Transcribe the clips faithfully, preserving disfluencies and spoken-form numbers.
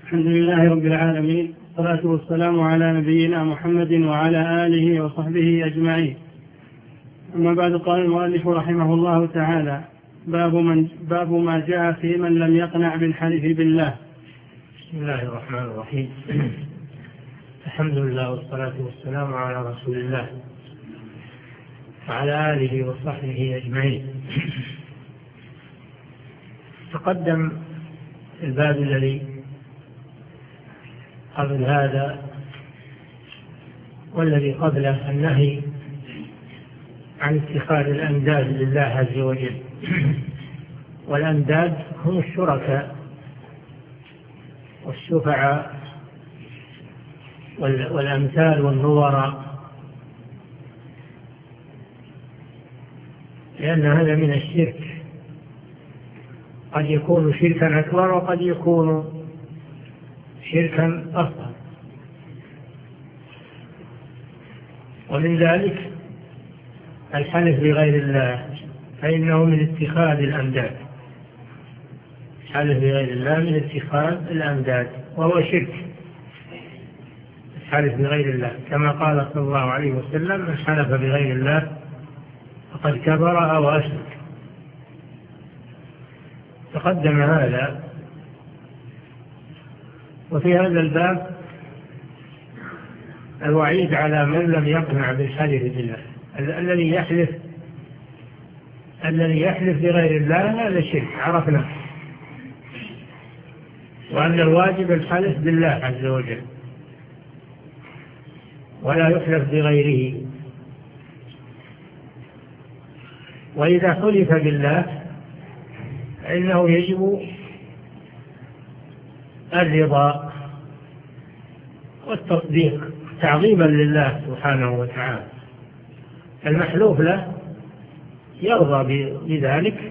الحمد لله رب العالمين، والصلاة والسلام على نبينا محمد وعلى آله وصحبه أجمعين. أما بعد، قال المؤلف رحمه الله تعالى: باب, من باب ما جاء في من لم يقنع بالحلف بالله. بسم الله الرحمن الرحيم. الحمد لله والصلاة والسلام على رسول الله وعلى آله وصحبه أجمعين. تقدم الباب الذي قبل هذا والذي قبله النهي عن اتخاذ الأنداد لله عز وجل. والأنداد هم الشركاء والشفعاء والأمثال والنظراء، لأن هذا من الشرك، قد يكون شركا أكبر وقد يكون شركا أصغر. ومن ذلك الحلف بغير الله، فإنه من اتخاذ الأنداد. الحلف بغير الله من اتخاذ الأنداد وهو شرك، الحلف بغير الله، كما قال صلى الله عليه وسلم: من حلف بغير الله فقد كفر أو أشرك. تقدم هذا. وفي هذا الباب الوعيد على من لم يقنع بالحلف بالله. الذي يحلف الذي يحلف بغير الله هذا شرك، عرفنا، وأن الواجب الحلف بالله عز وجل ولا يحلف بغيره. وإذا حلف بالله فإنه يجب الرضا والتصديق تعظيما لله سبحانه وتعالى. المحلوف له يرضى بذلك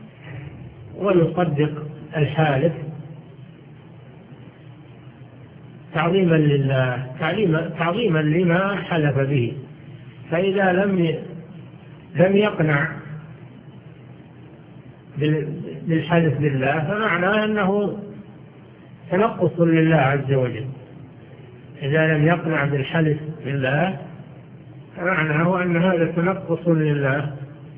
ويصدق الحالف تعظيما لله، تعظيما لما حلف به. فإذا لم لم يقنع بالحلف بالله فمعناه أنه تنقص لله عز وجل. إذا لم يقنع بالحلف بالله فمعناه أن هذا تنقص لله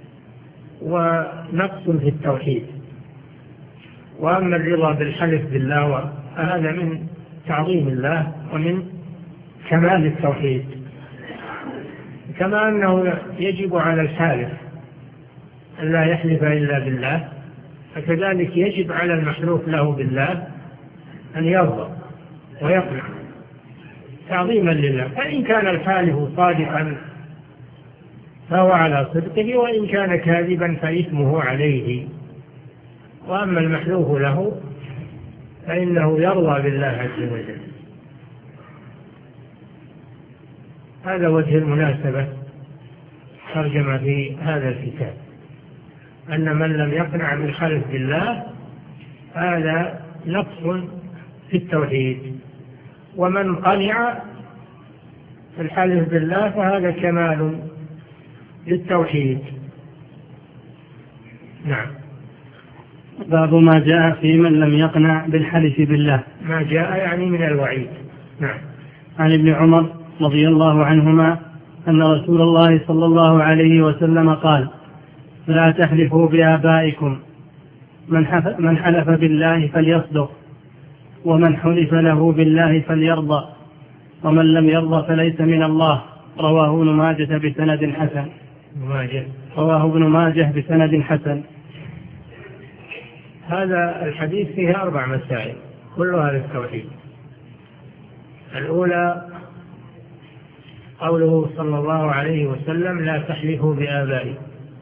ونقص في التوحيد. وأما الرضا بالحلف بالله فهذا من تعظيم الله ومن كمال التوحيد. كما أنه يجب على الحالف أن لا يحلف إلا بالله، فكذلك يجب على المحلوف له بالله أن يرضى ويقنع تعظيما لله. فإن كان الحالف صادقا فهو على صدقه، وإن كان كاذبا فإثمه عليه. وأما المحلوف له فإنه يرضى بالله عز وجل. هذا وجه المناسبة ترجم في هذا الكتاب، أن من لم يقنع بالحلف بالله هذا نقص في التوحيد، ومن قنع بالحلف بالله فهذا كمال للتوحيد. نعم. باب ما جاء في من لم يقنع بالحلف بالله. ما جاء يعني من الوعيد. نعم. عن ابن عمر رضي الله عنهما أن رسول الله صلى الله عليه وسلم قال: لا تحلفوا بآبائكم، من حلف بالله فليصدق، ومن حلف له بالله فليرضى، ومن لم يرضى فليس من الله. رواه ابن ماجه بسند حسن. رواه ابن ماجه بسند حسن. هذا الحديث فيه أربع مسائل كلها للتوحيد. الأولى قوله صلى الله عليه وسلم: لا تحلفوا بآبائكم،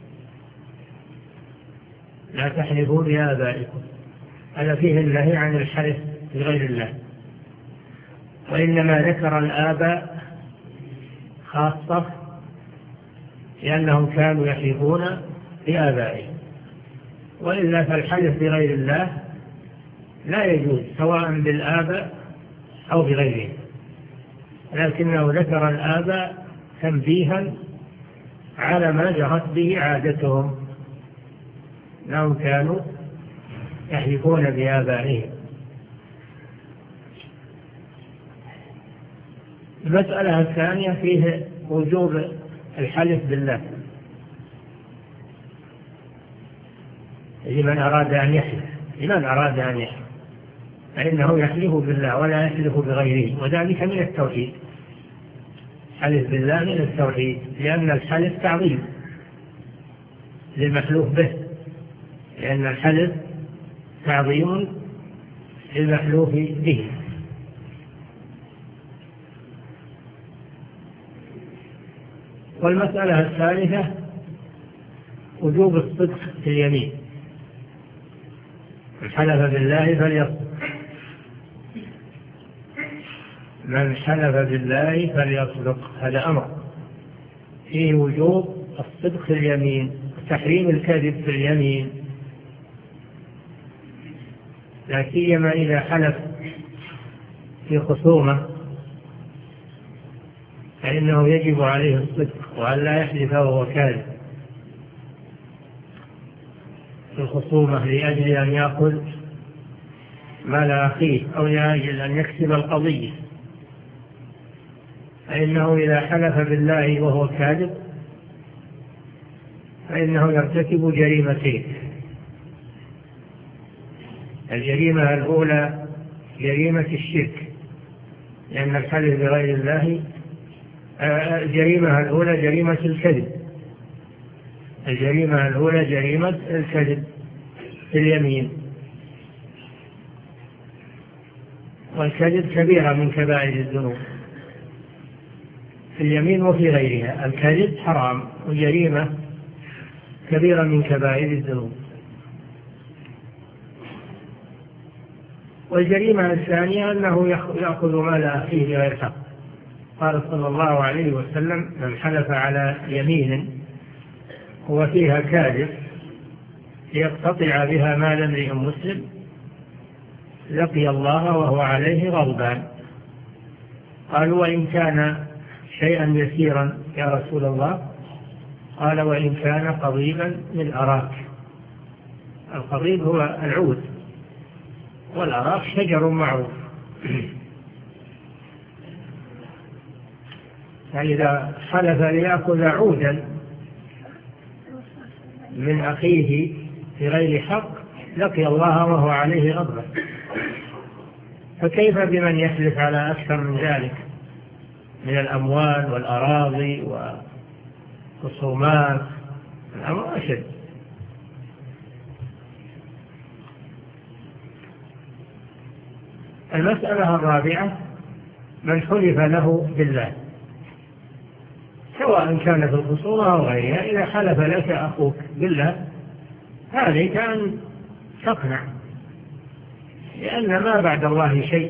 لا تحلفوا بآبائكم. هذا فيه النهي عن الحلف بغير الله، وإنما ذكر الآباء خاصة لأنهم كانوا يحلفون بآبائهم، وإلا فالحلف بغير الله لا يجوز سواء بالآباء أو بغيرهم، لكنه ذكر الآباء تنبيها على ما جرت به عادتهم، أنهم كانوا يحلفون بآبائهم. المسألة الثانية فيه وجوب الحلف بالله لمن أراد أن يحلف لمن أراد أن يحلف فإنه يحلف بالله ولا يحلف بغيره، وذلك من التوحيد. حلف بالله من التوحيد، لأن الحلف تعظيم للمحلوف به، لأن الحلف تعظيم للمحلوف به. والمسألة الثالثة وجوب الصدق في اليمين، من حلف بالله فليصدق من حلف بالله فليصدق هذا أمر فيه وجوب الصدق في اليمين، تحريم الكذب في اليمين، لا سيما إذا حلف في خصومة فإنه يجب عليه الصدق وأن لا يحلف وهو كاذب في الخصومة لأجل أن يأخذ مال أخيه أو لأجل أن يكسب القضية، فإنه إذا حلف بالله وهو كاذب فإنه يرتكب جريمتين. الجريمة الأولى جريمة الشرك، لأن الحلف بغير الله الجريمة الأولى جريمة الكذب الجريمة الأولى جريمة الكذب في اليمين، والكذب كبيرة من كبائر الذنوب في اليمين وفي غيرها. الكذب حرام وجريمة كبيرة من كبائر الذنوب. والجريمة الثانية أنه يأخذ مال أخيه بغير حق. قال صلى الله عليه وسلم: من حلف على يمين هو فيها كاذب ليقتطع بها مال امرئ مسلم لقي الله وهو عليه غضبان. قالوا: وإن كان شيئا يسيرا يا رسول الله؟ قال: وإن كان قضيبا من أراك. القضيب هو العود، والأراك شجر معروف. فإذا حلف ليأخذ عودا من أخيه في غير حق لقي الله وهو عليه غضبان، فكيف بمن يحلف على أكثر من ذلك من الأموال والأراضي والخصومات؟ الأمر أشد. المسألة الرابعة من حلف له بالله، سواء كان في الخصومة أو غيرها، إذا حلف لك أخوك بالله عليك أن تقنع، لأن ما بعد الله شيء،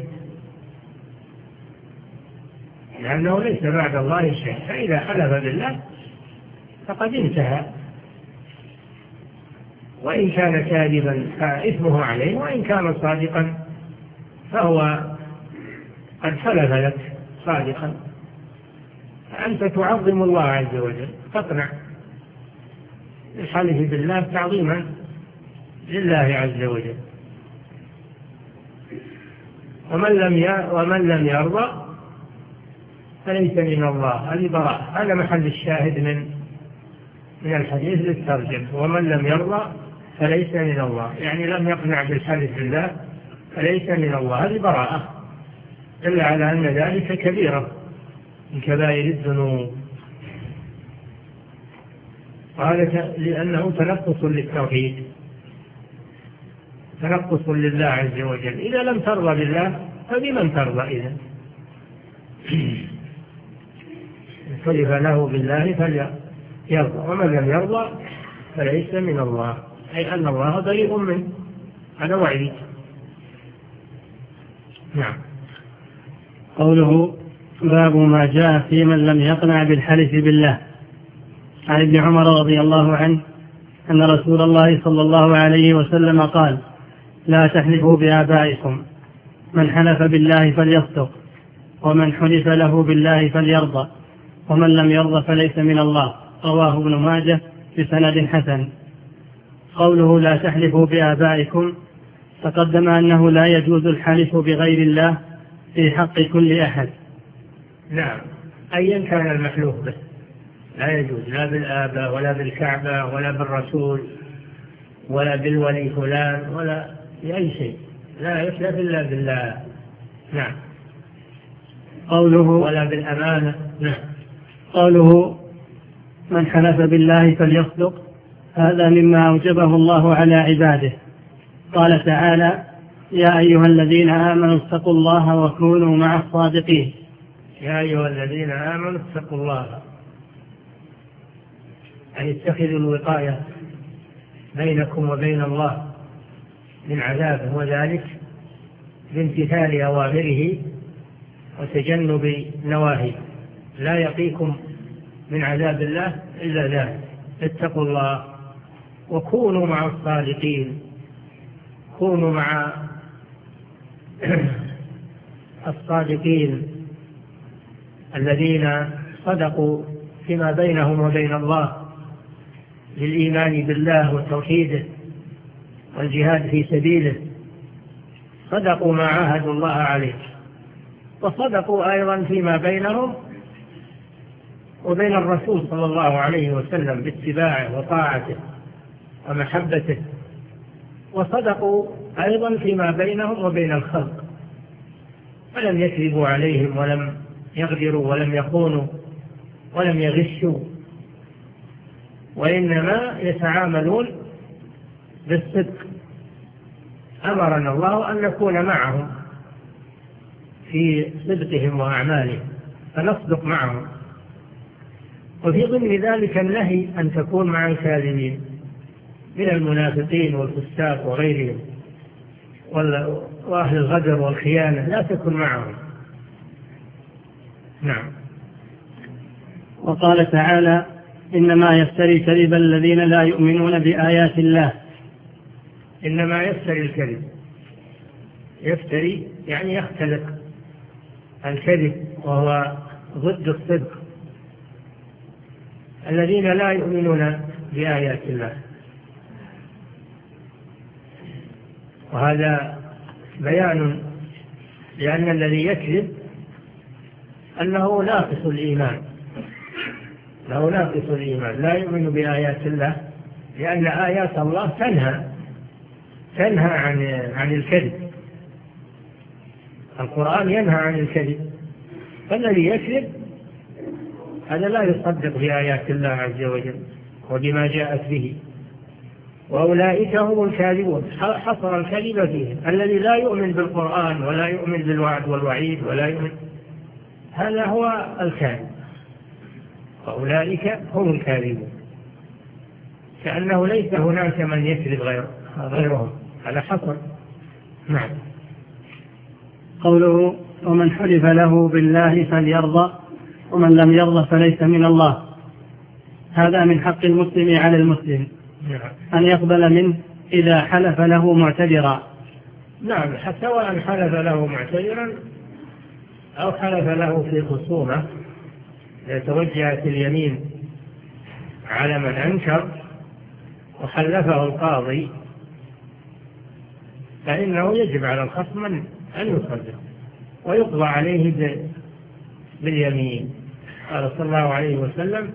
لأنه ليس بعد الله شيء، فإذا حلف بالله فقد انتهى، وإن كان كاذبا فإثمه عليه، وإن كان صادقا فهو قد حلف لك صادقا، فأنت تعظم الله عز وجل، تقنع الحلف بالله تعظيما لله عز وجل. ومن لم ومن لم يرضى فليس من الله، هذه براءة. هذا محل الشاهد من من الحديث للترجمة: ومن لم يرضى فليس من الله، يعني لم يقنع بالحلف بالله فليس من الله، هذه براءة، إلا على أن ذلك كبيرة من كبائر الذنوب، وهذا لأنه تنقص للتوحيد، تنقص لله عز وجل. إذا لم ترضى بالله فبمن ترضى إذن؟ حلف له بالله فليرضى، ومن لم يرضى فليس من الله، أي أن الله بريء منه، هذا وعيد. نعم. قوله: باب ما جاء في من لم يقنع بالحلف بالله. عن ابن عمر رضي الله عنه أن رسول الله صلى الله عليه وسلم قال: لا تحلفوا بآبائكم، من حلف بالله فليصدق، ومن حلف له بالله فليرضى، ومن لم يرضى فليس من الله. رواه ابن ماجه بسند حسن. قوله: لا تحلفوا بآبائكم، تقدم أنه لا يجوز الحلف بغير الله في حق كل أحد، نعم، أيا كان المحلوف به لا يجوز، لا بالآباء ولا بالكعبة ولا بالرسول ولا بالولي فلان ولا بأي شيء، لا يحلف إلا بالله. نعم. قوله ولا بالأمانة. نعم. قوله من حلف بالله فليصدق، هذا مما أوجبه الله على عباده. قال تعالى: يا أيها الذين آمنوا اتقوا الله وكونوا مع الصادقين. يا أيها الذين آمنوا اتقوا الله، أي اتخذوا الوقاية بينكم وبين الله من عذابه، وذلك بامتثال أوامره وتجنب نواهيه، لا يقيكم من عذاب الله إلا ذلك. اتقوا الله وكونوا مع الصادقين، كونوا مع الصادقين الذين صدقوا فيما بينهم وبين الله للإيمان بالله وتوحيده والجهاد في سبيله، صدقوا ما عاهدوا الله عليه، وصدقوا أيضا فيما بينهم وبين الرسول صلى الله عليه وسلم باتباعه وطاعته ومحبته، وصدقوا أيضا فيما بينهم وبين الخلق، ولم يكذبوا عليهم ولم يغدروا ولم يخونوا ولم يغشوا، وإنما يتعاملون بالصدق. أمرنا الله أن نكون معهم في صدقهم وأعمالهم، فنصدق معهم. وفي ضمن ذلك النهي أن تكون مع الكاذبين من المنافقين والفساق وغيرهم وأهل الغدر والخيانة، لا تكن معهم. نعم. وقال تعالى: إنما يفتري كذب الذين لا يؤمنون بآيات الله. إنما يفتري الكذب، يفتري يعني يختلق الكذب وهو ضد الصدق، الذين لا يؤمنون بآيات الله. وهذا بيان لأن الذي يكذب أنه ناقص الإيمان، له ناقص الإيمان، لا يؤمن بآيات الله، لأن آيات الله تنهى تنهى عن عن الكذب. القرآن ينهى عن الكذب، فالذي يكذب هذا لا يصدق بآيات الله عز وجل وبما جاءت به، وأولئك هم الكاذبون. حصر الكذب فيهم، الذي لا يؤمن بالقرآن ولا يؤمن بالوعد والوعيد ولا يؤمن، هذا هو الكاذب، وأولئك هم الكاذبون، كأنه ليس هناك من يكذب غير غيرهم، هذا حصر. نعم. قوله: ومن حلف له بالله فليرضى ومن لم يرضى فليس من الله، هذا من حق المسلم على المسلم أن يقبل منه إذا حلف له معتذرا. نعم، سواء حلف له معتذرا أو حلف له في خصومة، توجهت اليمين على من أنكر وحلفه القاضي، فإنه يجب على الخصم أن يصدق ويقضى عليه باليمين. قال صلى الله عليه وسلم: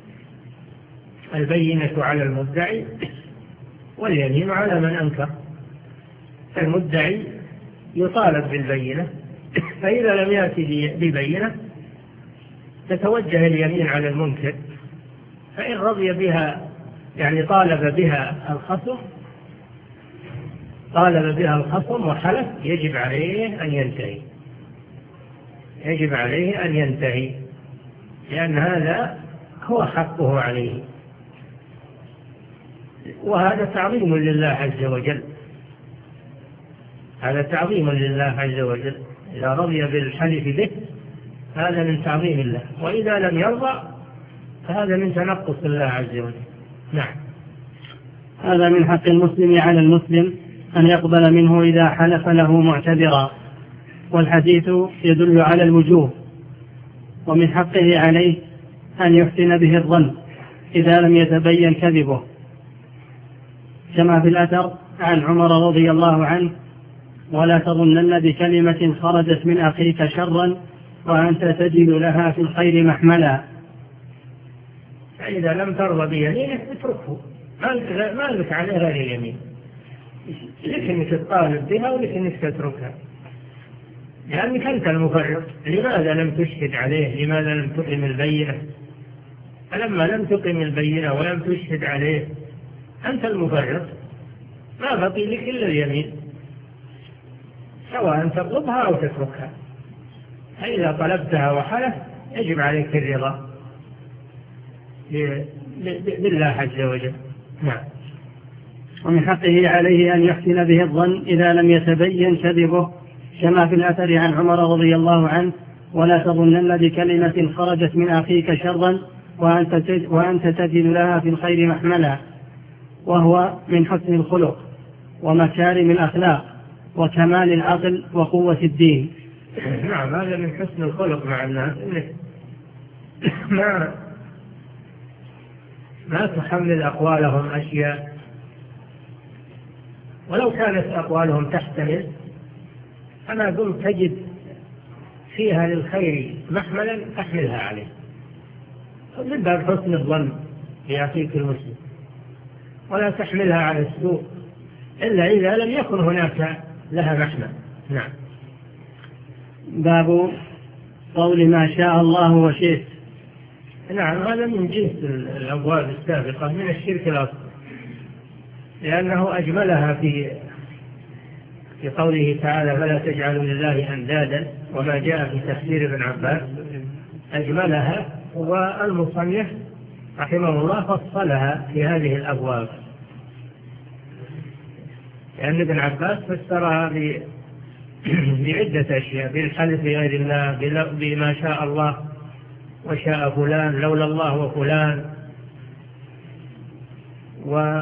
البينة على المدعي واليمين على من أنكر. المدعي يطالب بالبينة، فإذا لم يأتي ببينة تتوجه اليمين على المنكر، فإن رضي بها يعني طالب بها الخصم طالب بها الخصم وحلف، يجب عليه أن ينتهي يجب عليه أن ينتهي لأن هذا هو حقه عليه، وهذا تعظيم لله عز وجل هذا تعظيم لله عز وجل. إذا رضي بالحلف به هذا من تعظيم الله، وإذا لم يرضى فهذا من تنقص الله عز وجل. نعم. هذا من حق المسلم على المسلم أن يقبل منه إذا حلف له معتذرا، والحديث يدل على الوجوب، ومن حقه عليه أن يحسن به الظن إذا لم يتبين كذبه، كما في الأثر عن عمر رضي الله عنه: ولا تظنن بكلمة خرجت من أخيك شرا وأنت تجد لها في الخير محملا. فإذا لم ترضى بيمينك اتركه، ما لك عليه غير اليمين، لك انك تطالب بها ولك انك تتركها، لأنك أنت المفرط. لماذا لم تشهد عليه؟ لماذا لم تقم البينة؟ فلما لم تقم البينة ولم تشهد عليه أنت المفرط، ما بقي لك إلا اليمين، سواء تطلبها أو تتركها. فإذا طلبتها وحلف يجب عليك الرضا بالله عز وجل. نعم. ومن حقه عليه أن يحسن به الظن إذا لم يتبين كذبه، كما في الأثر عن عمر رضي الله عنه: ولا تظنن بكلمة خرجت من أخيك شرا وأنت تجد لها في الخير محملا. وهو من حسن الخلق ومكارم الأخلاق وكمال العقل وقوة الدين. نعم، هذا من حسن الخلق مع الناس، ما ما تحمل أقوالهم أشياء، ولو كانت أقوالهم تحتمل أنا قلت تجد فيها للخير محملا أحملها عليه، من باب حسن الظن بأخيك المسلم، ولا تحملها على السوء إلا إذا لم يكن هناك لها محمل. نعم. باب قول ما شاء الله وشئت. نعم، هذا من جنس الأبواب السابقة من الشرك الأصغر، لأنه أجملها في في قوله تعالى: فلا تجعلوا لله أندادا، وما جاء في تفسير ابن عباس أجملها، والمصنف رحمه الله فصلها في هذه الأبواب، لأن ابن عباس فسرها بعدة أشياء: بالحلف بغير الله، بما شاء الله وشاء فلان، لولا الله وفلان، و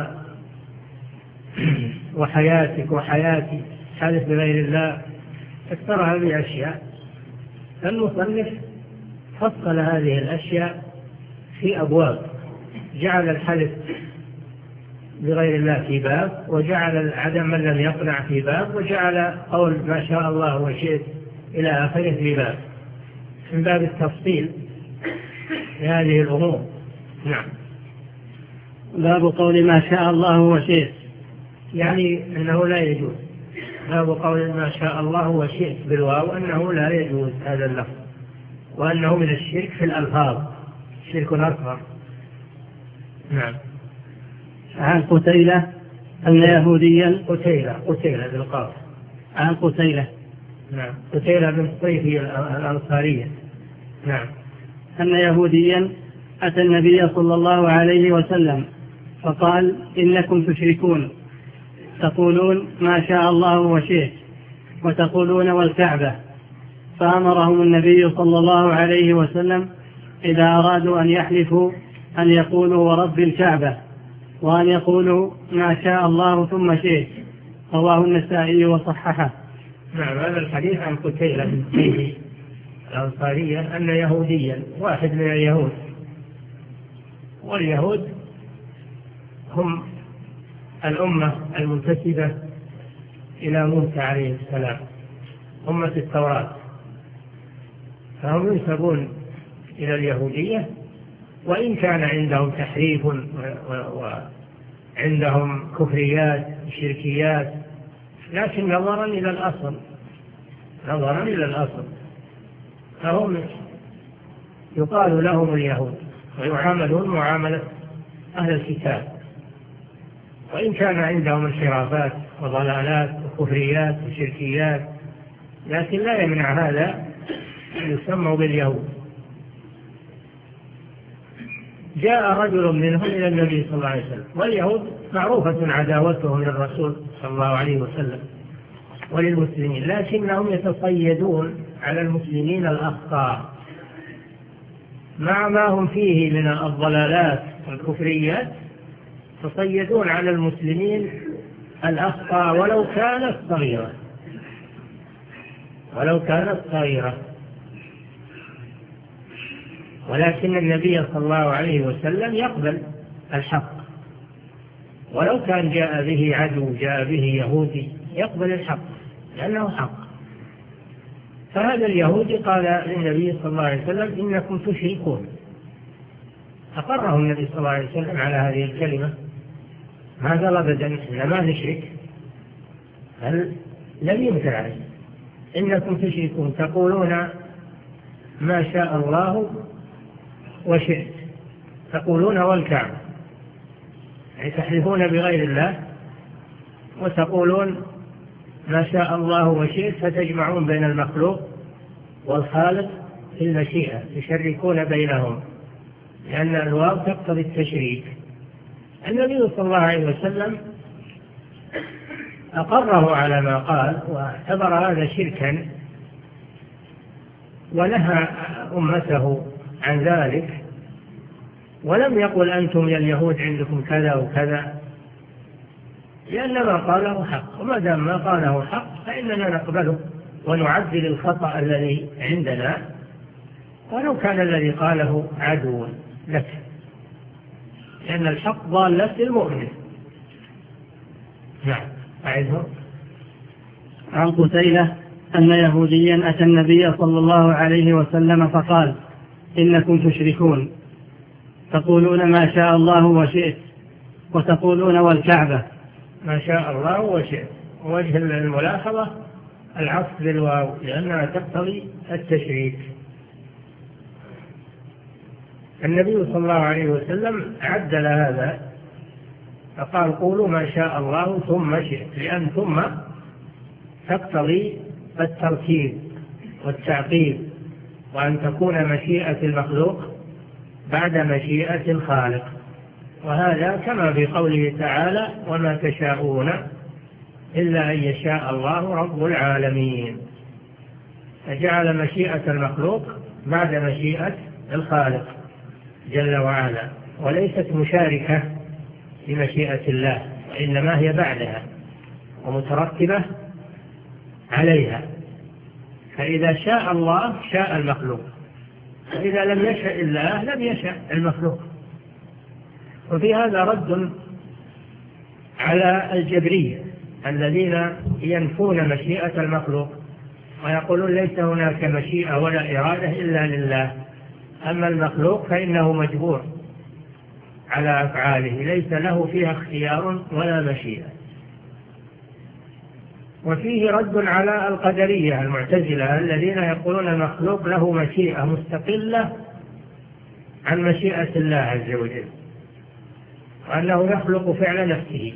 وحياتك وحياتي، حلف بغير الله، فسرها بأشياء. فالمصنف فصل هذه الأشياء في أبواب، جعل الحلف بغير الله في باب، وجعل العدم من لم يقنع في باب، وجعل قول ما شاء الله وشئت إلى آخره في باب، من باب التفصيل لهذه الأمور. نعم. باب قول ما شاء الله وشئت، يعني أنه لا يجوز. باب قول ما شاء الله وشئت بالواو أنه لا يجوز هذا اللفظ، وأنه من الشرك في الألفاظ، شرك أكبر. نعم. عن قتيلة أن يهوديا قتيلة قتيلة بالقاف. عن قتيلة نعم، قتيلة بن صيفي الأنصارية. نعم. أن يهوديا أتى النبي صلى الله عليه وسلم فقال: إنكم تشركون، تقولون ما شاء الله وشئت، وتقولون والكعبة. فأمرهم النبي صلى الله عليه وسلم إذا أرادوا أن يحلفوا أن يقولوا ورب الكعبة، وأن يقولوا ما شاء الله ثم شئت. رواه النسائي وصححه. نعم، هذا الحديث عن قتيلة بن صيفي الأنصارية أن يهوديا، واحد من اليهود، واليهود هم الأمة المنتسبة إلى موسى عليه السلام، أمة التوراة، فهم ينسبون إلى اليهودية، وإن كان عندهم تحريف وعندهم كفريات شركيات، لكن نظرا إلى الأصل نظرا إلى الأصل فهم يقال لهم اليهود، ويعاملون معاملة أهل الكتاب، وإن كان عندهم انحرافات وضلالات وكفريات وشركيات، لكن لا يمنع هذا أن يسموا باليهود. جاء رجل منهم إلى النبي صلى الله عليه وسلم، واليهود معروفة عداوتهم للرسول صلى الله عليه وسلم وللمسلمين، لكنهم يتصيدون على المسلمين الأخطاء مع ما هم فيه من الضلالات والكفريات، يتصيدون على المسلمين الأخطاء ولو كانت صغيرة ولو كانت صغيرة ولكن النبي صلى الله عليه وسلم يقبل الحق، ولو كان جاء به عدو، جاء به يهودي، يقبل الحق لأنه حق. فهذا اليهودي قال للنبي صلى الله عليه وسلم إنكم تشركون، أقره النبي صلى الله عليه وسلم على هذه الكلمة، هذا أبدا إنما نشرك، هل لم ينكر عليه، إنكم تشركون تقولون ما شاء الله وشئت، تقولون والكعبة، يعني تحلفون بغير الله وتقولون ما شاء الله وشئت، فتجمعون بين المخلوق والخالق في المشيئة، تشركون بينهم، لأن الواو تقتضي التشريك. النبي صلى الله عليه وسلم أقره على ما قال واعتبر هذا شركا، ونهى أمته عن ذلك، ولم يقل أنتم يا اليهود عندكم كذا وكذا، لأن ما قاله حق، وما دام ما قاله حق فإننا نقبله ونعدل الخطأ الذي عندنا ولو كان الذي قاله عدوا لك، لأن الحق ضالة للمؤمن. نعم. أعيده. عن قتيلة أن يهوديا أتى النبي صلى الله عليه وسلم فقال إنكم تشركون تقولون ما شاء الله وشئت وتقولون والكعبة. ما شاء الله وشئت، وجه الملاحظة العطف بالواو لأنها تقتضي التشريك. النبي صلى الله عليه وسلم عدل هذا فقال قولوا ما شاء الله ثم شئت، لأن ثم تقتضي الترتيب والتعقيب، وأن تكون مشيئة المخلوق بعد مشيئة الخالق، وهذا كما في قوله تعالى وما تشاءون إلا أن يشاء الله رب العالمين، فجعل مشيئة المخلوق بعد مشيئة الخالق جل وعلا، وليست مشاركة لمشيئة الله، وإنما هي بعدها ومترتبة عليها، فإذا شاء الله شاء المخلوق، فإذا لم يشاء الله لم يشاء المخلوق. وفي هذا رد على الجبرية الذين ينفون مشيئة المخلوق ويقولون ليس هناك مشيئة ولا إرادة إلا لله، أما المخلوق فإنه مجبور على أفعاله ليس له فيها اختيار ولا مشيئة. وفيه رد على القدرية المعتزلة الذين يقولون المخلوق له مشيئة مستقلة عن مشيئة الله عز وجل، وأنه يخلق فعل نفسه،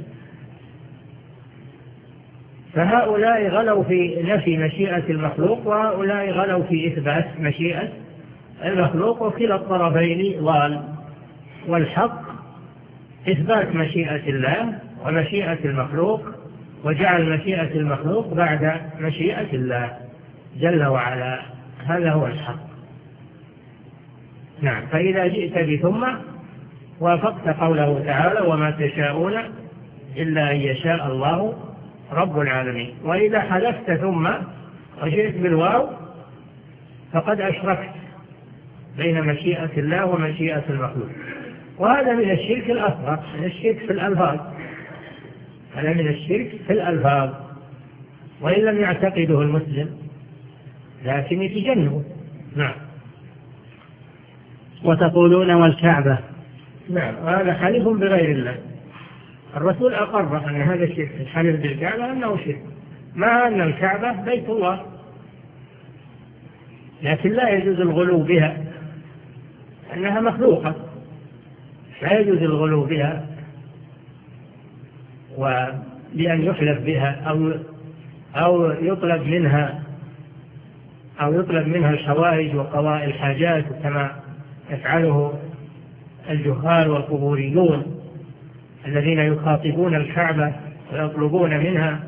فهؤلاء غلوا في نفي مشيئة المخلوق وهؤلاء غلوا في إثبات مشيئة المخلوق، وكلا الطرفين ضال، والحق إثبات مشيئة الله ومشيئة المخلوق، وجعل مشيئة المخلوق بعد مشيئة الله جل وعلا، هذا هو الحق. نعم. فإذا جئت بثم وافقت قوله تعالى وما تشاءون إلا أن يشاء الله رب العالمين، وإذا حذفت ثم وجئت بالواو فقد أشركت بين مشيئة الله ومشيئة المخلوق، وهذا من الشرك الأصغر، من الشرك في الألفاظ، هذا من الشرك في الألفاظ وإن لم يعتقده المسلم لكن يتجنبه. نعم. وتقولون والكعبة. نعم. هذا حلف بغير الله، الرسول أقر أن هذا الشرك، الحلف بالكعبة أنه شرك، مع أن الكعبة بيت الله، لكن لا يجوز الغلو بها أنها مخلوقة، لا يجوز الغلو بها وبأن يحلف بها أو أو يطلب منها أو يطلب منها الحوائج وقضاء الحاجات كما يفعله الجهال والقبوريون الذين يخاطبون الكعبة ويطلبون منها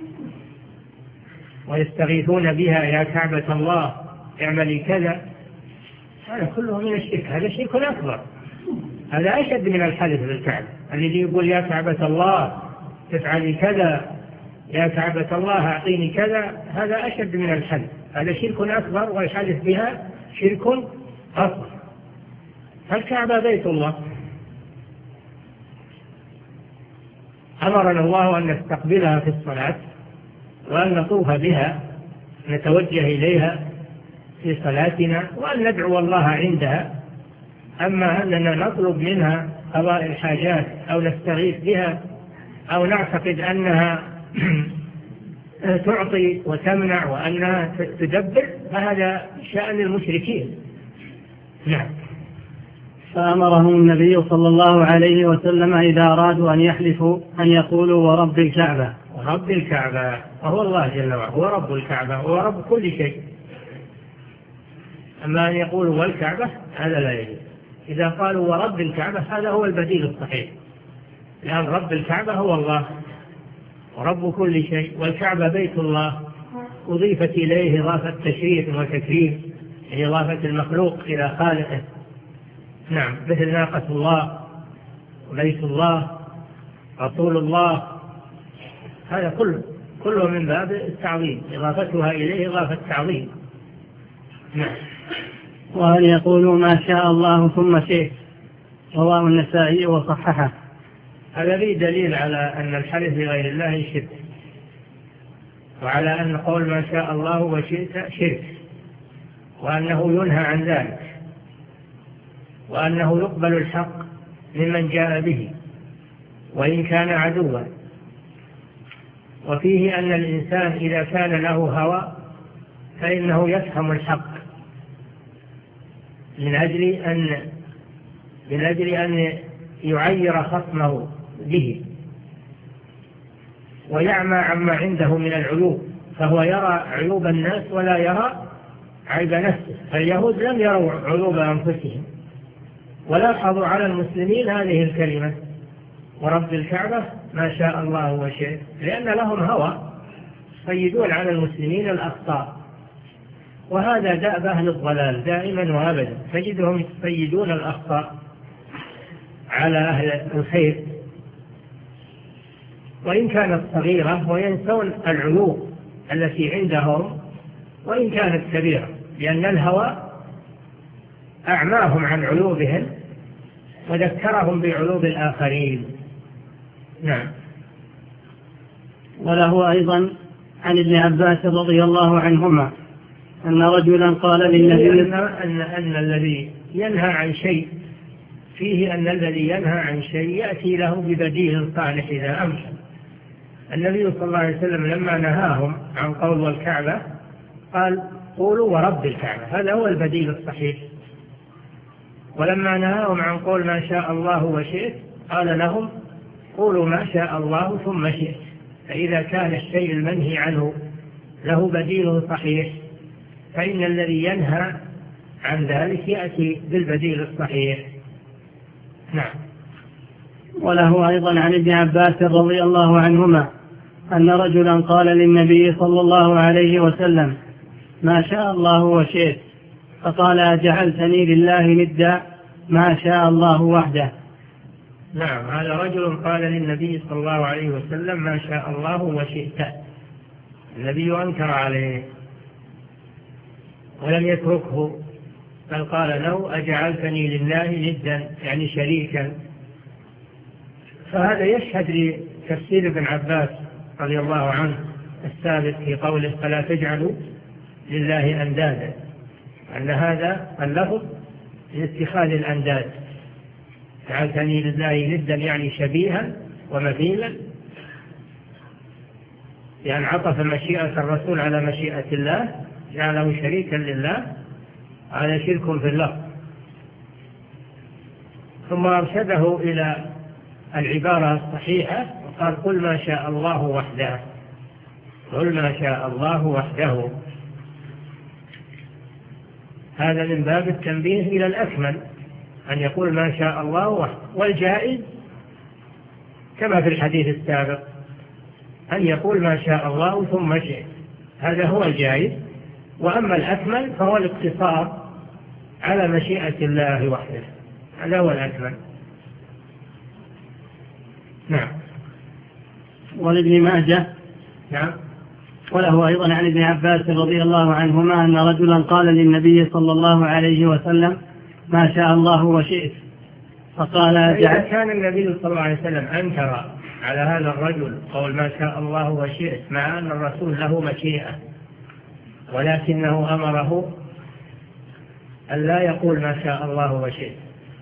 ويستغيثون بها يا كعبة الله اعملي كذا، هذا كله من الشرك، هذا شرك أكبر، هذا أشد من الحلف بالكعبة. الذي يقول يا كعبة الله تفعلي كذا، يا كعبة الله أعطيني كذا، هذا أشد من الحلف، هذا شرك أكبر، والحلف بها شرك أصغر. فالكعبة بيت الله، أمرنا الله أن نستقبلها في الصلاة وأن نطوف بها نتوجه إليها في صلاتنا وأن ندعو الله عندها. أما أننا نطلب منها قضاء الحاجات أو نستغيث بها أو نعتقد أنها تعطي وتمنع وأنها تدبر، فهذا شأن المشركين. نعم. فأمرهم النبي صلى الله عليه وسلم إذا أرادوا أن يحلفوا أن يقولوا ورب الكعبة. ورب الكعبة، وهو الله جل وعلا هو رب الكعبة، هو رب كل شيء. أما أن يقولوا والكعبة هذا لا يجوز. إذا قالوا ورب الكعبة هذا هو البديل الصحيح، لأن رب الكعبة هو الله ورب كل شيء، والكعبة بيت الله أضيفت إليه إضافة تشريف وتكريم، يعني إضافة المخلوق إلى خالقه. نعم، مثل ناقة الله وبيت الله رسول الله، هذا كله كله من باب التعظيم، إضافتها إليه إضافة تعظيم. نعم. وأن يقولوا ما شاء الله ثم شئت، رواه النسائي وصححه. هذا فيه دليل على أن الحلف بغير الله شرك، وعلى أن قول ما شاء الله وشئت شرك، وأنه ينهى عن ذلك، وأنه يقبل الحق ممن جاء به وإن كان عدوا. وفيه أن الإنسان إذا كان له هوى فإنه يفهم الحق من أجل أن من أجل أن يعير خصمه به ويعمى عما عنده من العيوب، فهو يرى عيوب الناس ولا يرى عيب نفسه. فاليهود لم يروا عيوب أنفسهم، ولاحظوا على المسلمين هذه الكلمة ورب الكعبة ما شاء الله وشئت، لأن لهم هوى يصيدون على المسلمين الأخطاء، وهذا دأب أهل الضلال دائما وأبدا، تجدهم يصيدون الأخطاء على أهل الخير وإن كانت صغيرة، وينسون العيوب التي عندهم وإن كانت كبيرة، لأن الهوى أعماهم عن عيوبهم وذكرهم بعيوب الآخرين. نعم. وله أيضا عن ابن عباس رضي الله عنهما أن رجلا قال للنبي أن, أن, أن الذي ينهى عن شيء فيه أن الذي ينهى عن شيء يأتي له ببديل صالح إذا أمكن. النبي صلى الله عليه وسلم لما نهاهم عن قول والكعبة قال قولوا ورب الكعبة، هذا هو البديل الصحيح. ولما نهاهم عن قول ما شاء الله وشئت قال لهم قولوا ما شاء الله ثم شئت. فإذا كان الشيء المنهي عنه له بديل صحيح فإن الذي ينهى عن ذلك يأتي بالبديل الصحيح. نعم. وله أيضا عن ابن عباس رضي الله عنهما أن رجلا قال للنبي صلى الله عليه وسلم ما شاء الله وشئت، فقال أجعلتني لله ندا ما شاء الله وحده. نعم، هذا رجل قال للنبي صلى الله عليه وسلم ما شاء الله وشئت، النبي أنكر عليه ولم يتركه، بل قال له أجعلتني لله ندا يعني شريكا. فهذا يشهد لتفسير ابن عباس رضي الله عنه الثابت في قوله فلا تجعلوا لله أندادا، أن هذا اللفظ لاتخاذ الأنداد. جعلتني لله ندا يعني شبيها ومثيلا، يعني عطف مشيئة الرسول على مشيئة الله، جعله شريكا لله، هذا شرك في اللفظ. ثم أرشده إلى العبارة الصحيحة وقال قل ما شاء الله وحده، قل ما شاء الله وحده. هذا من باب التنبيه إلى الأكمل أن يقول ما شاء الله وحده. والجائز كما في الحديث السابق أن يقول ما شاء الله ثم شئت، هذا هو الجائز. وأما الأكمل فهو الاقتصار على مشيئة الله وحده، هذا هو الأكمل. نعم. ولابن ماجه نعم. وله أيضا عن ابن عباس رضي الله عنهما أن رجلا قال للنبي صلى الله عليه وسلم ما شاء الله وشئت، فقال إذا كان النبي صلى الله عليه وسلم أنكر على هذا الرجل قول ما شاء الله وشئت مع أن الرسول له مشيئة ولكنه أمره أن لا يقول ما شاء الله وشئت.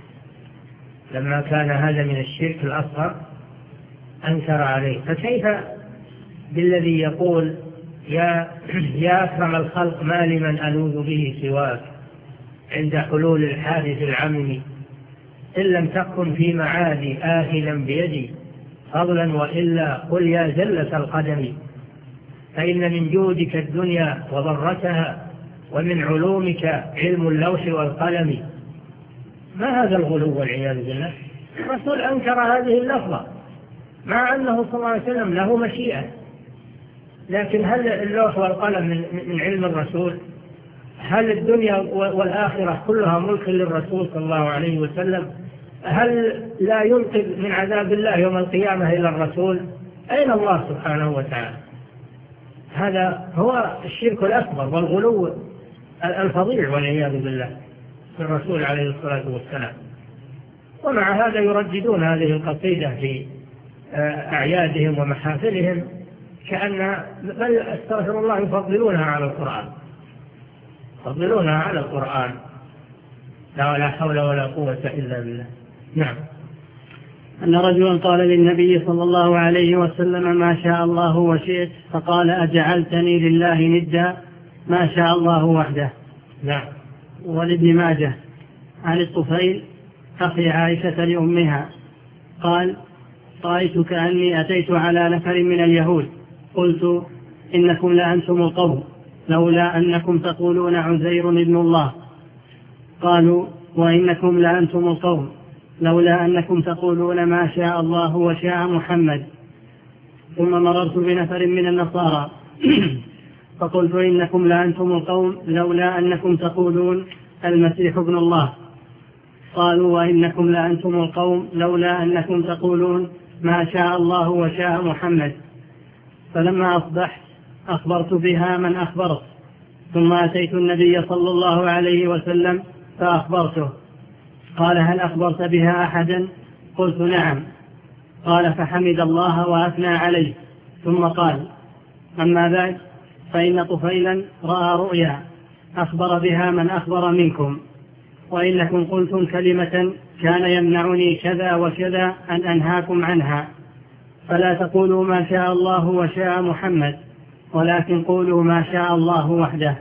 لما كان هذا من الشرك الأصغر أنكر عليه، فكيف بالذي يقول يا, يا أكرم الخلق ما لمن ألوذ به سواك عند حلول الحادث العمم، إن لم تكن في معادي آهلا بيدي فضلا وإلا قل يا زلة القدم، فإن من جودك الدنيا وضرتها ومن علومك علم اللوح والقلم. ما هذا الغلو والعياذ بالله؟ الرسول أنكر هذه اللفظة مع أنه صلى الله عليه وسلم له مشيئة، لكن هل اللوح والقلم من علم الرسول؟ هل الدنيا والآخرة كلها ملك للرسول صلى الله عليه وسلم؟ هل لا ينقذ من عذاب الله يوم القيامة إلى الرسول؟ أين الله سبحانه وتعالى؟ هذا هو الشرك الأكبر والغلو الفظيع والعياذ بالله في الرسول عليه الصلاة والسلام. ومع هذا يرددون هذه القصيدة في أعيادهم ومحافلهم كأن بل استغفر الله يفضلونها على القرآن، يفضلونها على القرآن. لا ولا حول ولا قوة إلا بالله. نعم. أن رجلا قال للنبي صلى الله عليه وسلم ما شاء الله وشئت، فقال أجعلتني لله ندا ما شاء الله وحده. نعم. ولابن ماجه عن الطفيل أخي عائشة لأمها قال رأيت كأني أتيت على نفر من اليهود قلت إنكم لأنتم القوم لولا أنكم تقولون عزير ابن الله، قالوا وإنكم لأنتم القوم لولا أنكم تقولون ما شاء الله وشاء محمد. ثم مررت بنفر من النصارى فقلت إنكم لأنتم القوم لولا أنكم تقولون المسيح ابن الله، قالوا وإنكم لأنتم القوم لولا أنكم تقولون ما شاء الله وشاء محمد. فلما أصبحت أخبرت بها من أخبرت، ثم أتيت النبي صلى الله عليه وسلم فأخبرته، قال هل أخبرت بها أحدا؟ قلت نعم. قال فحمد الله وأثنى عليه، ثم قال أما بعد فإن طفيلا رأى رؤيا أخبر بها من أخبر منكم، وإنكم قلتم كلمة كان يمنعني كذا وكذا أن أنهاكم عنها، فلا تقولوا ما شاء الله وشاء محمد ولكن قولوا ما شاء الله وحده.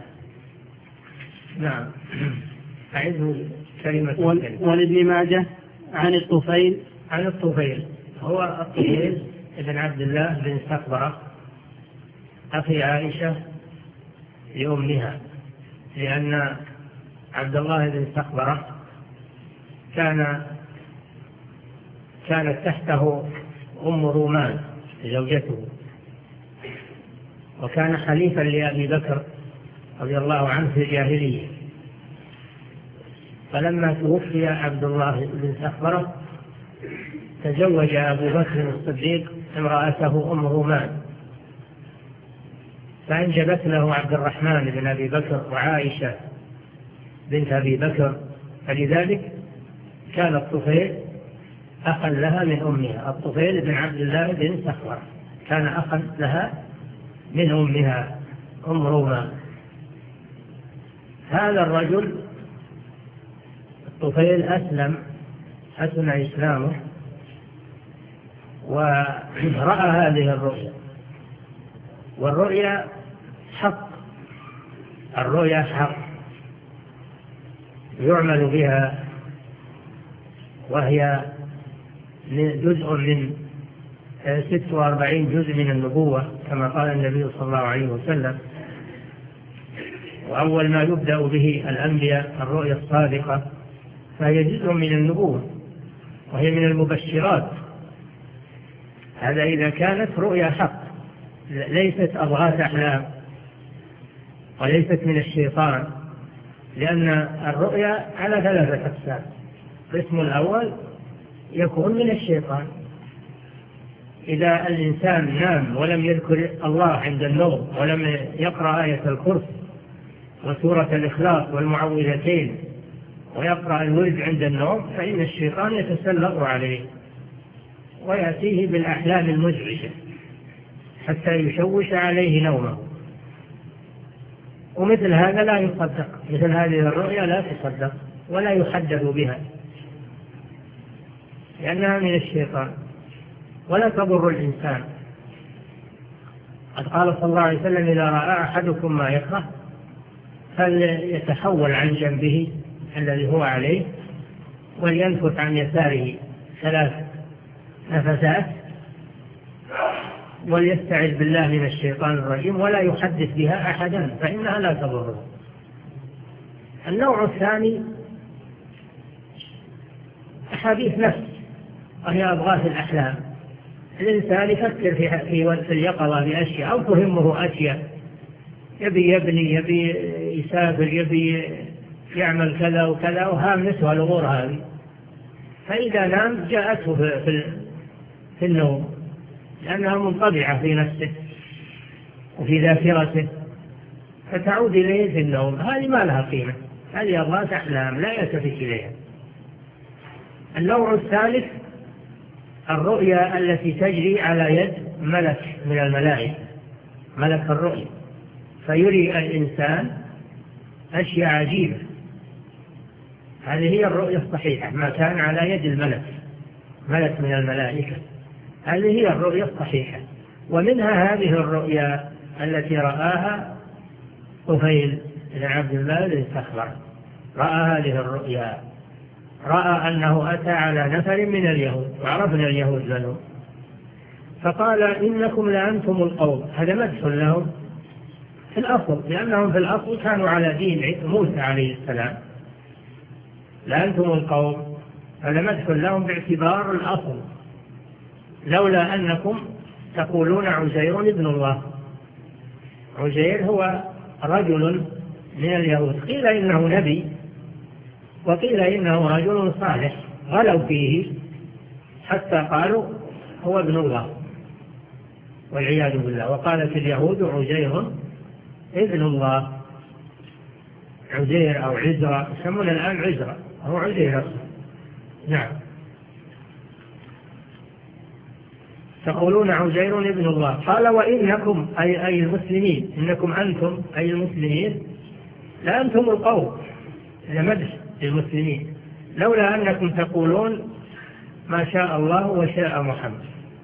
نعم. أعيده كلمة. ولابن ماجه عن الطفيل عن الطفيل هو الطفيل ابن عبد الله بن سقبرة أخي عائشة لأمها، لأن عبد الله بن سقبرة كان كانت تحته أم رومان زوجته، وكان حليفا لأبي بكر رضي الله عنه في الجاهلية. فلما توفي عبد الله بن سقبرة تزوج أبو بكر الصديق امرأته أم رومان، فأنجبت له عبد الرحمن بن أبي بكر وعائشة بنت أبي بكر، فلذلك كان الطفيل أخا لها من أمها. الطفيل بن عبد الله بن سقبرة كان أخا لها من أمها أم رومان. هذا الرجل الطفيل أسلم حسن إسلامه ورأى هذه الرؤيا، والرؤيا حق، الرؤيا حق يعمل بها، وهي جزء من ست وأربعين جزء من النبوة كما قال النبي صلى الله عليه وسلم. وأول ما يبدأ به الأنبياء الرؤيا الصادقة، فهي جزء من النبوة وهي من المبشرات. هذا إذا كانت رؤيا حق ليست أضغاث أحلام وليست من الشيطان، لأن الرؤيا على ثلاثة أقسام. القسم الأول يكون من الشيطان، إذا الإنسان نام ولم يذكر الله عند النوم ولم يقرأ آية الكرسي وسورة الإخلاص والمعوذتين ويقرأ الورد عند النوم، فإن الشيطان يتسلط عليه ويأتيه بالأحلام المزعجة حتى يشوش عليه نومه. ومثل هذا لا يصدق، مثل هذه الرؤيا لا تصدق ولا يحدث بها لأنها من الشيطان ولا تضر الإنسان. قد قال صلى الله عليه وسلم: إذا رأى أحدكم ما يكره فليتحول عن جنبه الذي هو عليه ولينفث عن يساره ثلاث نفثات وليستعذ بالله من الشيطان الرجيم ولا يحدث بها أحدا فإنها لا تضره. النوع الثاني أحاديث نفس، وهي أضغاث الأحلام. الإنسان يفكر في في اليقظة بأشياء أو تهمه أشياء، يبي يبني، يبي يسافر، يبي يعمل كذا وكذا، وهامته الأمور هذه، فإذا نام جاءته في في النوم لأنها منطبعة في نفسه وفي ذاكرته فتعود إليه في النوم. هذه ما لها قيمة، هذه أضغاث أحلام لا يلتفت إليها. النوع الثالث الرؤيا التي تجري على يد ملك من الملائكة، ملك الرؤيا، فيري الإنسان أشياء عجيبة. هذه هي الرؤيا الصحيحة، ما كان على يد الملك، ملك من الملائكة. هذه هي الرؤيا الصحيحة. ومنها هذه الرؤيا التي رآها طفيل بن عبد الله بن سخبر، رأى هذه الرؤيا، رأى أنه أتى على نفر من اليهود، وعرفنا اليهود منهم، فقال: إنكم لأنتم القوم. هذا مدح لهم في الأصل، لأنهم في الأصل كانوا على دين موسى عليه السلام. لأنتم القوم هذا مدح لهم باعتبار الأصل، لولا أنكم تقولون عزير ابن الله. عزير هو رجل من اليهود، قيل إنه نبي وقيل إنه رجل صالح، غلوا فيه حتى قالوا هو ابن الله والعياذ بالله. وقالت اليهود عزير ابن الله، عزير أو عزرا، يسمون الآن عزرا، هو عزير. نعم، تقولون عزير ابن الله. قال: وإنكم أي, أي المسلمين، إنكم أنتم أي المسلمين لأنتم القوم، إذا مدح للمسلمين، لولا أنكم تقولون ما شاء الله وشاء محمد.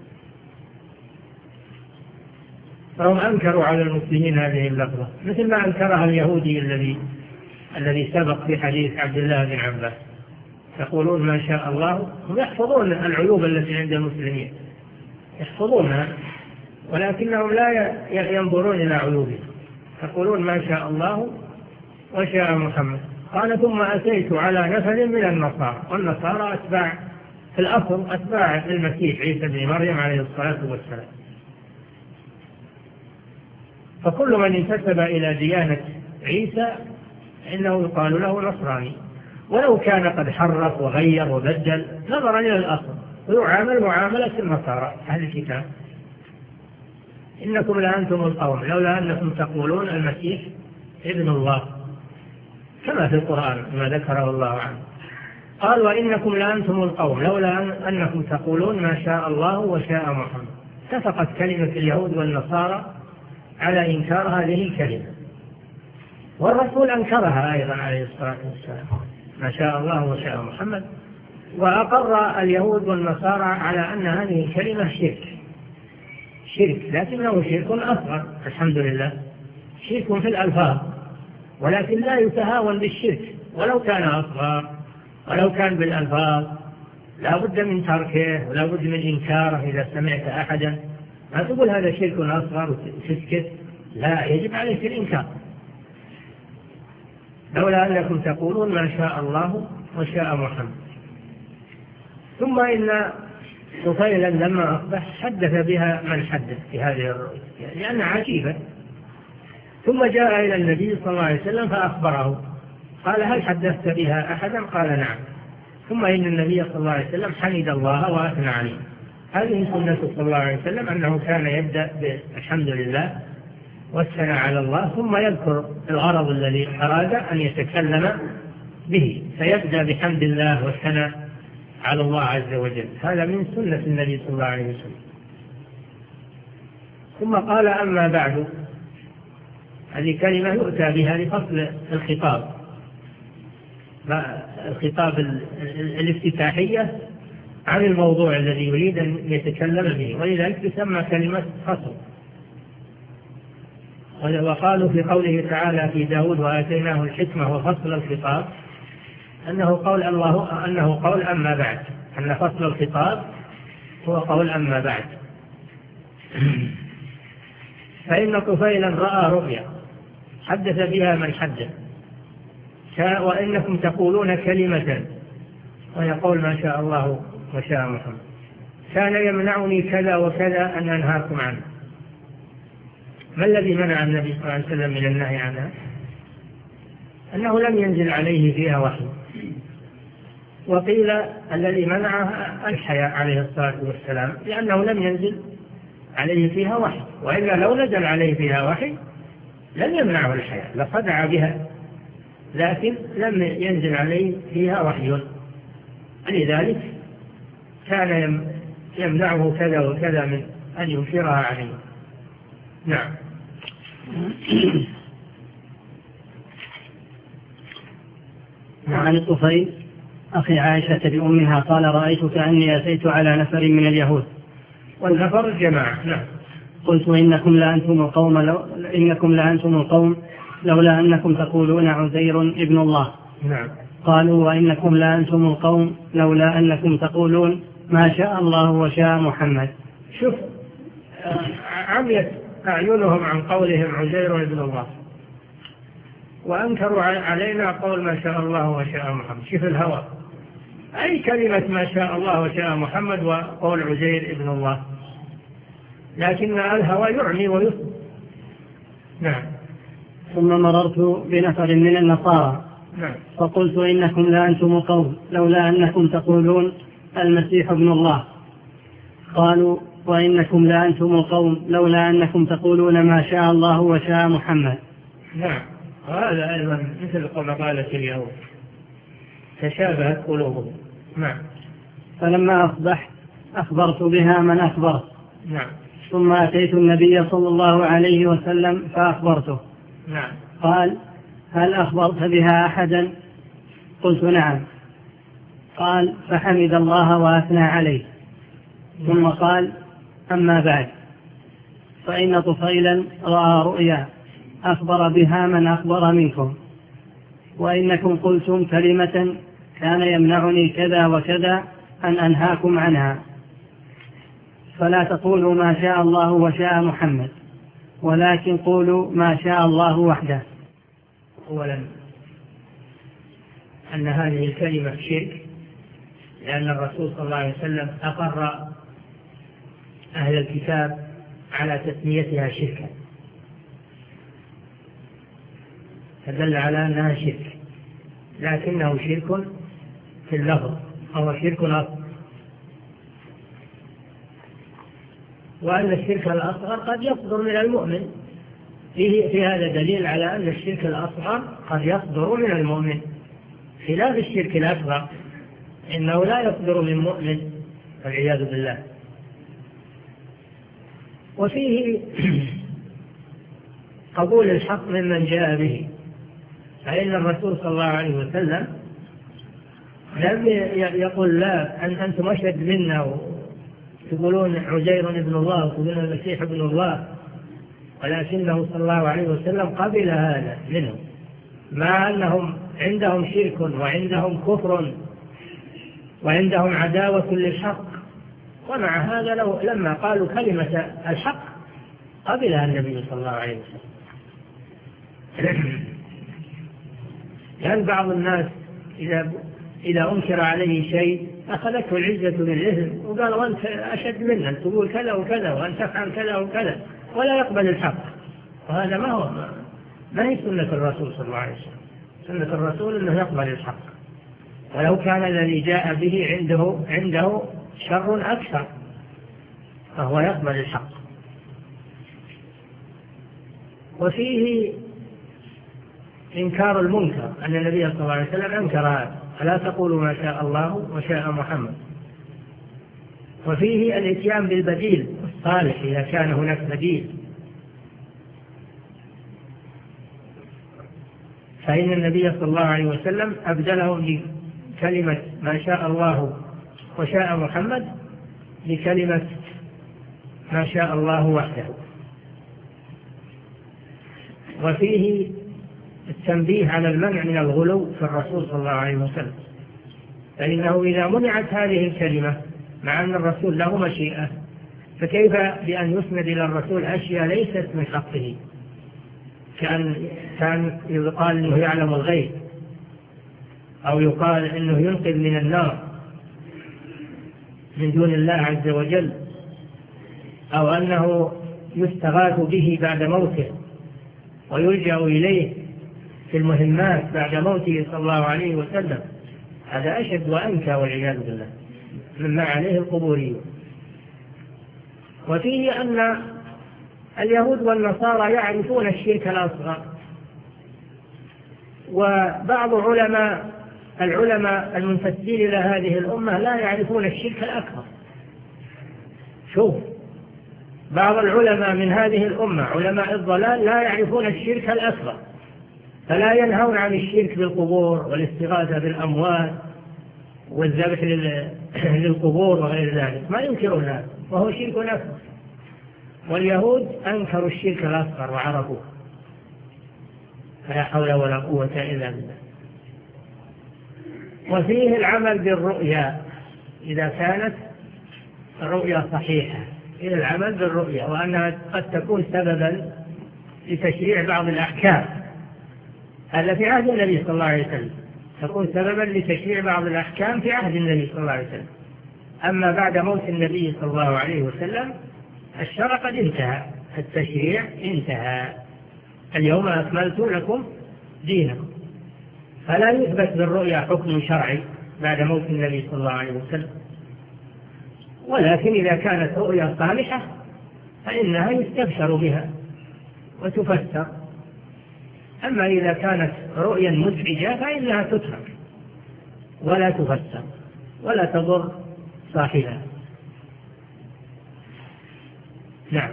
فهم أنكروا على المسلمين هذه اللفظة، مثل ما أنكرها اليهودي الذي الذي سبق في حديث عبد الله بن عباس. يقولون ما شاء الله، هم يحفظون العيوب التي عند المسلمين، يحفظونها، ولكنهم لا ينظرون إلى عيوبهم. يقولون ما شاء الله وشاء محمد. قال: ثم أتيت على نفر من النصارى، والنصارى أتباع في الأصل أتباع المسيح عيسى بن مريم عليه الصلاة والسلام. فكل من انتسب إلى ديانة عيسى إنه يقال له نصراني، ولو كان قد حرف وغير وبدل نظرا إلى الأصل، ويعامل معاملة النصارى أهل الكتاب. إنكم لأنتم القوم لولا أنكم تقولون المسيح ابن الله، كما في القرآن ما ذكره الله عنه. قال: وإنكم لأنتم القوم لولا أنكم تقولون ما شاء الله وشاء محمد. اتفقت كلمة اليهود والنصارى على إنكار هذه الكلمة، والرسول أنكرها أيضا عليه الصلاة والسلام، ما شاء الله وشاء محمد. وأقر اليهود والنصارى على أن هذه الكلمة شرك، شرك لكنه شرك أصغر، الحمد لله، شرك في الألفاظ، ولكن لا يتهاون بالشرك ولو كان أصغر، ولو كان بالألفاظ لا بد من تركه ولا بد من إنكاره. إذا سمعت أحدا ما تقول هذا شرك أصغر وتسكت، لا، يجب عليك الإنكار. لولا أنكم تقولون ما شاء الله وشاء محمد. ثم إن طفيلا لما أصبح حدث بها من حدث في هذه الرؤيا لأنها عجيبة. ثم جاء إلى النبي صلى الله عليه وسلم فأخبره، قال: هل حدثت بها أحدا؟ قال: نعم. ثم إن النبي صلى الله عليه وسلم حمد الله وأثنى عليه. هذه سنة صلى الله عليه وسلم، أنه كان يبدأ بالحمد لله والثناء على الله، ثم يذكر الغرض الذي أراد أن يتكلم به، فيبدأ بحمد الله والثناء على الله عز وجل. هذا من سنة النبي صلى الله عليه وسلم. ثم قال: أما بعد، هذه كلمة يؤتى بها لفصل الخطاب، الخطاب الافتتاحية عن الموضوع الذي يريد أن يتكلم به، ولذلك تسمى كلمة فصل. وقالوا في قوله تعالى في داود وآتيناه الحكمة وفصل الخطاب أنه قول الله أنه قول أما بعد، أن فصل الخطاب هو قول أما بعد. فإن طفيلا رأى رؤيا حدث بها من حدث، وإنكم تقولون كلمة ويقول ما شاء الله وشاء محمد، كان يمنعني كذا وكذا أن أنهاكم عنه. ما الذي منع النبي صلى الله عليه وسلم من النهي عنها؟ أنه لم ينزل عليه فيها وحي. وقيل الذي منعها الحياء عليه الصلاة والسلام، لأنه لم ينزل عليه فيها وحي، وإلا لو نزل عليه فيها وحي لم يمنعه الحياء لصدع بها، لكن لم ينزل عليه فيها وحي، لذلك كان يمنعه كذا وكذا من أن ينكرها عليه. نعم. وعن الطفيل أخي عائشة بأمها قال رأيت كأني أتيت على نفر من اليهود، والنفر الجماعة. نعم. قلت إنكم لأنتم القوم لو إنكم لأنتم القوم لولا أنكم تقولون عزير ابن الله. نعم. قالوا وإنكم لأنتم القوم لولا أنكم تقولون ما شاء الله وشاء محمد. شوف عميت أعينهم عن قولهم عزير ابن الله، وأنكروا علينا قول ما شاء الله وشاء محمد. شوف الهوى، أي كلمة ما شاء الله وشاء محمد وقول عزير ابن الله، لكن الهوى يعمي ويصب. نعم. ثم مررت بنفر من النصارى نعم. فقلت إنكم لأنتم القوم لولا أنكم تقولون المسيح ابن الله. قالوا وإنكم لأنتم القوم لولا أنكم تقولون ما شاء الله وشاء محمد. نعم. هذا أيضا مثل قول قالت اليهود، تشابهت قلوبهم. نعم. فلما أصبحت أخبرت بها من أخبرت. نعم. ثم أتيت النبي صلى الله عليه وسلم فأخبرته. نعم. قال هل أخبرت بها أحدا؟ قلت نعم. قال فحمد الله وأثنى عليه. ثم قال أما بعد فإن طفيلا رأى رؤيا أخبر بها من أخبر منكم، وإنكم قلتم كلمة كان يمنعني كذا وكذا أن أنهاكم عنها، فلا تقولوا ما شاء الله وشاء محمد، ولكن قولوا ما شاء الله وحده. أولا أن هذه الكلمة شرك، لأن الرسول صلى الله عليه وسلم أقر أهل الكتاب على تسميتها شركا، فدل على أنها شرك، لكنه شرك في اللفظ، أو شرك أصغر. وأن الشرك الأصغر قد يصدر من المؤمن، فيه في هذا دليل على أن الشرك الأصغر قد يصدر من المؤمن، خلاف الشرك الأصغر إنه لا يصدر من مؤمن والعياذ بالله. وفيه قبول الحق ممن جاء به، فإن الرسول صلى الله عليه وسلم لم يقول لا أن أنتم أشد منا تقولون عزير ابن الله وتقولون المسيح ابن الله، ولكنه صلى الله عليه وسلم قبل هذا منهم، مع أنهم عندهم شرك وعندهم كفر وعندهم عداوة للحق، ومع هذا لو لما قالوا كلمة الحق قبلها النبي صلى الله عليه وسلم. لأن بعض الناس إذا إذا أنكر عليه شيء أخذته العزة بالإثم وقال وأنت أشد منا، تقول كذا وكذا وأن تفعل كذا وكذا، ولا يقبل الحق. وهذا ما هو ما هي سنة الرسول صلى الله عليه وسلم. سنة الرسول أنه يقبل الحق، ولو كان الذي جاء به عنده عنده شر أكثر فهو يقبل الحق. وفيه إنكار المنكر، أن النبي صلى الله عليه وسلم أنكر هذا، فلا تقولوا ما شاء الله وشاء محمد. وفيه الاتيان بالبديل الصالح إذا كان هناك بديل، فإن النبي صلى الله عليه وسلم أبدلهم بكلمة ما شاء الله وشاء محمد بكلمة ما شاء الله وحده. وفيه التنبيه على المنع من الغلو في الرسول صلى الله عليه وسلم، فإنه إذا منعت هذه الكلمة مع أن الرسول له مشيئة، فكيف بأن يسند إلى الرسول أشياء ليست من حقه، كان كان يقال أنه يعلم الغيب، أو يقال أنه ينقذ من النار من دون الله عز وجل، أو أنه يستغاث به بعد موته ويلجأ إليه في المهمات بعد موته صلى الله عليه وسلم. هذا أشد وأنكى والعياذ بالله مما عليه القبوريون. وفيه أن اليهود والنصارى يعرفون الشرك الأصغر، وبعض علماء العلماء المنتسبين إلى هذه الأمة لا يعرفون الشرك الأكبر. شوف، بعض العلماء من هذه الأمة علماء الضلال لا يعرفون الشرك الأكبر، فلا ينهون عن الشرك بالقبور والاستغاثة بالأموات والذبح للقبور وغير ذلك، ما ينكرون هذا وهو شرك أكبر. واليهود أنكروا الشرك الأصغر وعرفوه، فلا حول ولا قوة إلا بالله. وفيه العمل بالرؤيا إذا كانت الرؤيا صحيحة، إلى العمل بالرؤيا، وأنها قد تكون سببا لتشريع بعض الأحكام. هذا في عهد النبي صلى الله عليه وسلم، تكون سببا لتشريع بعض الأحكام في عهد النبي صلى الله عليه وسلم. أما بعد موت النبي صلى الله عليه وسلم الشرع قد انتهى، التشريع انتهى، اليوم أكملت لكم دينكم. فلا يثبت بالرؤيا حكم شرعي بعد موت النبي صلى الله عليه وسلم، ولكن إذا كانت رؤيا صالحة فإنها يستبشر بها وتفسر. أما إذا كانت رؤيا مزعجة فإنها تترك ولا تفسر ولا تضر صاحبها. نعم.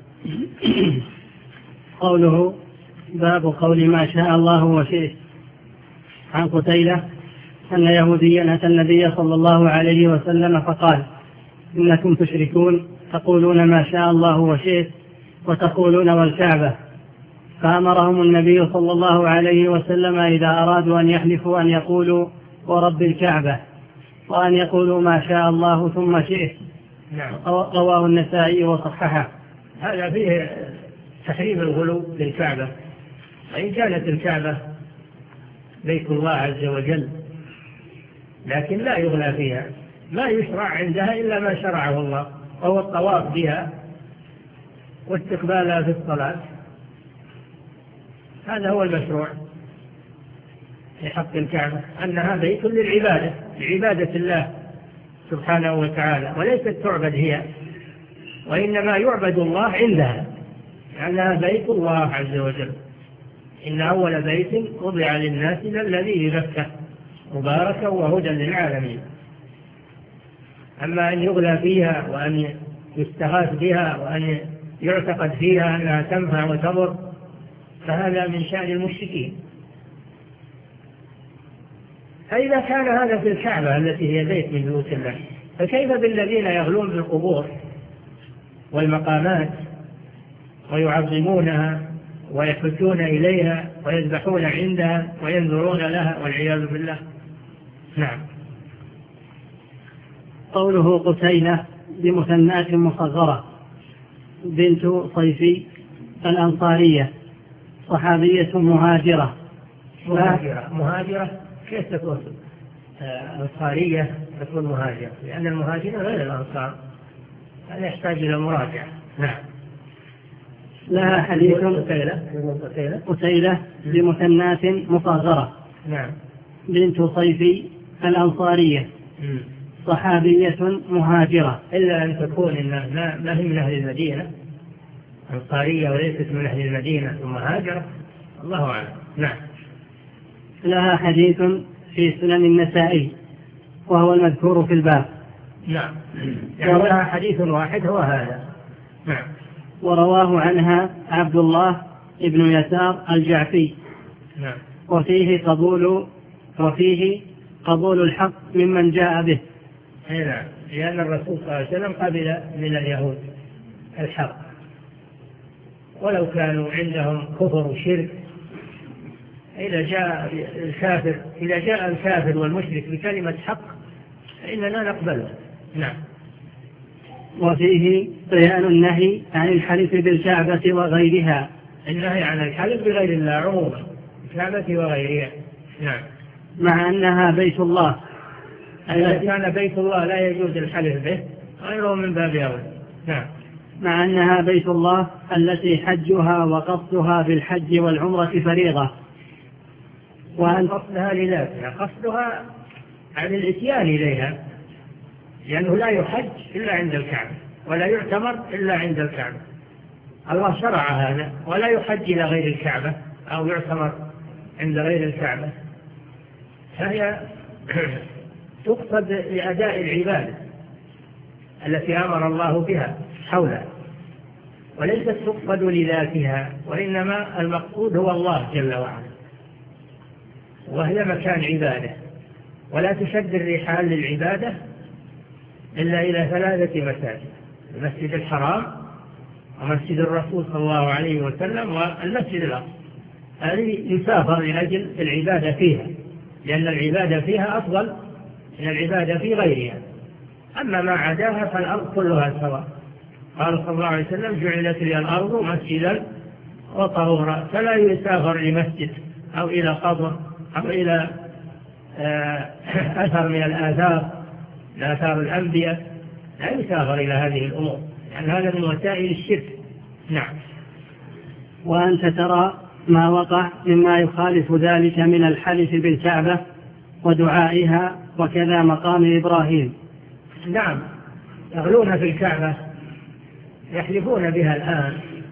قوله باب قول ما شاء الله وشئت. عن قتيلة أن يهوديا أتى النبي صلى الله عليه وسلم فقال: إنكم تشركون تقولون ما شاء الله وشئت وتقولون والكعبة. فأمرهم النبي صلى الله عليه وسلم إذا أرادوا أن يحلفوا أن يقولوا ورب الكعبة، وأن يقولوا ما شاء الله ثم شئت. نعم. رواه النسائي وصححه. هذا فيه تحريم الغلو للكعبة، وإن كانت الكعبة بيت الله عز وجل، لكن لا يغلى فيها، ما يشرع عندها إلا ما شرعه الله، وهو الطواف بها واستقبالها في الصلاة. هذا هو المشروع في حق الكعبة، أنها بيت للعبادة، لعبادة الله سبحانه وتعالى، وليست تعبد هي، وإنما يعبد الله عندها، لأنها بيت الله عز وجل. إن أول بيت وضع للناس الذي ببكة مباركا وهدى للعالمين. أما أن يغلى فيها وأن يستغاث بها وأن يعتقد فيها أنها تنفع وتضر فهذا من شأن المشركين. فإذا كان هذا في الكعبة التي هي بيت من بيوت الله، فكيف بالذين يغلون بالقبور والمقامات ويعظمونها ويحجون إليها ويذبحون عندها وينذرون لها والعياذ بالله. نعم. قوله قتيلة بمثنات مصغرة بنت صيفي الأنصارية صحابية مهاجرة. مهاجرة مهاجرة كيف تكون أنصارية تكون مهاجرة؟ لأن المهاجرة غير الأنصار، هذا يحتاج إلى مراجعة. نعم. لها حديث قتيلة قتيلة بمثنات مصغرة. نعم. بنت صيفي الأنصارية م. صحابية مهاجرة، إلا أن تكون إنها ما هي من أهل المدينة، أنصارية وليست من أهل المدينة ثم هاجرة، الله أعلم. نعم. لها حديث في سنن النسائي وهو المذكور في الباب. نعم. يعني لها حديث واحد هو هذا. نعم. ورواه عنها عبد الله ابن يسار الجعفي. نعم. وفيه قبول وفيه قبول الحق ممن جاء به. نعم، لأن الرسول صلى الله عليه وسلم قبل من اليهود الحق، ولو كانوا عندهم كفر وشرك، إذا جاء الكافر إذا جاء الكافر والمشرك بكلمة حق فإننا نقبله. نعم. وفيه بيان النهي عن الحلف بالكعبة وغيرها. النهي عن الحلف بغير الله عموما، الكعبة وغيرها. نعم. مع أنها بيت الله، إذا كان بيت الله لا يجوز الحلف به، غيره من باب أولى. نعم. مع أنها بيت الله التي حجها وقصدها بالحج والعمرة فريضة، وأن قصدها لذاتها، قصدها عن الإتيان إليها، لأنه لا يحج إلا عند الكعبة ولا يعتمر إلا عند الكعبة. الله شرع هذا، ولا يحج إلى غير الكعبة أو يعتمر عند غير الكعبة، فهي تقصد لأداء العبادة التي أمر الله بها حولها، وليست تقصد لذاتها، وإنما المقصود هو الله جل وعلا، وهي مكان عبادة. ولا تشد الرحال للعبادة إلا إلى ثلاثة مساجد: المسجد الحرام، ومسجد الرسول صلى الله عليه وسلم، والمسجد الأقصى. هذه يسافر لأجل العبادة فيها، لأن العبادة فيها أفضل من العبادة في غيرها. أما ما عداها فالأرض كلها سواء. قال صلى الله عليه وسلم: جعلت لي الأرض مسجدا وطهورا. فلا يسافر لمسجد أو إلى قبر أو إلى أثر من الآثار، لآثار الأنبياء، لا يسافر إلى هذه الأمور، لأن يعني هذا من وسائل الشرك. نعم. وأنت ترى ما وقع مما يخالف ذلك من الحلف بالكعبة ودعائها، وكذا مقام إبراهيم. نعم، يغلون في الكعبة، يحلفون بها الآن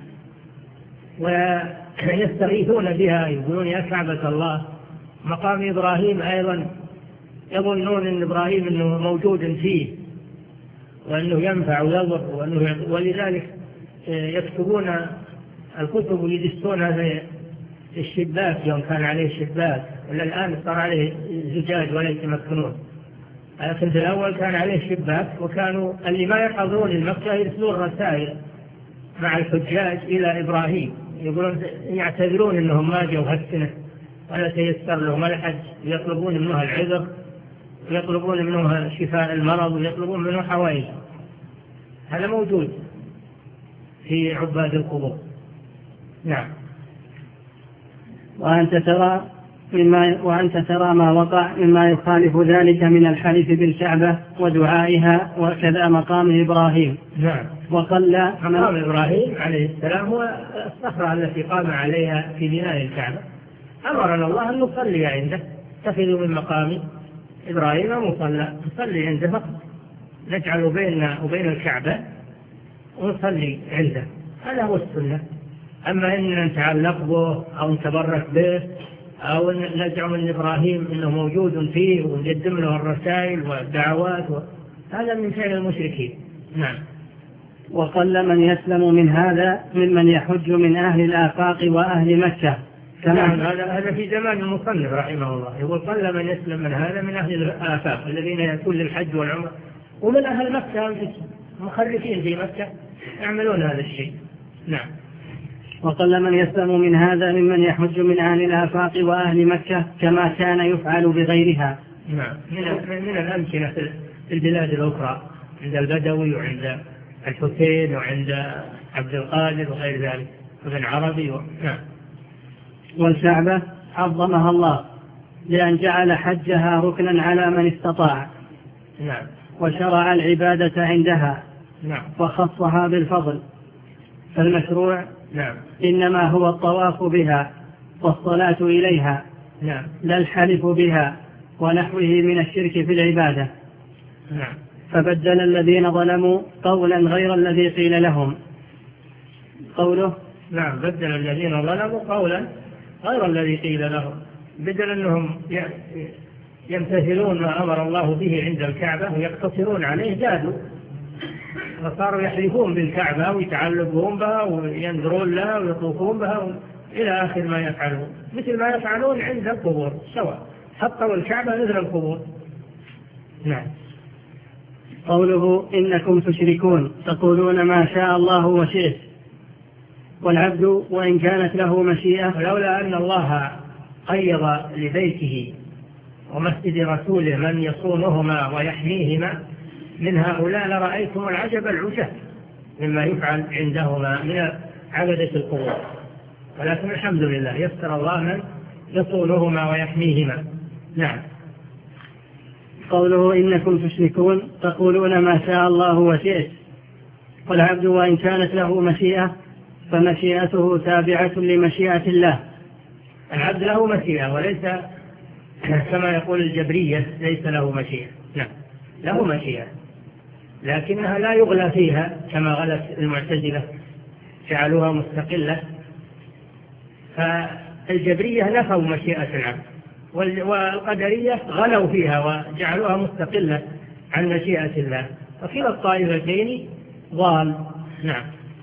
ويستغيثون بها، يقولون يا كعبة الله. مقام إبراهيم أيضا يظنون أن إبراهيم أنه موجود فيه، وأنه ينفع ويضر، وأنه، ولذلك يكتبون الكتب ويدسونها في الشباك يوم كان عليه شباك، ولا الآن صار عليه زجاج ولا يتمكنون. لكن في الأول كان عليه شباك، وكانوا اللي ما يحضرون المكة يرسلون رسائل مع الحجاج إلى إبراهيم، يقولون يعتذرون أنهم ما جوا هالسنة ولا تيسر لهم الحج، يطلبون منها العذر، ويطلبون منها شفاء المرض، ويطلبون منه حوائج. هذا موجود في عباد القبور. نعم. وأنت ترى مما وأنت ترى ما وقع مما يخالف ذلك من الحلف بالكعبة ودعائها، وكذا مقام إبراهيم. نعم. وقل مقام إبراهيم عليه السلام هو الصخرة التي قام عليها في بناء الكعبة. أمرنا الله أن نصلي عنده، اتخذوا من مقام إبراهيم مصلى، نصلي عنده فقط، نجعل بيننا وبين الكعبة ونصلي عنده، هذا هو السنة. أما إننا نتعلق به أو نتبرك به أو نزعم أن إبراهيم إنه موجود فيه ونقدم له الرسائل والدعوات، هذا من فعل المشركين. نعم. وقل من يسلم من هذا ممن يحج من أهل الآفاق وأهل مكة. نعم، هذا هذا في زمان المصنف رحمه الله، يقول قل من يسلم من هذا من أهل الآفاق الذين يأتون للحج والعمرة، ومن أهل مكة مخرفين في مكة يعملون هذا الشيء. نعم. وقل من يسلم من هذا ممن يحج من أهل الآفاق وأهل مكة كما كان يفعل بغيرها. نعم، من من الأمثلة في البلاد الأخرى، عند البدوي وعند الحسين وعند عبد القادر وغير ذلك ابن عربي و... نعم. والكعبة عظمها الله لأن جعل حجها ركنا على من استطاع. نعم. وشرع العبادة عندها. نعم. وخصها بالفضل، فالمشروع نعم. إنما هو الطواف بها والصلاة إليها. نعم. لا الحلف بها ونحوه من الشرك في العبادة. نعم. فبدل الذين ظلموا قولا غير الذي قيل لهم. قوله نعم، بدل الذين ظلموا قولا غير الذي قيل لهم، بدل أنهم يمتثلون ما أمر الله به عند الكعبة ويقتصرون عليه، زادوا وصاروا يحلفون بالكعبة ويتعلقون بها وينظرون لها ويطوفون بها إلى آخر ما يفعلون، مثل ما يفعلون عند القبور سواء، حطوا الكعبة مثل القبور. نعم. قوله إنكم تشركون تقولون ما شاء الله وشئت، والعبد وإن كانت له مشيئة. ولولا أن الله قيض لبيته ومسجد رسوله من يصونهما ويحميهما من هؤلاء لرأيتم العجب العجب مما يفعل عندهما من عبدة القبور، ولكن الحمد لله يسر الله من يصونهما ويحميهما. نعم. قوله إنكم تشركون تقولون ما شاء الله وشئت، والعبد وإن كانت له مشيئة فمشيئته تابعة لمشيئة الله. العبد له مشيئة وليس كما يقول الجبرية ليس له مشيئة. نعم، له مشيئة لكنها لا يغلى فيها كما غلت المعتزلة جعلوها مستقلة. فالجبرية نفوا مشيئة العبد، والقدرية غلوا فيها وجعلوها مستقلة عن مشيئة الله، فكلا الطائفتين ضال. نعم.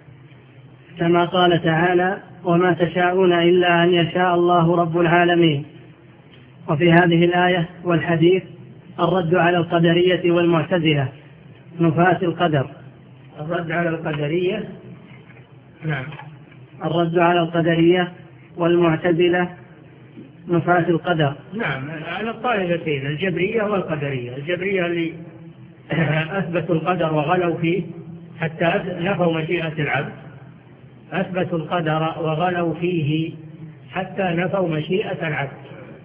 كما قال تعالى وما تشاءون إلا أن يشاء الله رب العالمين. وفي هذه الآية والحديث الرد على القدرية والمعتزلة نفاة القدر. الرد على القدرية. نعم. الرد على القدرية والمعتزلة نفاة القدر. نعم، على الطائفتين الجبرية والقدرية. الجبرية اللي أثبتوا القدر وغلوا فيه حتى نفوا مشيئة العبد، أثبتوا القدر وغلوا فيه حتى نفوا مشيئة العبد.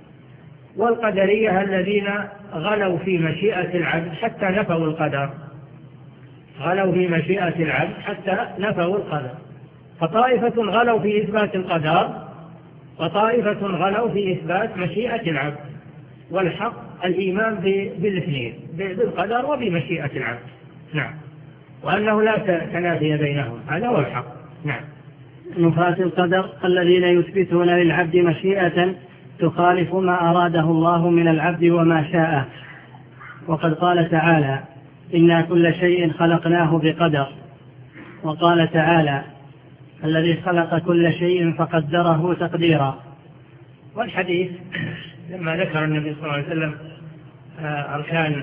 والقدرية الذين غلوا في مشيئة العبد حتى نفوا القدر، غلوا في مشيئة العبد حتى نفوا القدر. فطائفة غلوا في إثبات القدر وطائفة غلوا في إثبات مشيئة العبد، والحق الإيمان بالاثنين، بالقدر وبمشيئة العبد. نعم. وأنه لا تنافي بينهم، هذا هو الحق. نعم. نفاة القدر الذين يثبتون للعبد مشيئة تخالف ما أراده الله من العبد وما شاء. وقد قال تعالى إنا كل شيء خلقناه بقدر. وقال تعالى الذي خلق كل شيء فقدره تقديرا. والحديث لما ذكر النبي صلى الله عليه وسلم أركان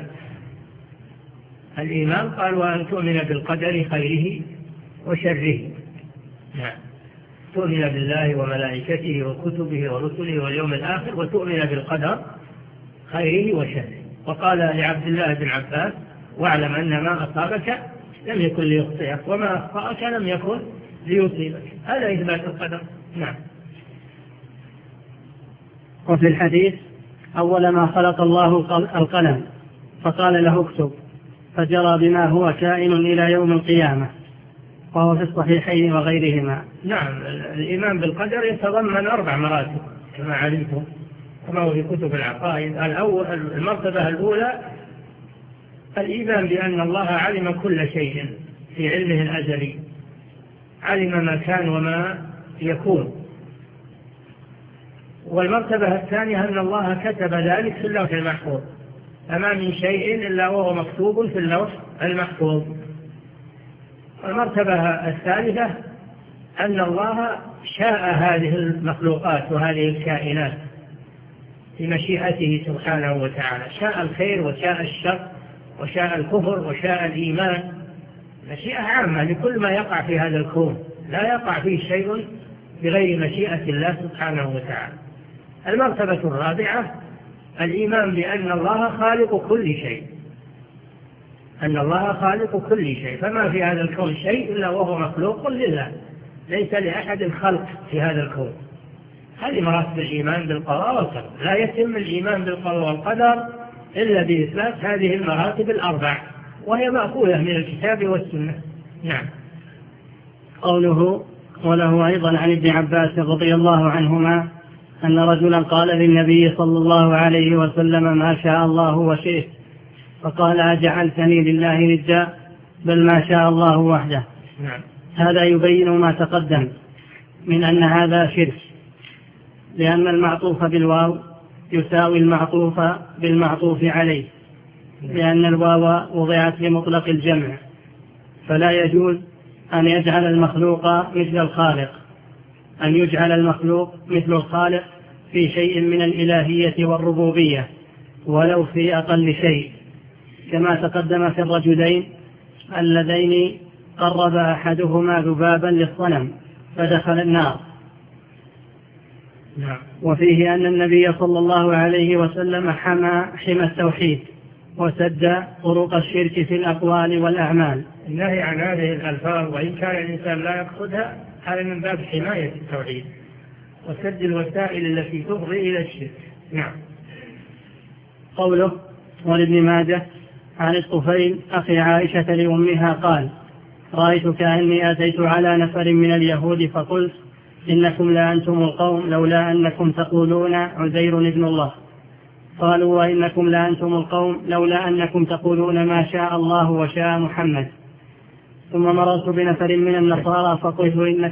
الإيمان قال وأن تؤمن بالقدر خيره وشره. نعم. تؤمن بالله وملائكته وكتبه ورسله واليوم الآخر، وتؤمن بالقدر خيره وشره. وقال لعبد الله بن عباس واعلم أن ما أصابك لم يكن ليخطئك وما أخطأك لم يكن ليصيبك. هذا إثبات القدر. نعم. وفي الحديث أول ما خلق الله القلم فقال له اكتب فجرى بما هو كائن إلى يوم القيامة، وهو في الصحيحين وغيرهما. نعم. الإيمان بالقدر يتضمن أربع مراتب كما علمتم كما هو في كتب العقائد. الأول المرتبة الأولى الإيمان بأن الله علم كل شيء في علمه الأزلي، علم ما كان وما يكون. والمرتبة الثانية أن الله كتب ذلك في اللوح المحفوظ، فما من شيء إلا وهو مكتوب في اللوح المحفوظ. والمرتبة الثالثة أن الله شاء هذه المخلوقات وهذه الكائنات بمشيئته سبحانه وتعالى، شاء الخير وشاء الشر وشاء الكفر وشاء الإيمان، مشيئة عامة لكل ما يقع في هذا الكون، لا يقع فيه شيء بغير مشيئة الله سبحانه وتعالى. المرتبة الرابعة الإيمان بأن الله خالق كل شيء، أن الله خالق كل شيء، فما في هذا الكون شيء إلا وهو مخلوق لله، ليس لأحد خلق في هذا الكون. هذه مراتب الإيمان بالقضاء والقدر. لا يتم الإيمان بالقضاء والقدر إلا بإثبات هذه المراتب الأربع، وهي مأخوذة من الكتاب والسنة. نعم. قوله وله أيضا عن ابن عباس رضي الله عنهما أن رجلا قال للنبي صلى الله عليه وسلم ما شاء الله وشئت، فقال أجعلتني لله ندا بل ما شاء الله وحده. نعم. هذا يبين ما تقدم من أن هذا شرك، لأن المعطوف بالواو يساوي المعطوف بالمعطوف عليه، لأن الواو وضعت لمطلق الجمع، فلا يجوز أن يجعل المخلوق مثل الخالق، أن يجعل المخلوق مثل الخالق في شيء من الإلهية والربوبية ولو في أقل شيء، كما تقدم في الرجلين اللذين قرب أحدهما ذبابا للصنم فدخل النار. وفيه أن النبي صلى الله عليه وسلم حمى حمى التوحيد وسد طرق الشرك في الأقوال والأعمال. النهي عن هذه الألفاظ وإن كان الإنسان لا يقصدها هذا من باب حماية التوحيد وسد الوسائل التي تفضي إلى الشرك. نعم. قوله ولابن ماجه عن الطفيل أخي عائشة لأمها قال رأيت كأني أتيت على نفر من اليهود فقلت إنكم لأنتم القوم لولا أنكم تقولون عزير ابن الله. قالوا وإنكم لأنتم القوم لولا أنكم تقولون ما شاء الله وشاء محمد. ثم مررت بنفر من النصارى فقلت إنك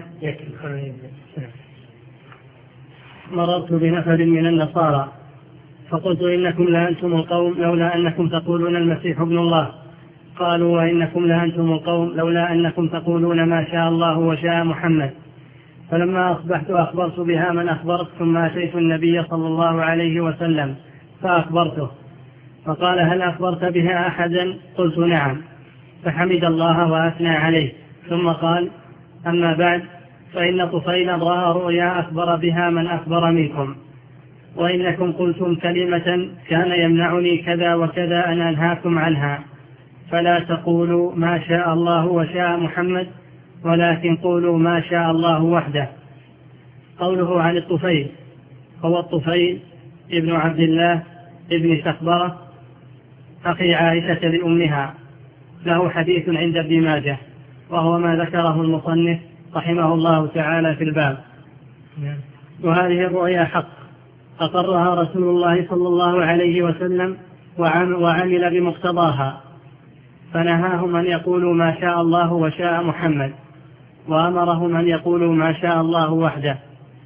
مررت بنفر من النصارى فقلت إنكم لأنتم القوم لولا أنكم تقولون المسيح ابن الله. قالوا وإنكم لأنتم القوم لولا أنكم تقولون ما شاء الله وشاء محمد. فلما أصبحت أخبرت بها من أخبرت ثم أتيت النبي صلى الله عليه وسلم فأخبرته فقال هل أخبرت بها أحدا؟ قلت نعم. فحمد الله وأثنى عليه ثم قال أما بعد فإن طفيلا رأى رؤيا أخبر بها من أخبر منكم وإنكم قلتم كلمة كان يمنعني كذا وكذا أن أنهاكم عنها فلا تقولوا ما شاء الله وشاء محمد ولكن قولوا ما شاء الله وحده. قوله عن الطفيل هو الطفيل ابن عبد الله ابن سخبرة أخي عائشة لأمها، له حديث عند ابن ماجه وهو ما ذكره المصنف رحمه الله تعالى في الباب. وهذه الرؤيا حق أقرها رسول الله صلى الله عليه وسلم وعمل بمقتضاها، فنهاهم أن يقولوا ما شاء الله وشاء محمد وأمرهم أن يقولوا ما شاء الله وحده.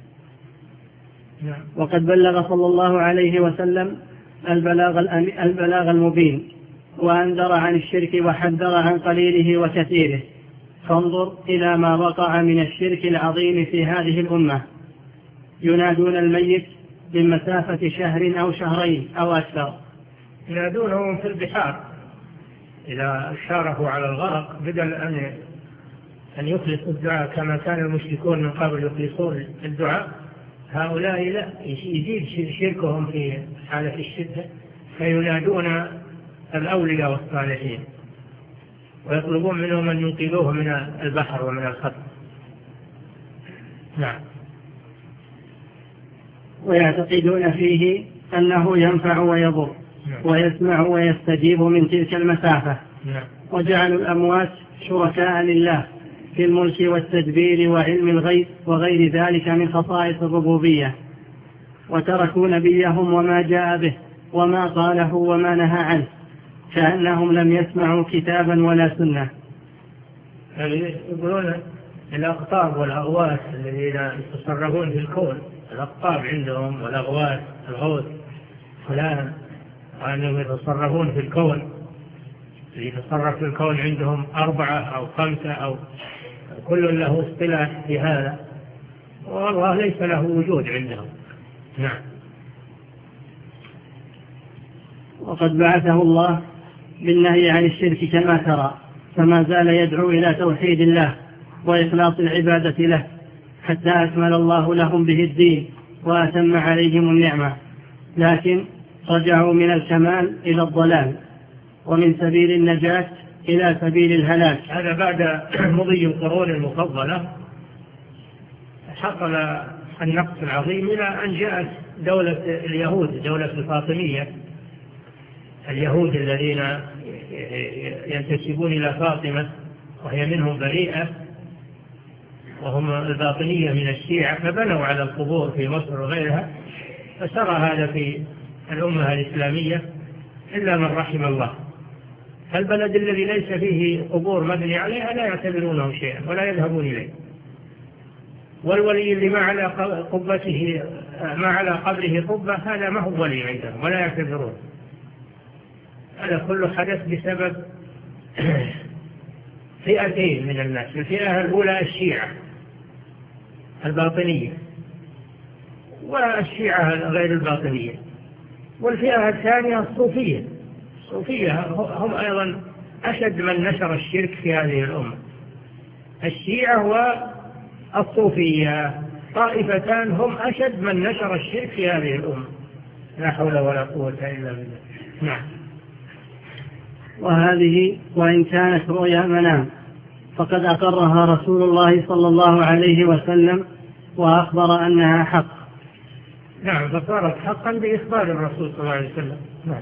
وقد بلغ صلى الله عليه وسلم البلاغ, البلاغ المبين وأنذر عن الشرك وحذر عن قليله وكثيره. فانظر إلى ما وقع من الشرك العظيم في هذه الأمة، ينادون الميت من مسافة شهر أو شهرين أو أكثر، ينادونهم في البحار إذا شارفوا على الغرق بدل أن أن يخلصوا الدعاء كما كان المشركون من قبل يخلصون الدعاء، هؤلاء لا يزيد شركهم في حالة الشدة فينادون الأولياء والصالحين ويطلبون منهم أن ينقذوه من البحر ومن الخطر. نعم. ويعتقدون فيه أنه ينفع ويضر ويسمع ويستجيب من تلك المسافة. وجعلوا الأموات شركاء لله في الملك والتدبير وعلم الغيب وغير ذلك من خصائص الربوبية، وتركوا نبيهم وما جاء به وما قاله وما نهى عنه كأنهم لم يسمعوا كتابا ولا سنة. يقولون الأقطاب والأغواث الذين يتصرفون في الكون، الأقطاب عندهم والأغواث الغوث فلان، وأنهم يتصرفون في الكون، اللي يتصرف في الكون عندهم أربعة أو خمسة أو كل له اصطلاح في هذا، والله ليس له وجود عندهم. نعم. وقد بعثه الله بالنهي عن الشرك كما ترى، فما زال يدعو إلى توحيد الله وإخلاص العبادة له حتى أكمل الله لهم به الدين وأتم عليهم النعمة، لكن رجعوا من الكمال إلى الضلال ومن سبيل النجاة إلى سبيل الهلاك. هذا بعد مضي القرون المفضلة حصل النقص العظيم إلى أن جاءت دولة اليهود، دولة الفاطمية، اليهود الذين ينتسبون إلى فاطمة وهي منهم بريئة، وهم الباطنية من الشيعة، فبنوا على القبور في مصر وغيرها، فسرى هذا في الأمة الإسلامية إلا من رحم الله. فالبلد الذي ليس فيه قبور مبني عليها لا يعتبرونه شيئا ولا يذهبون إليه، والولي اللي ما على قبته ما على قبره قبة هذا ما هو ولي عندهم ولا يعتبرون. هذا كله حدث بسبب فئتين من الناس. الفئة الأولى الشيعة الباطنية والشيعة غير الباطنية. والفئة الثانية الصوفية. الصوفية هم أيضا أشد من نشر الشرك في هذه الأمة. الشيعة والصوفية طائفتان هم أشد من نشر الشرك في هذه الأمة. لا حول ولا قوة إلا بالله. نعم. وهذه وإن كانت رؤيا منام فقد أقرها رسول الله صلى الله عليه وسلم وأخبر أنها حق. نعم، فصارت حقا بإخبار الرسول صلى الله عليه وسلم. نعم.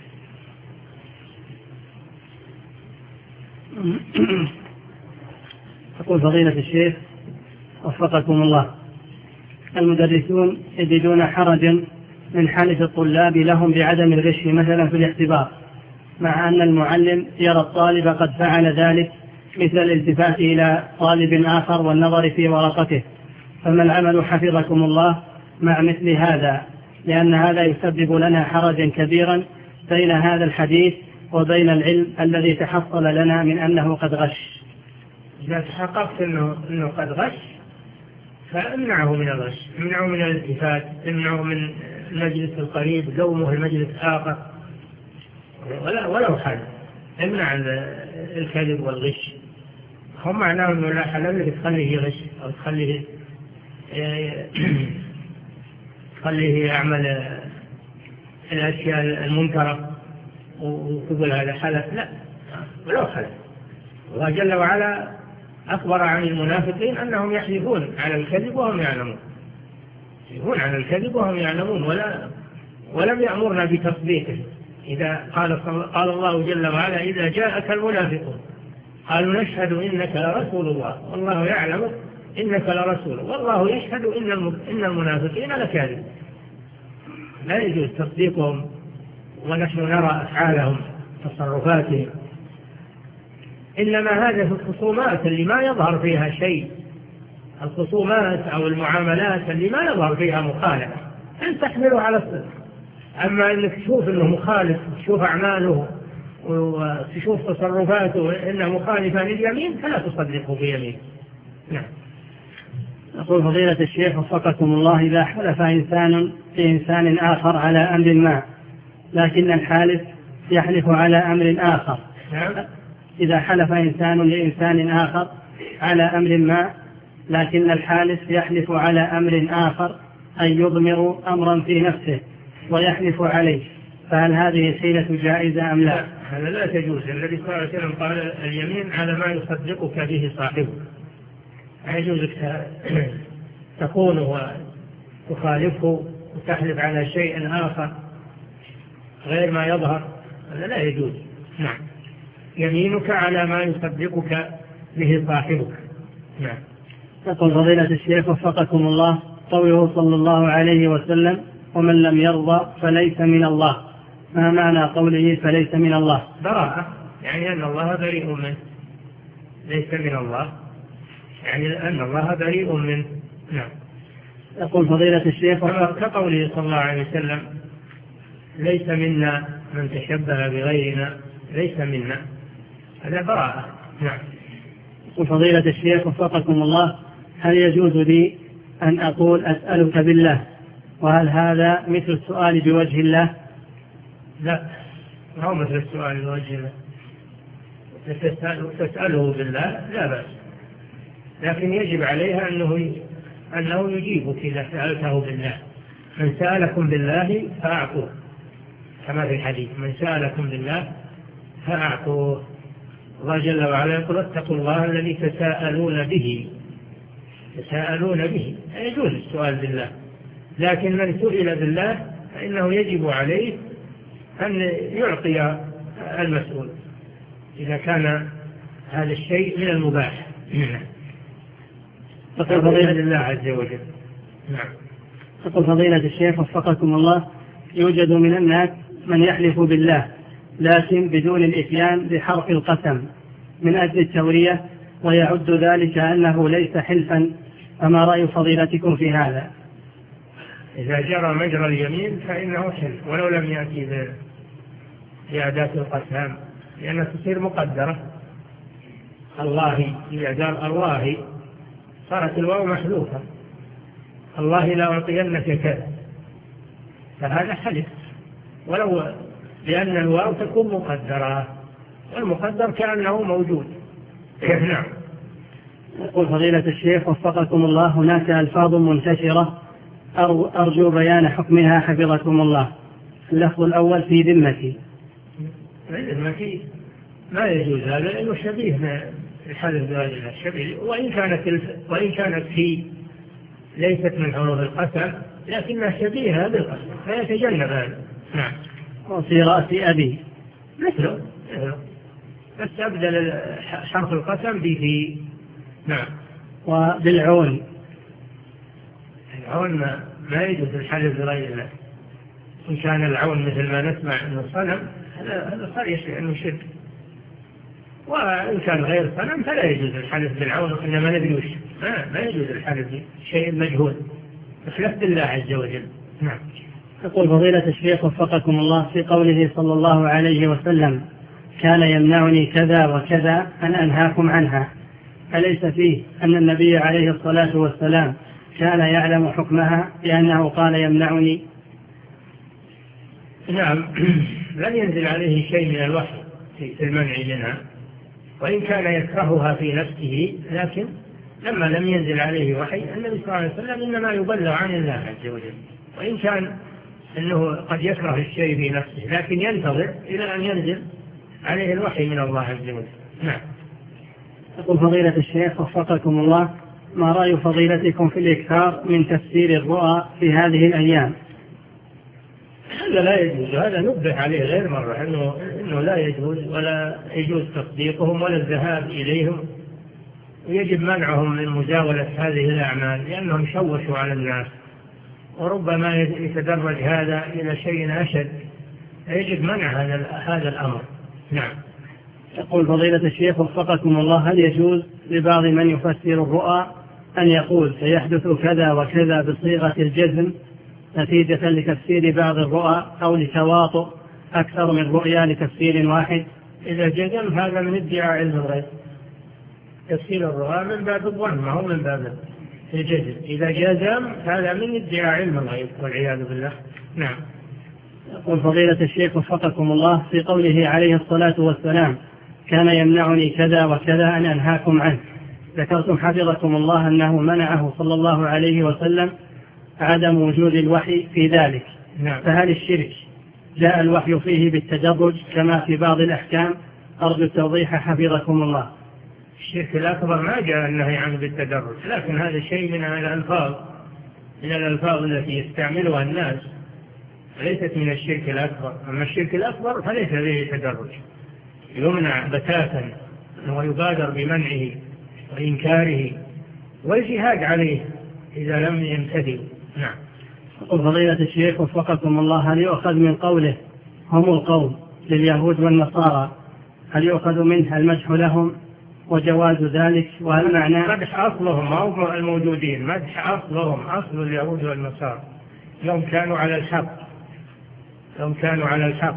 يقول فضيلة الشيخ وفقكم الله: المدرسون يجدون حرجا من حلف الطلاب لهم بعدم الغش مثلا في الاختبار، مع أن المعلم يرى الطالب قد فعل ذلك، مثل الالتفات إلى طالب آخر والنظر في ورقته، فما العمل حفظكم الله مع مثل هذا؟ لأن هذا يسبب لنا حرجا كبيرا بين هذا الحديث وبين العلم الذي تحصل لنا من أنه قد غش. إذا تحققت أنه, إنه قد غش فامنعه من الغش، امنعه من الالتفات، امنعه من المجلس القريب، قومه المجلس آخر ولو حل، امنع الكذب والغش. هم معناه أنه لا حل لك تخليه يغش أو تخليه تخليه يعمل الأشياء المنكرة وتقول هذا حلف. لا، ولو حلف. الله جل وعلا أخبر عن المنافقين أنهم يحلفون على الكذب وهم يعلمون، يحلفون على الكذب وهم يعلمون، ولا ولم يأمرنا بتصديقه. إذا قال, قال الله جل وعلا: إذا جاءك المنافقون قالوا نشهد إنك لرسول الله والله يعلم إنك لرسول والله يشهد إن المنافقين لكاذبون. لا يجوز تصديقهم ونحن نرى أفعالهم تصرفاتهم، إنما هذا في الخصومات اللي ما يظهر فيها شيء، الخصومات أو المعاملات اللي ما يظهر فيها مخالفة أن تحمله على الصدق. أما أنك تشوف أنه مخالف، تشوف أعماله وتشوف تصرفاته إنه مخالفة لليمين فلا تصدقه بيمين. نعم. يقول فضيلة الشيخ وفقكم الله: إذا حلف إنسان لإنسان آخر على أمر ما لكن الحالف يحلف على أمر آخر. نعم. إذا حلف إنسان لإنسان آخر على أمر ما لكن الحالف يحلف على أمر آخر أن يضمر أمرا في نفسه ويحلف عليه، فهل هذه الحيلة جائزة أم لا؟ هذا لا تجوز. النبي صلى الله عليه وسلم قال: اليمين على ما يصدقك به صاحبك. لا يجوز تخونه وتخالفه وتحلف على شيء آخر غير ما يظهر، هذا لا يجوز. نعم. يمينك على ما يصدقك به صاحبك. نعم. يقول فضيلة الشيخ وفقكم الله: قوله صلى الله عليه وسلم: ومن لم يرضى فليس من الله، ما معنى قوله فليس من الله؟ براءة، يعني أن الله بريء منه. ليس من الله يعني أن الله بريء منه. نعم. يقول فضيلة الشيخ كقوله صلى الله عليه وسلم: ليس منا من تشبه بغيرنا ليس منا، هذا براءة. نعم. يقول فضيلة الشيخ وفقكم الله: هل يجوز لي أن أقول أسألك بالله، وهل هذا مثل السؤال بوجه الله؟ لا، ما هو مثل السؤال بوجه الله. تسأله بالله لا بأس، لكن يجب عليها أنه أنه يجيبك إذا سألته بالله. من سألكم بالله فأعطوه، كما في الحديث: من سألكم بالله فأعطوه. الله جل وعلا يقول: اتقوا الله الذي تساءلون به تساءلون به. يجوز السؤال بالله، لكن من سئل بالله فإنه يجب عليه أن يعطي المسؤول إذا كان هذا الشيء من المباح. تقول فضيلة الله عز وجل. نعم. تقول فضيلة الشيخ وفقكم الله: يوجد من الناس من يحلف بالله لكن بدون الإتيان بحرف القسم من أجل التورية، ويعد ذلك أنه ليس حلفا، فما رأي فضيلتكم في هذا؟ إذا جرى مجرى اليمين فإنه حلف ولو لم يأتي بأداة القسم، لأنها تصير مقدرة. الله، إذا قال الله صارت الواو محذوفة الله لا أعطينك كذا، فهذا حلف، ولو لأن الواو تكون مقدرة، والمقدر كأنه موجود. نعم. يقول فضيلة الشيخ وفقكم الله، هناك ألفاظ منتشرة أرجو بيان حكمها حفظكم الله. اللفظ الأول في ذمتي. ذمتي ما يجوز هذا لأنه شبيه من الحلف بغير شبيه، وإن كانت وإن كانت في ليست من حروف القسم لكنها شبيهة بالقسم فيتجنب هذا. نعم. وفي رأس أبي مثله، بس أبدل حرف القسم به. نعم. وبالعون. العون ما, ما يجوز الحلف بغير الله. إن كان العون مثل ما نسمع أنه صنم هذا صريح لأنه شرك، وإن كان غير صنم فلا يجوز الحلف بالعون، إنما ندري وش ما, ما يجوز الحلف بشيء مجهول بخلاف بالله عز وجل. نعم. يقول فضيلة الشيخ وفقكم الله، في قوله صلى الله عليه وسلم كان يمنعني كذا وكذا أن أنهاكم عنها، أليس فيه أن النبي عليه الصلاة والسلام كان يعلم حكمها لأنه قال يمنعني؟ نعم. لم ينزل عليه شيء من الوحي في المنع منها، وإن كان يكرهها في نفسه، لكن لما لم ينزل عليه وحي النبي صلى الله عليه وسلم إنما يبلغ عن الله عز وجل، وإن كان أنه قد يكره الشيء في نفسه لكن ينتظر إلى أن ينزل عليه الوحي من الله عز وجل. نعم. يقول فضيلة الشيخ وفقكم الله، ما رأي فضيلتكم في الإكثار من تفسير الرؤى في هذه الأيام؟ هذا لا يجوز، هذا نبه عليه غير مرة أنه, إنه لا يجوز، ولا يجوز تصديقهم ولا الذهاب إليهم، ويجب منعهم من مزاولة هذه الأعمال لأنهم شوشوا على الناس، وربما يتدرج هذا إلى شيء أشد، يجب منع هذا هذا الأمر. نعم. يقول فضيلة الشيخ وفقكم الله، هل يجوز لبعض من يفسر الرؤى أن يقول سيحدث كذا وكذا بصيغة الجزم نتيجة لتفسير بعض الرؤى، أو لتواطؤ أكثر من رؤيا لتفسير واحد؟ إذا جزم هذا من ادعاء علم الغيب، تفسير الرؤى من باب الظن ما هو من باب الجزم، إذا جزم هذا من ادعاء علم الغيب والعياذ بالله. نعم. يقول فضيلة الشيخ وفقكم الله، في قوله عليه الصلاة والسلام كان يمنعني كذا وكذا أن أنهاكم عنه، ذكرتم حفظكم الله أنه منعه صلى الله عليه وسلم عدم وجود الوحي في ذلك. نعم. فهل الشرك جاء الوحي فيه بالتدرج كما في بعض الأحكام؟ أرجو التوضيح حفظكم الله. الشرك الأكبر ما جاء النهي عنه بالتدرج، لكن هذا شيء من الألفاظ من الألفاظ التي يستعملها الناس، ليست من الشرك الأكبر. أما الشرك الأكبر فليس به تدرج، يمنع بتاتا ويبادر بمنعه وإنكاره والجهاد عليه إذا لم يمتثل. نعم. يقول فضيلة الشيخ وفقكم الله، هل يؤخذ من قوله هم القوم لليهود والنصارى، هل يؤخذ منها المدح لهم وجواز ذلك؟ وهل معنى مدح أصلهم أو الموجودين؟ مدح أصلهم، أصل اليهود والنصارى يوم كانوا على الحق، يوم كانوا على الحق.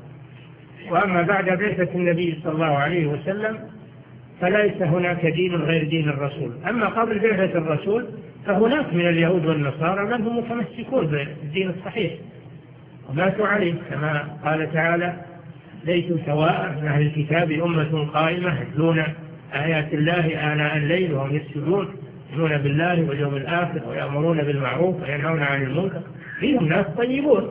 وأما بعد بعثة النبي صلى الله عليه وسلم فليس هناك دين غير دين الرسول. أما قبل بعثة الرسول فهناك من اليهود والنصارى من هم متمسكون بالدين الصحيح وماتوا عليه، كما قال تعالى ليسوا سواء من أهل الكتاب أمة قائمة يتلون آيات الله آناء الليل وهم يسجدون يؤمنون بالله واليوم الآخر ويأمرون بالمعروف وينهون عن المنكر، فيهم ناس طيبون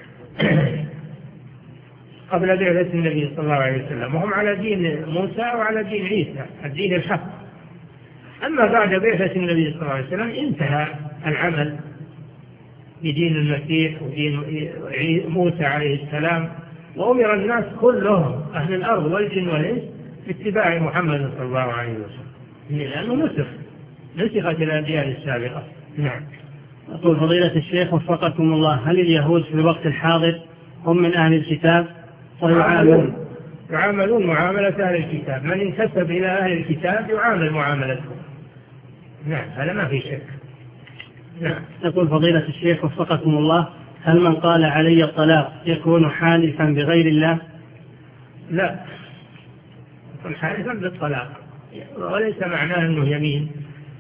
قبل بعثة النبي صلى الله عليه وسلم، وهم على دين موسى وعلى دين عيسى الدين الحق. أما بعد بعثة النبي صلى الله عليه وسلم انتهى العمل بدين المسيح ودين موسى عليه السلام، وأمر الناس كلهم أهل الأرض والجن والإنس باتباع محمد صلى الله عليه وسلم، لأنه نسخ نسخت الأديان السابقة. نعم. يقول فضيلة الشيخ وفقكم الله، هل اليهود في الوقت الحاضر هم من أهل الكتاب ويعاملون يعاملون معاملة أهل الكتاب؟ من انتسب إلى أهل الكتاب يعامل معاملتهم. نعم، هذا ما في شك. نعم. يقول فضيلة الشيخ وفقكم الله، هل من قال علي الطلاق يكون حالفا بغير الله؟ لا، يكون حالفا بالطلاق وليس معناه أنه يمين،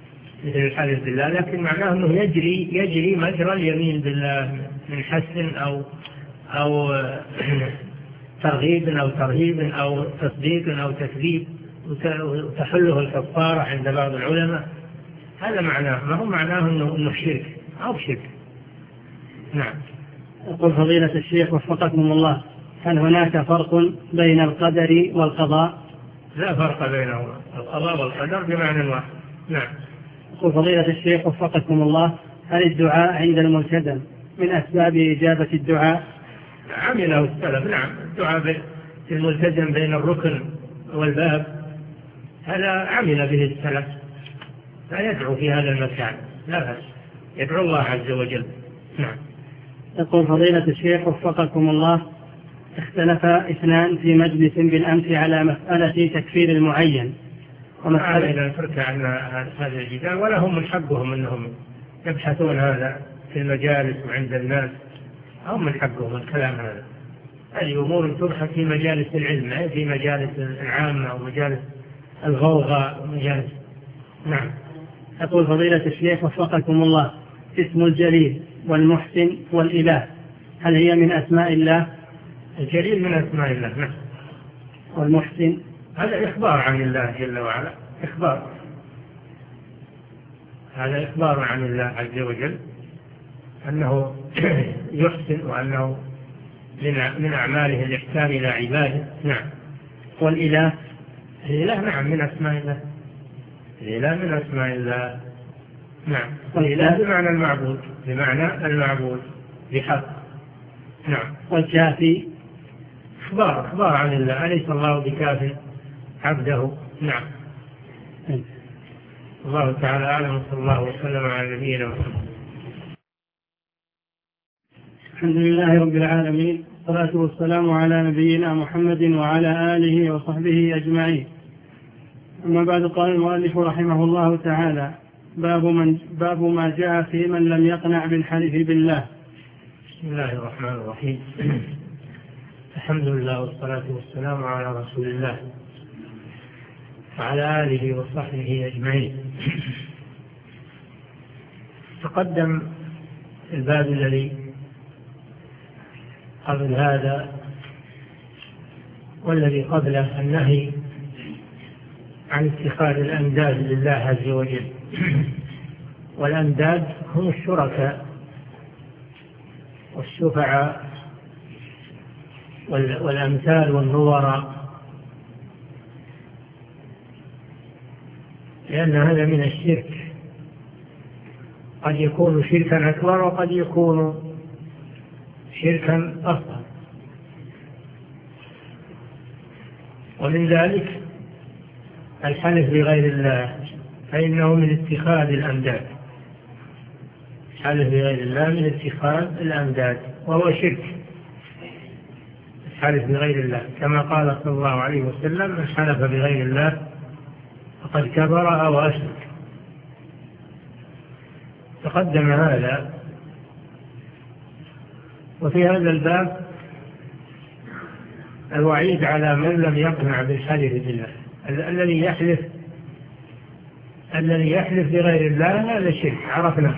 مثل الحلف بالله، لكن معناه أنه يجري يجري مجرى اليمين بالله من حسن أو أو ترغيب أو ترهيب أو تصديق أو تكذيب، وتحله الكفارة عند بعض العلماء. هذا معناه، ما هو معناه أنه أنه شرك أو شرك. نعم. يقول فضيلة الشيخ وفقكم الله، هل هناك فرق بين القدر والقضاء؟ لا فرق بينهما، القضاء والقدر بمعنى واحد. نعم. يقول فضيلة الشيخ وفقكم الله، هل الدعاء عند الملتزم من أسباب إجابة الدعاء؟ عمله السلف. نعم، الدعاء الملتزم بين الركن والباب هذا عمل به السلف، لا يدعو في هذا المكان، لا بأس، يدعو الله عز وجل. نعم. يقول فضيلة الشيخ وفقكم الله، اختلف اثنان في مجلس بالأمس على مسألة تكفير المعين ومسألة ترك عن هذا الجدال، ولا هم من حقهم أنهم يبحثون هذا في المجالس وعند الناس، هم من حقهم الكلام هذا. هذه أمور تبحث في مجالس العلم، في مجالس العامة أو مجالس الغوغاء ومجالس. نعم. يقول فضيلة الشيخ وفقكم الله، اسم الجليل والمحسن والإله هل هي من أسماء الله؟ الجليل من أسماء الله. نعم. والمحسن هذا إخبار عن الله جل وعلا، إخبار، هذا إخبار عن الله عز وجل أنه يحسن وأنه من أعماله الإحسان إلى عباده. نعم. والإله؟ الإله نعم من أسماء الله، الإله من أسماء الله. نعم. الإله بمعنى المعبود، بمعنى المعبود بحق. نعم. والكافي؟ إخبار، إخبار عن الله، أليس الله بكاف عبده. نعم. الله تعالى أعلم، وصلى الله وسلم على نبينا محمد. الحمد لله رب العالمين، والصلاة والسلام على نبينا محمد وعلى آله وصحبه أجمعين. أما بعد، قال المؤلف رحمه الله تعالى: باب, من باب ما جاء في من لم يقنع بالحلف بالله. بسم الله الرحمن الرحيم. الحمد لله والصلاة والسلام على رسول الله وعلى آله وصحبه أجمعين. تقدم الباب الذي قبل هذا والذي قبله النهي عن اتخاذ الأنداد لله عز وجل. والأنداد هم الشركاء والشفعاء والأمثال والنظراء، لأن هذا من الشرك، قد يكون شركا أكبر وقد يكون شركا أصغر. ومن ذلك الحلف بغير الله، فإنه من اتخاذ الأنداد. الحلف بغير الله من اتخاذ الأنداد وهو شرك، الحلف بغير الله، كما قال صلى الله عليه وسلم: من حلف بغير الله فقد كفر أو أشرك. تقدم هذا. وفي هذا الباب الوعيد على من لم يقنع بالحلف بالله. الذي يحلف الذي يحلف بغير الله هذا شرك، عرفنا،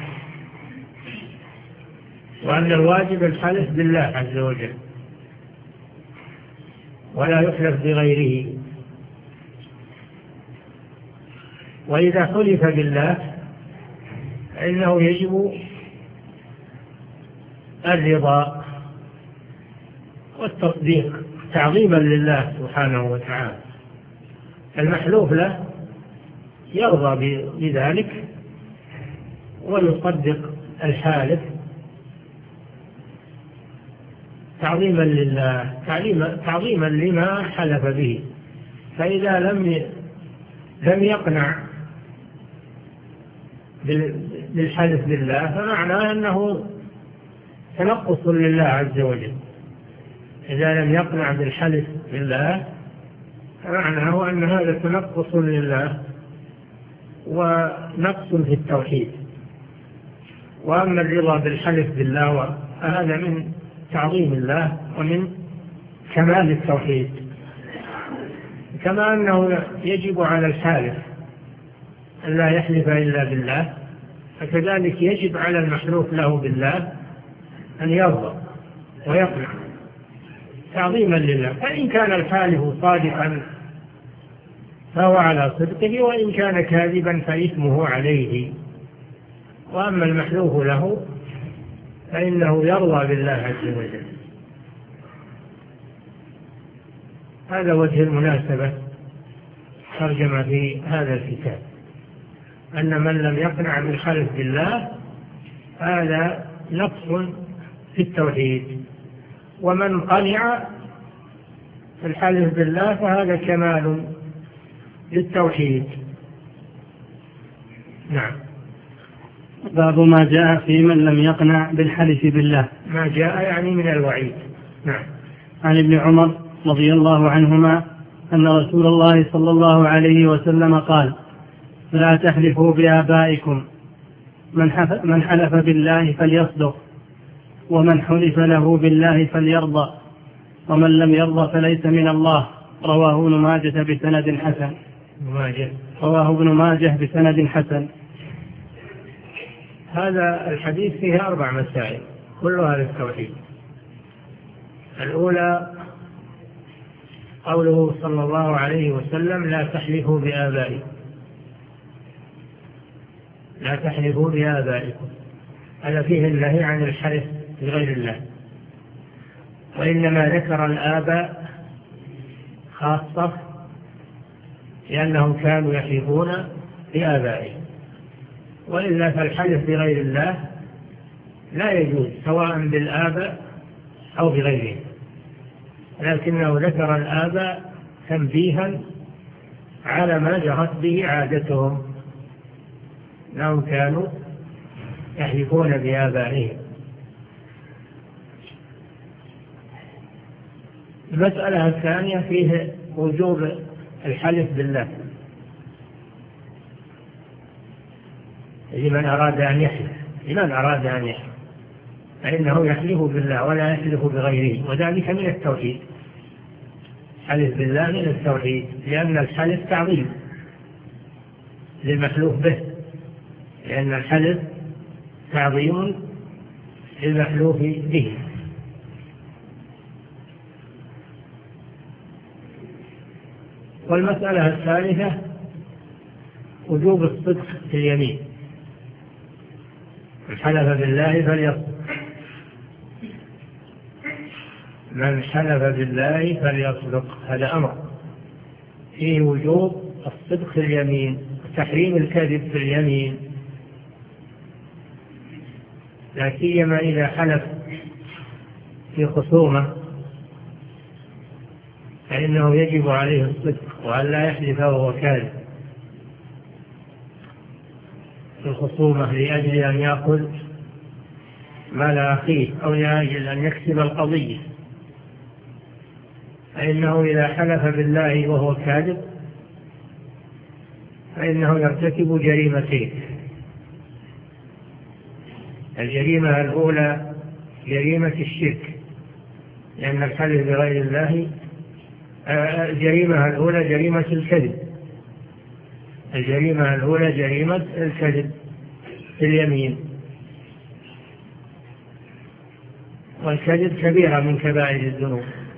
وأن الواجب الحلف بالله عز وجل ولا يحلف بغيره. وإذا حلف بالله فإنه يجب الرضا والتصديق تعظيما لله سبحانه وتعالى. المحلوف له يرضى بذلك ويصدق الحالف تعظيما لله، تعظيما لما حلف به. فإذا لم لم يقنع بالحلف بالله فمعناه أنه تنقص لله عز وجل. إذا لم يقنع بالحلف بالله فمعناه أن هذا تنقص لله ونقص في التوحيد. وأما الرضا بالحلف بالله فهذا من تعظيم الله ومن كمال التوحيد، كما أنه يجب على الحالف أن لا يحلف إلا بالله، فكذلك يجب على المحلوف له بالله أن يرضى ويقنع تعظيما لله. فإن كان الحالف صادقا فهو على صدقه، وإن كان كاذبا فإثمه عليه. وأما المحلوف له فإنه يرضى بالله عز وجل. هذا وجه المناسبة ترجم في هذا الكتاب، أن من لم يقنع بالحلف بالله هذا نقص في التوحيد، ومن قنع بالحلف بالله فهذا كمال للتوحيد. نعم. باب ما جاء في من لم يقنع بالحلف بالله. ما جاء يعني من الوعيد. نعم. عن ابن عمر رضي الله عنهما أن رسول الله صلى الله عليه وسلم قال: لا تحلفوا بآبائكم، من حلف بالله فليصدق، ومن حلف له بالله فليرضى، ومن لم يرضى فليس من الله. رواه ابن ماجه بسند حسن. ماجه. رواه ابن ماجه بسند حسن. هذا الحديث فيه أربع مسائل كلها للتوحيد. الأولى قوله صلى الله عليه وسلم: لا تحلفوا بآبائكم، لا تحلفوا بآبائكم. هذا فيه النهي عن الحلف بغير الله، وإنما ذكر الآباء خاصة لأنهم كانوا يحلفون بآبائهم، وإلا فالحلف بغير الله لا يجوز سواء بالآباء أو بغيرهم، لكنه ذكر الآباء تنبيها على ما جرت به عادتهم، أنهم كانوا يحلفون بآبائهم. المسألة الثانية فيه وجوب الحلف بالله لمن أراد أن يحلف، لمن أراد أن يحلف فإنه يحلف بالله ولا يحلف بغيره، وذلك من التوحيد. حلف بالله من التوحيد، لأن الحلف تعظيم للمحلوف به، لأن الحلف تعظيم للمحلوف به. والمسألة الثالثة وجوب الصدق في اليمين، من حلف بالله فليصدق، من حلف بالله فليصدق، هذا أمر فيه وجوب الصدق في اليمين وتحريم الكذب في اليمين، لا سيما إذا حلف في خصومة فإنه يجب عليه الصدق وأن لا يحلف وهو كاذب في الخصومة لأجل أن يأخذ مال أخيه أو لأجل أن يكسب القضية، فإنه إذا حلف بالله وهو كاذب فإنه يرتكب جريمتين. الجريمة الأولى جريمة الشرك، لأن الحلف بغير الله، الجريمة الأولى جريمة الكذب، الجريمة الأولى جريمة الكذب في اليمين، والكذب كبيرة من كبائر الذنوب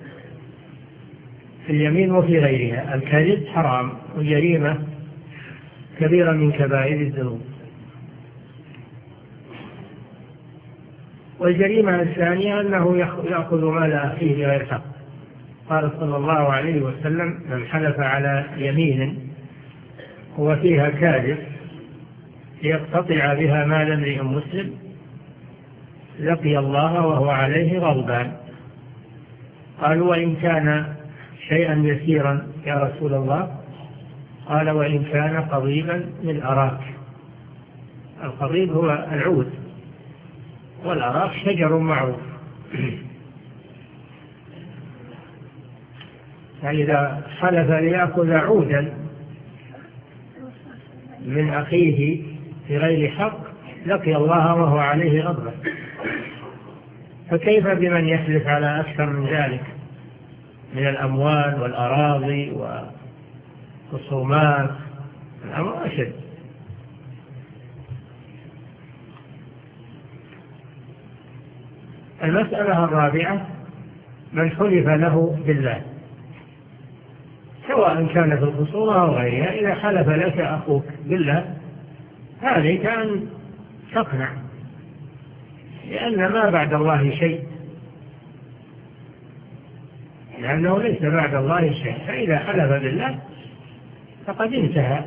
في اليمين وفي غيرها. الكذب حرام وجريمة كبيرة من كبائر الذنوب. والجريمة الثانية أنه يأخذ مال أخيه بغير حق. قال صلى الله عليه وسلم: من حلف على يمين هو فيها كاذب ليقتطع بها مال امرئ مسلم لقي الله وهو عليه غضبان. قالوا: وإن كان شيئا يسيرا يا رسول الله؟ قال: وإن كان قضيبا من أراك. القضيب هو العود، والأراك شجر معروف. فإذا حلف ليأخذ عودا من أخيه بغير حق لقي الله وهو عليه غضبان، فكيف بمن يحلف على أكثر من ذلك من الأموال والأراضي والخصومات؟ الأمر أشد. المسألة الرابعة من حلف له بالله، سواء كان في الخصومة أو غيرها، إذا حلف لك أخوك بالله عليك أن تقنع، لأن ما بعد الله شيء، لأنه ليس بعد الله شيء، فإذا حلف بالله فقد انتهى،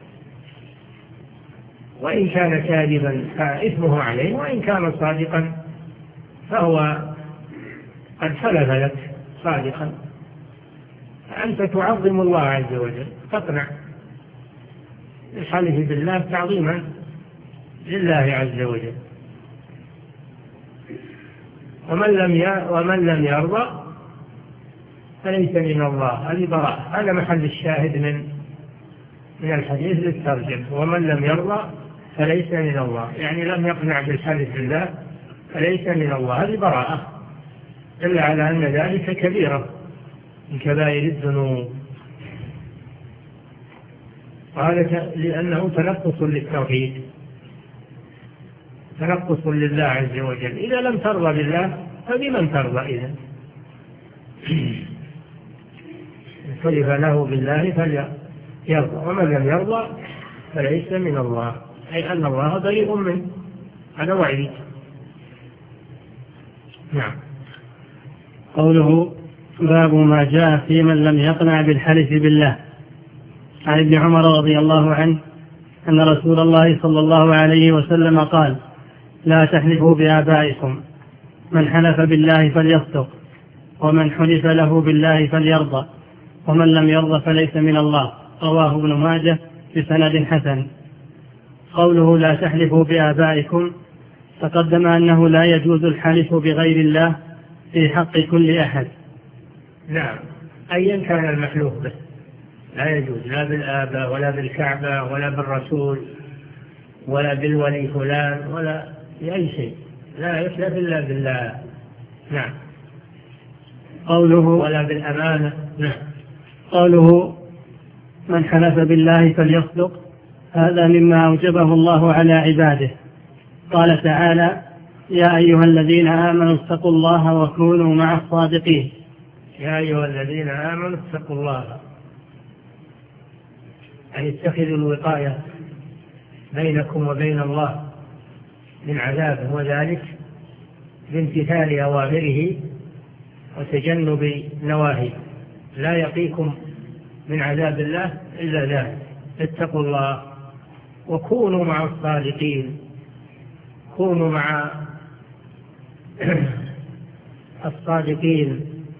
وإن كان كاذبا فإثمه عليه، وإن كان صادقا فهو قد حلف لك صادقا، فأنت تعظم الله عز وجل، تقنع بالحلف بالله تعظيما لله عز وجل. ومن لم ومن لم يرضى فليس من الله، هذه براءة، هذا محل الشاهد من من الحديث للترجمة، ومن لم يرضى فليس من الله، يعني لم يقنع بالحلف بالله فليس من الله، هذه براءة، إلا على أن ذلك كبيرة من كبائر الذنوب، وهذا لأنه تنقص للتوحيد، تنقص لله عز وجل. إذا لم ترضى بالله فبمن ترضى إذن؟ حلف له بالله فليرضى، ومن لم يرضى فليس من الله، أي أن الله بريء منه، هذا وعيد. نعم. قوله باب ما جاء في من لم يقنع بالحلف بالله. عن ابن عمر رضي الله عنه أن رسول الله صلى الله عليه وسلم قال: لا تحلفوا بآبائكم، من حلف بالله فليصدق، ومن حلف له بالله فليرضى، ومن لم يرضى فليس من الله. رواه ابن ماجه بسند حسن. قوله لا تحلفوا بآبائكم، تقدم أنه لا يجوز الحلف بغير الله في حق كل أحد. نعم، أيا كان المحلوف به لا يجوز، لا بالآباء ولا بالكعبة ولا بالرسول ولا بالولي فلان ولا بأي شيء، لا يحلف إلا بالله. نعم. قوله ولا بالأمانة. نعم. قوله من حلف بالله فليصدق، هذا مما أوجبه الله على عباده. قال تعالى: يا أيها الذين آمنوا اتقوا الله وكونوا مع الصادقين. يا أيها الذين آمنوا اتقوا الله، أي اتخذوا الوقاية بينكم وبين الله من عذابه، وذلك بامتثال أوامره وتجنب نواهيه، لا يقيكم من عذاب الله إلا ذلك. اتقوا الله وكونوا مع الصادقين، كونوا مع الصادقين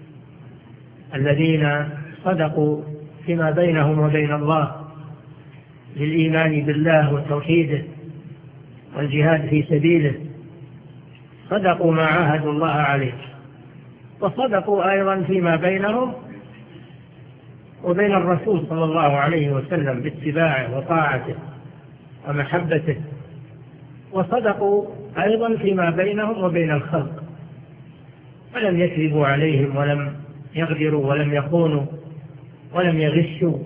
الذين صدقوا فيما بينهم وبين الله للإيمان بالله وتوحيده والجهاد في سبيله، صدقوا ما عاهدوا الله عليه، وصدقوا أيضا فيما بينهم وبين الرسول صلى الله عليه وسلم باتباعه وطاعته ومحبته، وصدقوا أيضا فيما بينهم وبين الخلق، ولم يكذبوا عليهم ولم يغدروا ولم يخونوا ولم يغشوا،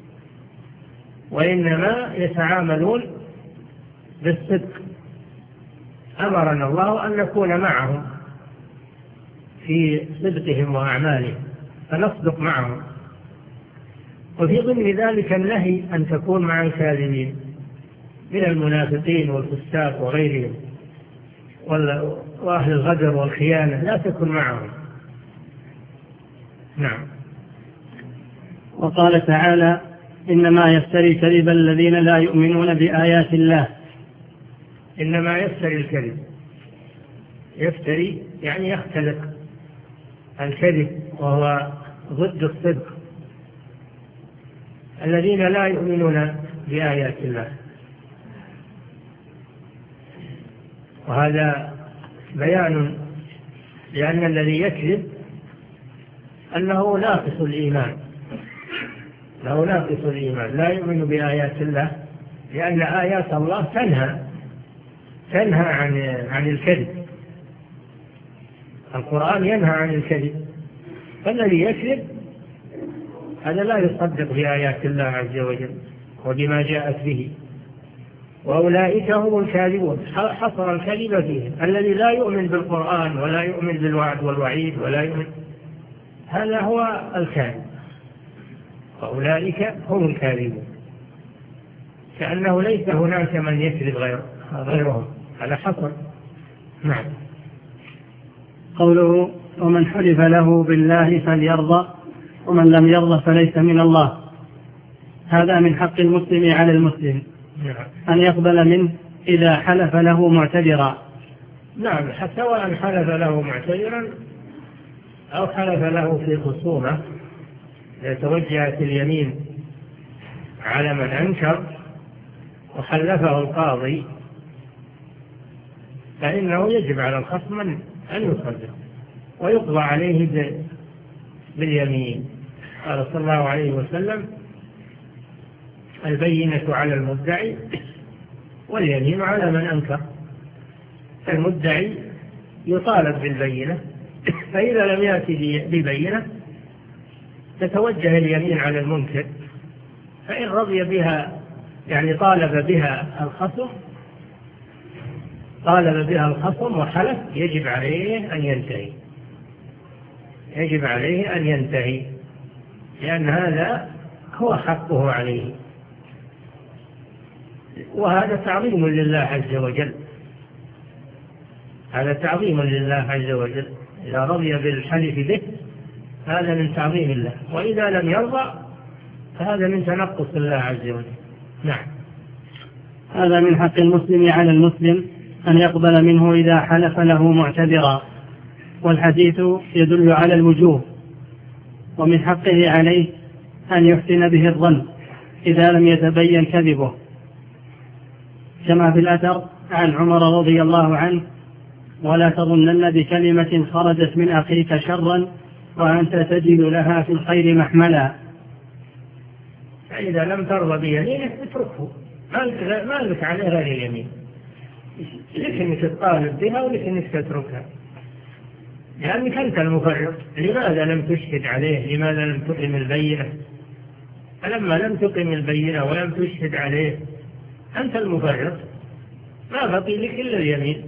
وإنما يتعاملون بالصدق. أمرنا الله أن نكون معهم في صدقهم وأعمالهم، فنصدق معهم، وفي ضمن ذلك النهي أن تكون مع الكاذبين من المنافقين والفساق وغيرهم وأهل الغدر والخيانة، لا تكن معهم. نعم. وقال تعالى: إنما يفتري الكذب الذين لا يؤمنون بآيات الله. إنما يفتري الكذب، يفتري يعني يختلق الكذب، وهو ضد الصدق، الذين لا يؤمنون بآيات الله. وهذا بيان لأن الذي يكذب أنه ناقص الإيمان، له ناقص الإيمان، لا يؤمن بآيات الله، لأن آيات الله تنهى تنهى عن عن الكذب، القرآن ينهى عن الكذب، فالذي يكذب هذا لا يصدق بآيات الله عز وجل وبما جاءت به. وأولئك هم الكاذبون. حصر الكذب فيهم الذي لا يؤمن بالقرآن ولا يؤمن بالوعد والوعيد ولا يؤمن، هذا هو الكاذب، وأولئك هم الكاذبون، كأنه ليس هناك من يكذب غيره غيرهم على حصر. نعم. قوله ومن حلف له بالله فليرضى ومن لم يرضى فليس من الله، هذا من حق المسلم على المسلم أن يقبل منه إذا حلف له معتذرا. نعم، سواء حلف له معتذرا أو حلف له في خصومة توجهت اليمين على من أنكر وحلفه القاضي، فإنه يجب على الخصم أن يصدق ويقضى عليه باليمين. قال صلى الله عليه وسلم البينة على المدعي واليمين على من أنكر. المدعي يطالب بالبينة، فإذا لم يأتي ببينة تتوجه اليمين على المنكر، فإن رضي بها يعني طالب بها الخصم طالب بها الخصم وحلف يجب عليه أن ينتهي يجب عليه أن ينتهي لأن هذا هو حقه عليه، وهذا تعظيم لله عز وجل هذا تعظيم لله عز وجل. إذا رضي بالحلف به هذا من تعظيم الله، وإذا لم يرضى فهذا من تنقص الله عز وجل. نعم. هذا من حق المسلم على المسلم أن يقبل منه إذا حلف له معتذرا، والحديث يدل على الوجوب، ومن حقه عليه أن يحسن به الظن إذا لم يتبين كذبه، كما في الأثر عن عمر رضي الله عنه ولا تظنن بكلمة خرجت من أخيك شرا وأنت تجد لها في الخير محملا. فإذا لم ترضى بيمينه اتركه، ما لك عليه غير اليمين، لك انك تطالب بها ولك انك تتركها، لأنك أنت المفرط. لماذا لم تشهد عليه؟ لماذا لم تقم البينة؟ فلما لم تقم البينة ولم تشهد عليه أنت المفرط، ما بقي لك إلا اليمين،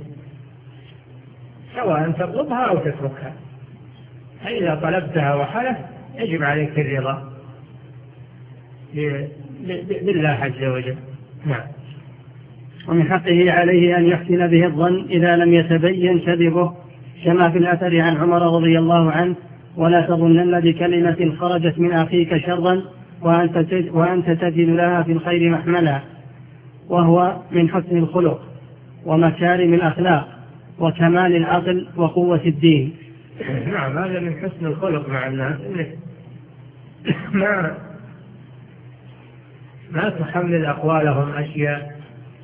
سواء تطلبها أو تتركها. فإذا طلبتها وحلف يجب عليك الرضا بالله عز وجل. نعم. ومن حقه عليه أن يحسن به الظن إذا لم يتبين كذبه، كما في الأثر عن عمر رضي الله عنه ولا تظنن بكلمة خرجت من أخيك شرا وأنت تجد لها في الخير محملا، وهو من حسن الخلق ومكارم الأخلاق وكمال العقل وقوة الدين. نعم، هذا من حسن الخلق مع الناس، ما ما تحمل أقوالهم أشياء،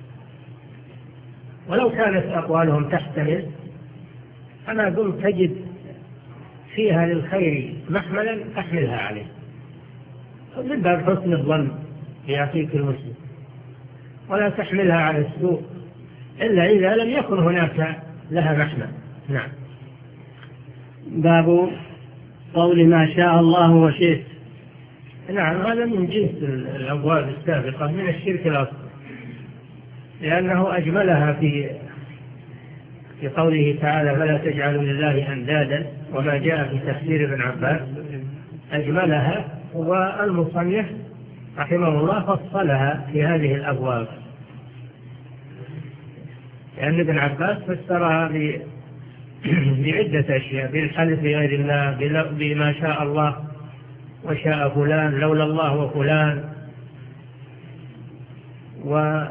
ولو كانت أقوالهم تحتمل أنا قلت تجد فيها للخير محملا أحملها عليه، من باب حسن الظن بأخيك المسلم، ولا تحملها على السوء إلا إذا لم يكن هناك لها محمل. نعم. باب قول ما شاء الله وشئت. نعم، هذا من جنس الأبواب السابقة من الشرك الأصغر، لأنه أجملها في في قوله تعالى فلا تجعلوا لله أندادا، وما جاء في تفسير ابن عباس أجملها، والمصنف رحمه الله فصلها في هذه الأبواب، لأن ابن عباس فسرها بعدة أشياء: بالحلف بغير الله، بما شاء الله وشاء فلان، لولا الله وفلان، و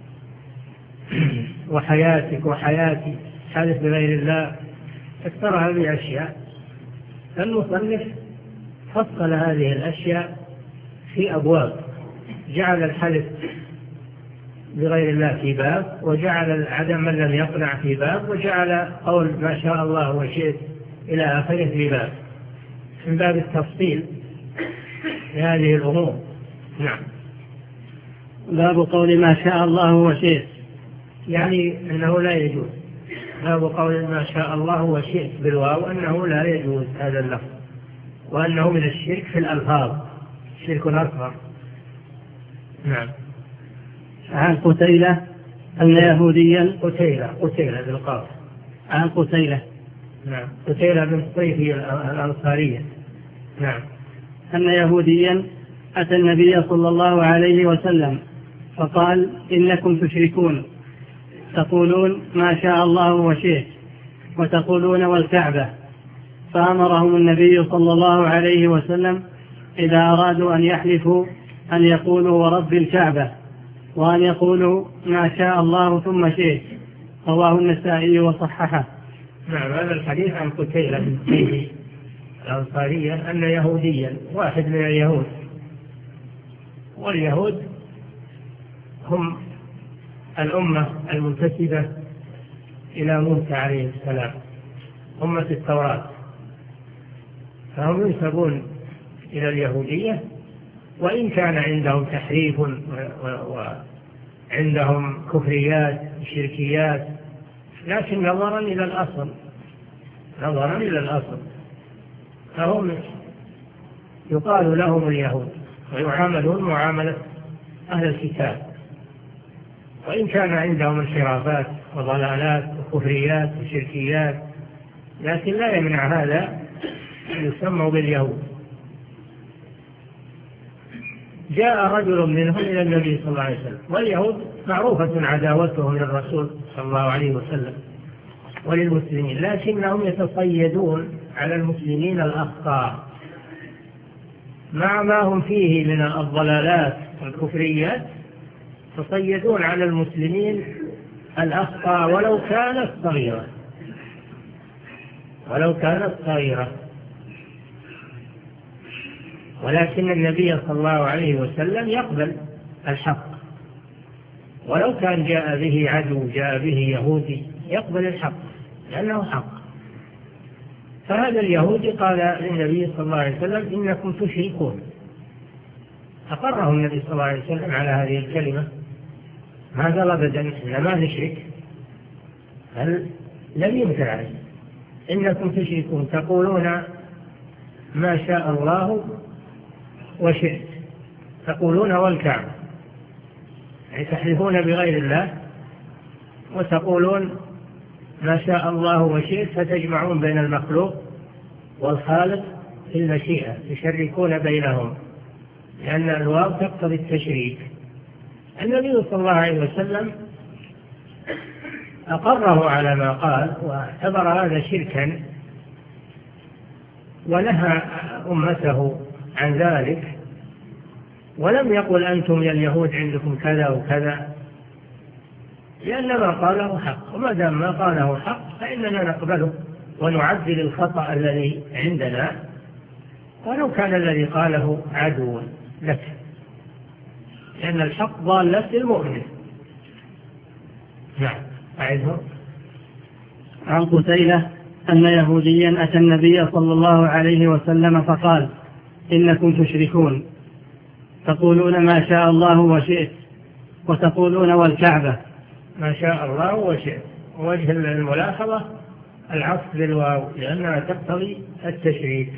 وحياتك وحياتي، حلف بغير الله، فسرها بأشياء. المصنف فصل هذه الأشياء في أبواب، جعل الحلف بغير الله في باب، وجعل عدم من لم يقنع في باب، وجعل قول ما شاء الله وشئت إلى آخره في باب، من باب التفصيل لهذه الأمور. نعم. باب قول ما شاء الله وشئت، يعني أنه لا يجوز. باب قول ما شاء الله وشئت بالواو أنه لا يجوز هذا اللفظ، وأنه من الشرك في الألفاظ، شرك أصغر. نعم. عن قتيلة أن يهوديا قتيلة قتيلة بالقاف. عن قتيلة. نعم قتيلة بن صيفي الأنصارية. نعم. أن يهوديا أتى النبي صلى الله عليه وسلم فقال إنكم تشركون تقولون ما شاء الله وشئت وتقولون والكعبة، فأمرهم النبي صلى الله عليه وسلم إذا أرادوا أن يحلفوا أن يقولوا ورب الكعبة، وأن يقولوا ما شاء الله ثم شئت. رواه النسائي وصححه. نعم. هذا الحديث عن قتيلة بن صيفي الأنصارية أن يهوديا واحد من اليهود، واليهود هم الأمة المنتسبة إلى موسى عليه السلام، أمة التوراة، فهم ينسبون إلى اليهودية، وإن كان عندهم تحريف وعندهم كفريات شركيات، لكن نظرا إلى الأصل نظرا إلى الأصل فهم يقال لهم اليهود ويعاملون معاملة أهل الكتاب، وإن كان عندهم انحرافات وضلالات وكفريات وشركيات، لكن لا يمنع هذا أن يسموا باليهود. جاء رجل منهم إلى النبي صلى الله عليه وسلم، واليهود معروفة عداوتهم للرسول صلى الله عليه وسلم وللمسلمين، لكنهم يتصيدون على المسلمين الأخطاء مع ما هم فيه من الضلالات والكفريات، يتصيدون على المسلمين الأخطاء ولو كانت صغيرة ولو كانت صغيرة ولكن النبي صلى الله عليه وسلم يقبل الحق، ولو كان جاء به عدو جاء به يهودي يقبل الحق لأنه حق. فهذا اليهودي قال للنبي صلى الله عليه وسلم إنكم تشركون، أقره النبي صلى الله عليه وسلم على هذه الكلمة، ما قال أبدا إنما نشرك، بل لم ينكر عليه. إنكم تشركون تقولون ما شاء الله وشئت، تقولون والكعبة، يعني تحلفون بغير الله وتقولون ما شاء الله وشئت، فتجمعون بين المخلوق والخالق في المشيئة، تشركون بينهم، لأن الواو تقتضي التشريك. النبي صلى الله عليه وسلم أقره على ما قال واعتبر هذا شركا، ونهى أمته عن ذلك، ولم يقل أنتم يا اليهود عندكم كذا وكذا، لأن ما قاله حق، وما دام ما قاله حق فإننا نقبله ونعدل الخطأ الذي عندنا ولو كان الذي قاله عدوا لك، لأن الحق ضالة المؤمن. نعم. أعده. عن قتيلة أن يهوديا أتى النبي صلى الله عليه وسلم فقال إنكم تشركون تقولون ما شاء الله وشئت وتقولون والكعبة. ما شاء الله وشئت، وجه الملاحظة العطف بالواو لأنها تقتضي التشريك.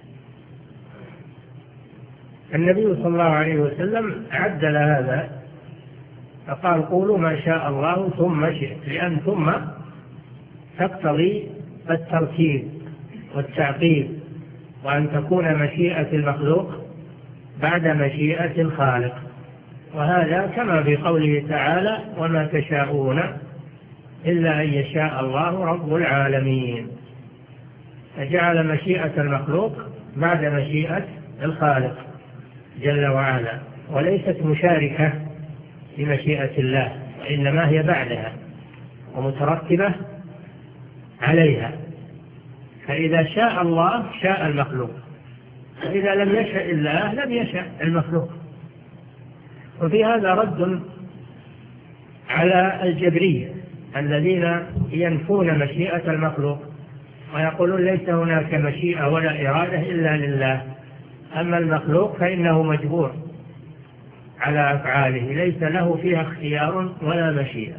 النبي صلى الله عليه وسلم عدل هذا فقال قولوا ما شاء الله ثم شئت، لأن ثم تقتضي الترتيب والتعقيب، وأن تكون مشيئة المخلوق بعد مشيئة الخالق، وهذا كما في قوله تعالى وما تشاءون إلا أن يشاء الله رب العالمين، فجعل مشيئة المخلوق بعد مشيئة الخالق جل وعلا، وليست مشاركة لمشيئة الله، وإنما هي بعدها ومترتبة عليها. فإذا شاء الله شاء المخلوق، وإذا لم يشاء الله لم يشاء المخلوق. وفي هذا رد على الجبرية الذين ينفون مشيئة المخلوق ويقولون ليس هناك مشيئة ولا إرادة إلا لله، أما المخلوق فإنه مجبور على أفعاله ليس له فيها اختيار ولا مشيئة.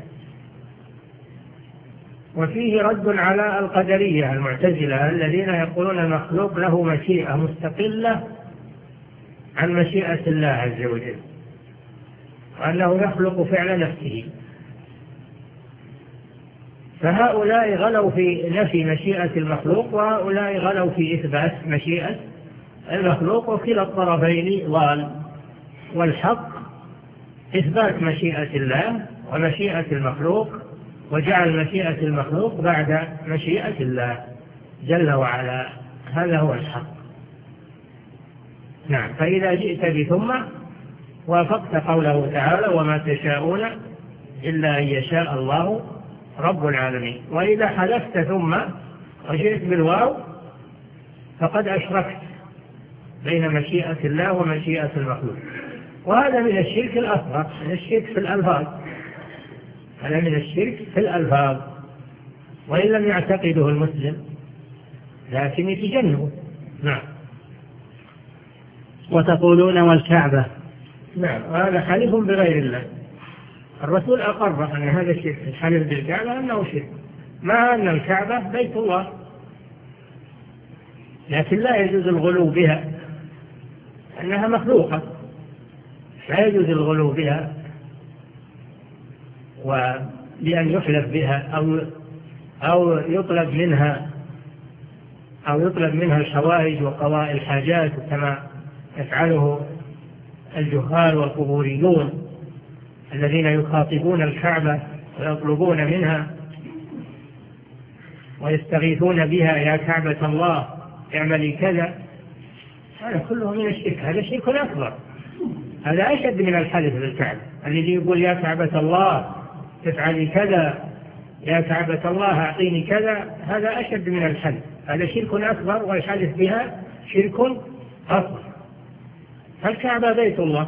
وفيه رد على القدرية المعتزلة الذين يقولون المخلوق له مشيئة مستقلة عن مشيئة الله عز وجل، وأنه يخلق فعل نفسه، فهؤلاء غلوا في نفي مشيئة المخلوق، وهؤلاء غلوا في إثبات مشيئة المخلوق، وكلا الطرفين ضال. والحق إثبات مشيئة الله ومشيئة المخلوق، وجعل مشيئة المخلوق بعد مشيئة الله جل وعلا. هذا هو الحق. نعم. فإذا جئت بثم وافقت قوله تعالى وما تشاءون إلا أن يشاء الله رب العالمين. وإذا حذفت ثم وجئت بالواو فقد أشركت بين مشيئة الله ومشيئة المخلوق، وهذا من الشرك الأصغر، من الشرك في الألفاظ، هذا من الشرك في الألفاظ، وإن لم يعتقده المسلم لكن يتجنبه. نعم. وتقولون والكعبة. نعم. وهذا حلف بغير الله. الرسول أقر أن هذا الشرك، الحلف بالكعبة أنه شرك، مع أن الكعبة بيت الله، لكن لا يجوز الغلو بها، أنها مخلوقة، لا يجوز الغلو بها وبأن يحلف بها أو أو يطلب منها أو يطلب منها الحوائج وقضاء الحاجات كما يفعله الجهال والقبوريون الذين يخاطبون الكعبة ويطلبون منها ويستغيثون بها يا كعبة الله اعملي كذا. هذا كله من الشرك، هذا شرك أكبر، هذا أشد من الحلف بالكعبة. الذي يقول يا كعبة الله تفعلي كذا، يا كعبة الله أعطيني كذا، هذا أشد من الحلف، هذا شرك أكبر، والحلف بها شرك أصغر. فالكعبة بيت الله،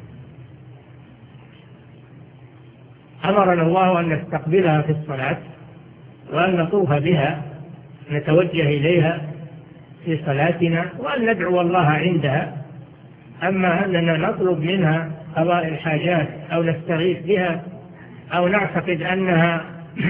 أمرنا الله أن نستقبلها في الصلاة وأن نطوف بها، نتوجه إليها في صلاتنا وأن ندعو الله عندها. أما أننا نطلب منها قضاء الحاجات أو نستغيث بها أو نعتقد أنها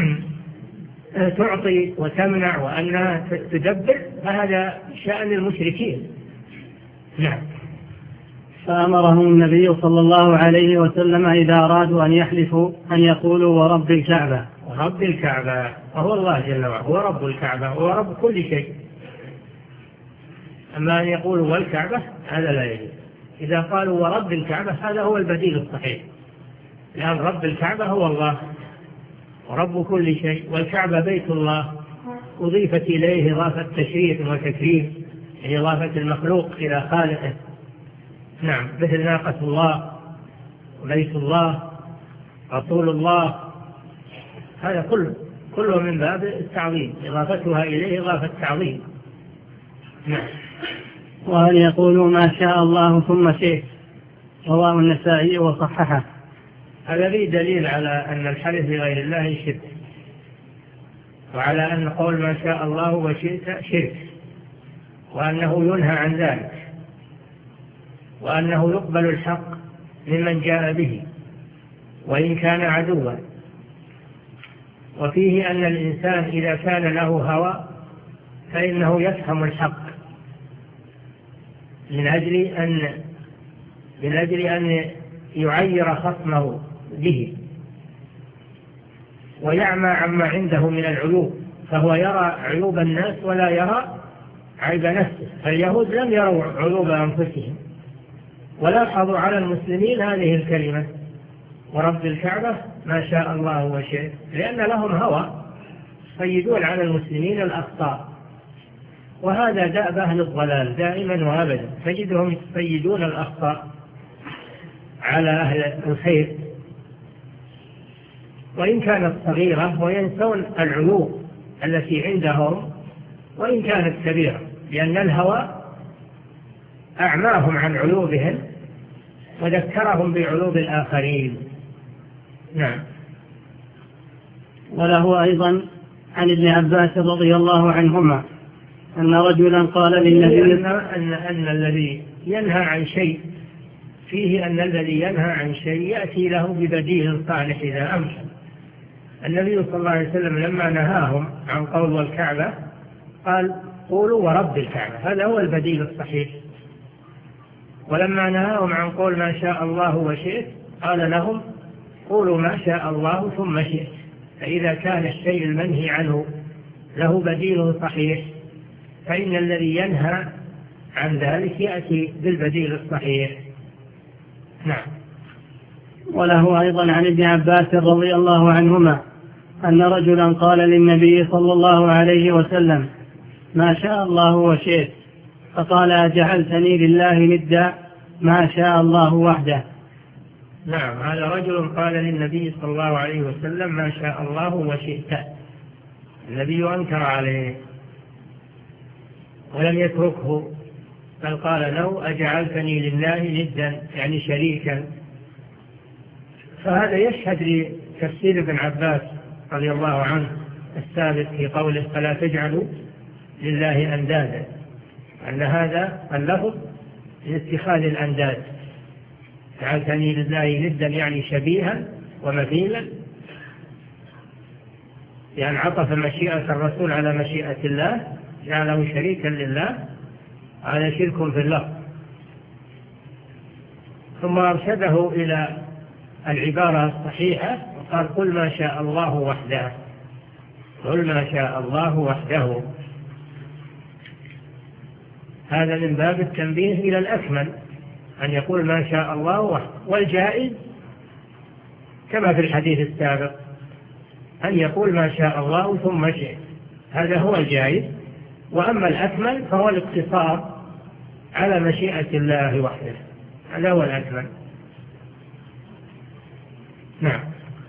تعطي وتمنع وأنها تدبر، فهذا شأن المشركين. نعم. فأمرهم النبي صلى الله عليه وسلم إذا أرادوا أن يحلفوا أن يقولوا ورب الكعبة. ورب الكعبة، وهو الله جل وعلا، هو رب الكعبة، هو رب كل شيء. أما أن يقولوا والكعبة هذا لا يجوز. إذا قالوا ورب الكعبة هذا هو البديل الصحيح، لأن رب الكعبة هو الله ورب كل شيء، والكعبة بيت الله، أضيفت إليه إضافة تشريف وتكريم، إضافة المخلوق إلى خالقه. نعم. مثل ناقة الله وبيت الله رسول الله، هذا كله كله من باب التعظيم، إضافتها إليه إضافة تعظيم. نعم. وأن يقولوا ما شاء الله ثم شئت، رواه النسائي وصححه. هذا فيه دليل على أن الحلف بغير الله شرك، وعلى أن قول ما شاء الله وشئت شرك، وأنه ينهى عن ذلك، وأنه يقبل الحق ممن جاء به وإن كان عدوا. وفيه أن الإنسان إذا كان له هوى فإنه يفهم الحق من أجل أن من أجل أن يعير خصمه به ويعمى عما عنده من العيوب، فهو يرى عيوب الناس ولا يرى عيب نفسه. فاليهود لم يروا عيوب أنفسهم، ولاحظوا على المسلمين هذه الكلمة ورب الكعبة ما شاء الله وشئت، لأن لهم هوى يصيدون على المسلمين الأخطاء. وهذا دأب أهل الضلال دائما وأبدا، تجدهم يصيدون الأخطاء على أهل الخير وإن كانت صغيرة، وينسون العيوب التي عندهم وإن كانت كبيرة، لأن الهوى أعماهم عن عيوبهم وذكرهم بعيوب الآخرين. نعم. وله أيضا عن ابن عباس رضي الله عنهما أن رجلا قال للنبي أن, أن, أن الذي ينهى عن شيء فيه أن الذي ينهى عن شيء يأتي له ببديل صالح إذا أمكن. النبي صلى الله عليه وسلم لما نهاهم عن قول والكعبة قال قولوا ورب الكعبة، هذا هو البديل الصحيح. ولما نهاهم عن قول ما شاء الله وشئت قال لهم قولوا ما شاء الله ثم شئت، فإذا كان الشيء المنهي عنه له بديل صحيح فإن الذي ينهى عن ذلك يأتي بالبديل الصحيح. نعم. وله أيضا عن ابن عباس رضي الله عنهما أن رجلا قال للنبي صلى الله عليه وسلم ما شاء الله وشئت، فقال أجعلتني لله ندا ما شاء الله وحده. نعم، هذا رجل قال للنبي صلى الله عليه وسلم ما شاء الله وشئت، النبي أنكر عليه ولم يتركه، بل قال له أجعلتني لله ندا يعني شريكا. فهذا يشهد لتفسير ابن عباس رضي الله عنه الثابت في قوله فلا تجعلوا لله أندادا، أن هذا اللفظ لاتخاذ الأنداد، جعلتني لله ندا يعني شبيها ومثيلا، يعني عطف مشيئة الرسول على مشيئة الله جعله شريكا لله، هذا شرك في اللفظ. ثم أرشده إلى العبارة الصحيحة وقال قل ما شاء الله وحده، قل ما شاء الله وحده. هذا من باب التنبيه إلى الأكمل أن يقول ما شاء الله وحده، والجائز كما في الحديث السابق أن يقول ما شاء الله ثم شئت، هذا هو الجائز. وأما الأكمل فهو الاقتصار على مشيئة الله وحده، هذا هو الأكمل. نعم.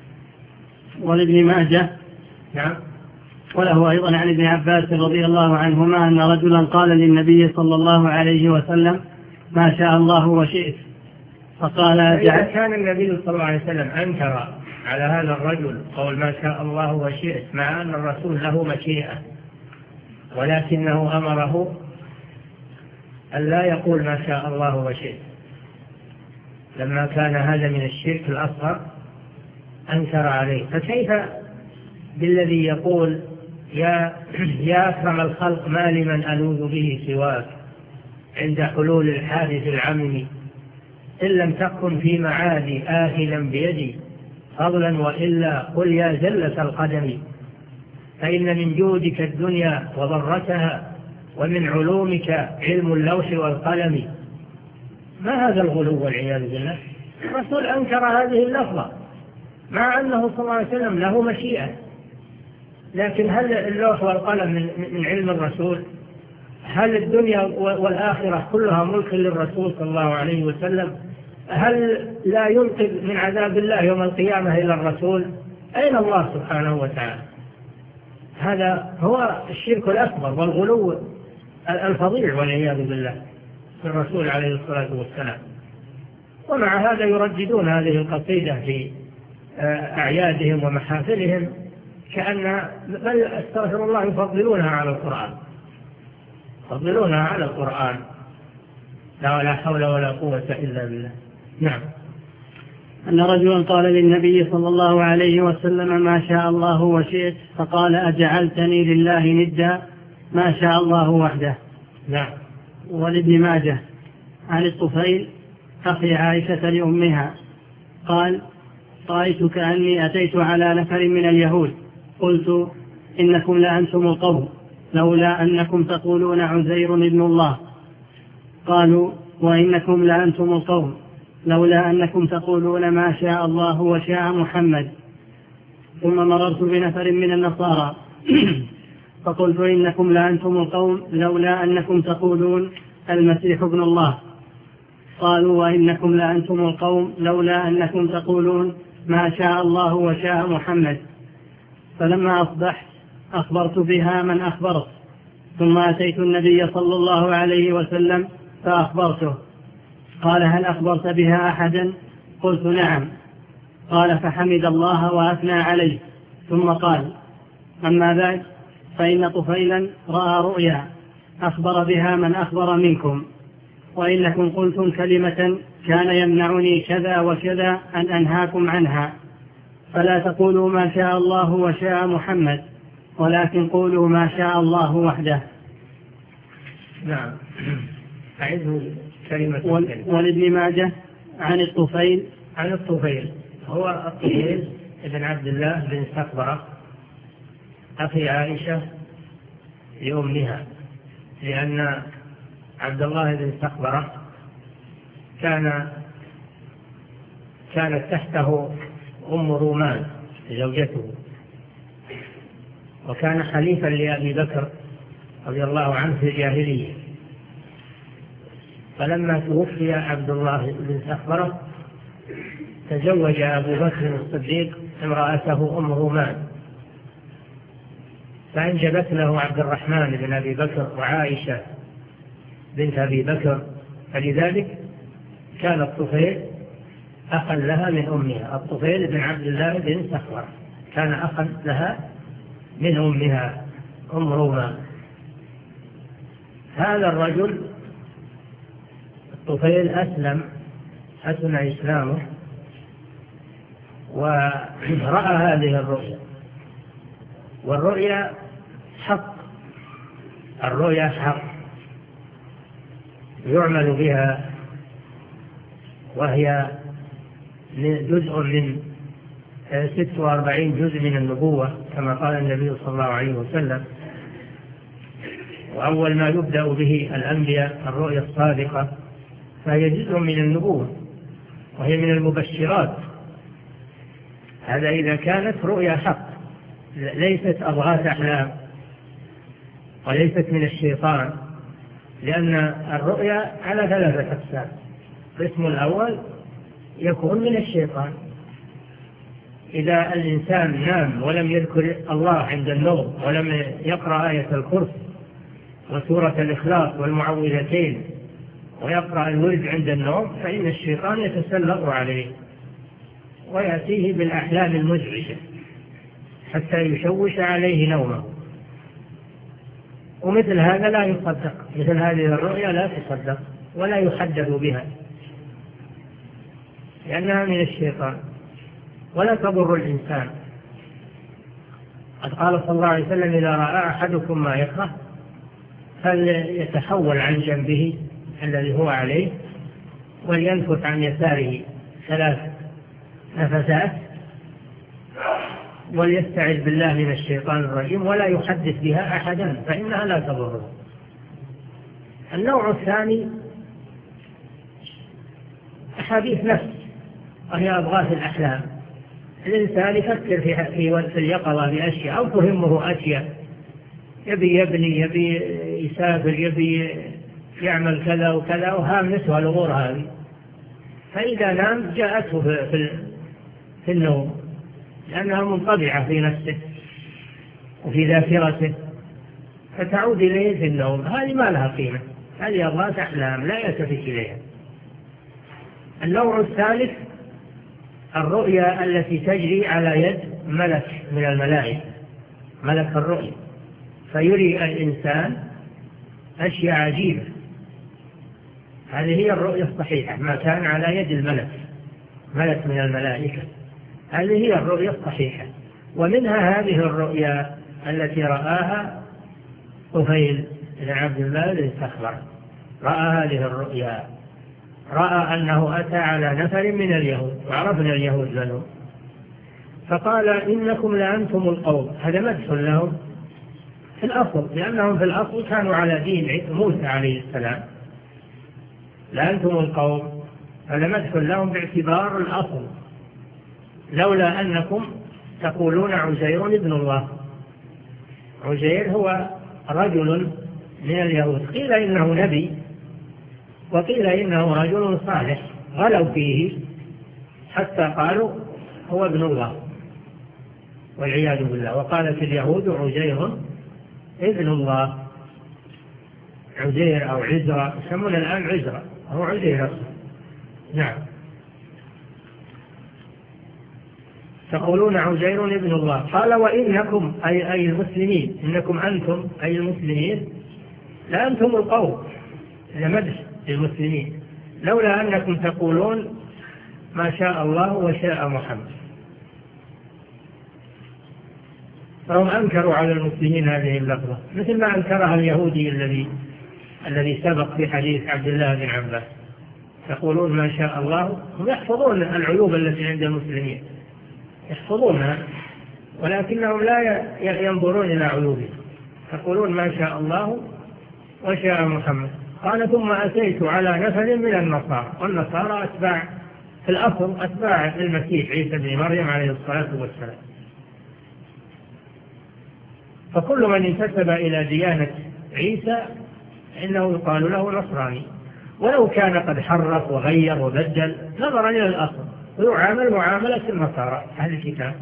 ولابن ماجه نعم. وله أيضا عن ابن عباس رضي الله عنهما أن رجلا قال للنبي صلى الله عليه وسلم ما شاء الله وشئت، فقال إذا كان النبي صلى الله عليه وسلم أنكر على هذا الرجل قول ما شاء الله وشئت مع أن الرسول له مشيئة، ولكنه أمره أن لا يقول ما شاء الله وشئت، لما كان هذا من الشرك الأصغر أنكر عليه، فكيف بالذي يقول يا, يا أكرم الخلق ما لمن ألوذ به سواك عند حلول الحادث العمم، إن لم تكن في معادي آهلا بيدي فضلا وإلا قل يا زلة القدم، فإن من جودك الدنيا وضرتها ومن علومك علم اللوح والقلم. ما هذا الغلو والعياذ بالله؟ الرسول أنكر هذه اللفظة مع أنه صلى الله عليه وسلم له مشيئة، لكن هل اللوح والقلم من علم الرسول؟ هل الدنيا والآخرة كلها ملك للرسول صلى الله عليه وسلم؟ هل لا ينقذ من عذاب الله يوم القيامة إلا الرسول؟ أين الله سبحانه وتعالى؟ هذا هو الشرك الأكبر والغلو الفظيع والعياذ بالله الرسول عليه الصلاة والسلام. ومع هذا يرددون هذه القصيدة في أعيادهم ومحافلهم كأن بل استغفر الله يفضلونها على القرآن، يفضلونها على القرآن، لا ولا حول ولا قوة إلا بالله. نعم. أن رجلا قال للنبي صلى الله عليه وسلم ما شاء الله وشئت، فقال أجعلتني لله ندا ما شاء الله وحده. نعم. ولابن ماجه عن الطفيل أخي عائشة لأمها قال رأيت كأني أتيت على نفر من اليهود قلت إنكم لأنتم القوم لولا أنكم تقولون عزير ابن الله، قالوا وإنكم لأنتم القوم لولا أنكم تقولون ما شاء الله وشاء محمد. ثم مررت بنفر من النصارى فقلت إنكم لأنتم القوم لولا أنكم تقولون المسيح ابن الله، قالوا وإنكم لأنتم القوم لولا أنكم تقولون ما شاء الله وشاء محمد. فلما أصبحت أخبرت بها من أخبرت، ثم أتيت النبي صلى الله عليه وسلم فأخبرته، قال هل أخبرت بها أحدا؟ قلت نعم. قال فحمد الله وأثنى عليه، ثم قال أما بعد فإن طفيلا رأى رؤيا أخبر بها من أخبر منكم، وإنكم قلتم كلمة كان يمنعني كذا وكذا أن أنهاكم عنها، فلا تقولوا ما شاء الله وشاء محمد ولكن قولوا ما شاء الله وحده. نعم. أعيده كلمة. ولابن ماجه عن الطفيل عن الطفيل هو الطفيل بن عبد الله بن سقبرة أخي عائشة لأمها، لأن عبد الله بن سقبرة كان كانت تحته أم رومان زوجته، وكان حليفا لأبي بكر رضي الله عنه في الجاهلية. فلما توفي عبد الله بن سقبرة تزوج أبو بكر الصديق امرأته أم رومان، فأنجبت له عبد الرحمن بن أبي بكر وعائشة بنت أبي بكر، فلذلك كان الطفيل أخا لها من أمها. الطفيل بن عبد الله بن سقبرة كان أخا لها من أمها أم رومان. هذا الرجل الطفيل أسلم حسن إسلامه ورأى هذه الرؤيا، والرؤيا حق، الرؤيا حق يعمل بها، وهي جزء من ست وأربعين جزء من النبوة كما قال النبي صلى الله عليه وسلم. وأول ما يبدأ به الأنبياء الرؤيا الصادقة، فهي جزء من النبوة وهي من المبشرات. هذا إذا كانت رؤيا حق ليست أضغاث أحلام وليست من الشيطان، لأن الرؤيا على ثلاثة أقسام. القسم الأول يكون من الشيطان، إذا الإنسان نام ولم يذكر الله عند النوم ولم يقرأ آية الكرسي وسورة الإخلاص والمعوذتين ويقرأ الورد عند النوم، فإن الشيطان يتسلط عليه ويأتيه بالأحلام المزعجة حتى يشوش عليه نومه. ومثل هذا لا يصدق، مثل هذه الرؤيا لا تصدق ولا يحدث بها، لأنها من الشيطان ولا تضر الإنسان. قد قال صلى الله عليه وسلم: إذا رأى أحدكم ما يكره فليتحول عن جنبه الذي هو عليه ولينفث عن يساره ثلاث نفثات وليستعذ بالله من الشيطان الرجيم ولا يحدث بها أحدا فإنها لا تضره. النوع الثاني أحاديث نفس، وهي أضغاث الأحلام. الإنسان يفكر في في اليقظة بأشياء أو تهمه أشياء، يبي يبني، يبي يسافر، يبي يعمل كذا وكذا، وهامته الأمور هذه، فإذا نام جاءته في في النوم، لأنها منطبعة في نفسه وفي ذاكرته، فتعود إليه في النوم. هذه ما لها قيمة، هذه أضغاث أحلام لا يلتفت إليها. النوع الثالث الرؤيا التي تجري على يد ملك من الملائكة، ملك الرؤيا، فيري الإنسان أشياء عجيبة. هذه هي الرؤيا الصحيحة، ما كان على يد الملك، ملك من الملائكة. هذه هي الرؤيا الصحيحة. ومنها هذه الرؤيا التي رآها طفيل بن عبد الله بن سقبرة، رأى هذه الرؤيا، رأى أنه أتى على نفر من اليهود، وعرفنا اليهود منهم، فقال: إنكم لأنتم القوم. هذا مدح لهم في الأصل، لأنهم في الأصل كانوا على دين موسى عليه السلام. لأنتم القوم هذا مدح لهم باعتبار الأصل، لولا أنكم تقولون عزير ابن الله. عزير هو رجل من اليهود، قيل إنه نبي وقيل إنه رجل صالح، غلوا فيه حتى قالوا هو ابن الله والعياذ بالله. وقالت اليهود عزير ابن الله، عزير أو عزرا، يسمون الآن عزرا، هو عزير. نعم، تقولون عزير ابن الله. قال: وإنكم أي, أي المسلمين، إنكم أنتم أي المسلمين لأنتم القوم، لمدح المسلمين، لولا أنكم تقولون ما شاء الله وشاء محمد. فهم أنكروا على المسلمين هذه اللفظة، مثل ما أنكرها اليهودي الذي الذي سبق في حديث عبد الله بن عباس. يقولون ما شاء الله، هم يحفظون العيوب التي عند المسلمين، يحفظونها، ولكنهم لا ينظرون إلى عيوبها، يقولون ما شاء الله وشاء محمد. قال ثم أتيت على نفر من النصارى، والنصارى أتباع في الأصل أتباع المسيح عيسى بن مريم عليه الصلاة والسلام، فكل من انتسب إلى ديانة عيسى إنه يقال له نصراني، ولو كان قد حرف وغير وبدل نظرا إلى الأصل، ويعامل معاملة النصارى أهل الكتاب.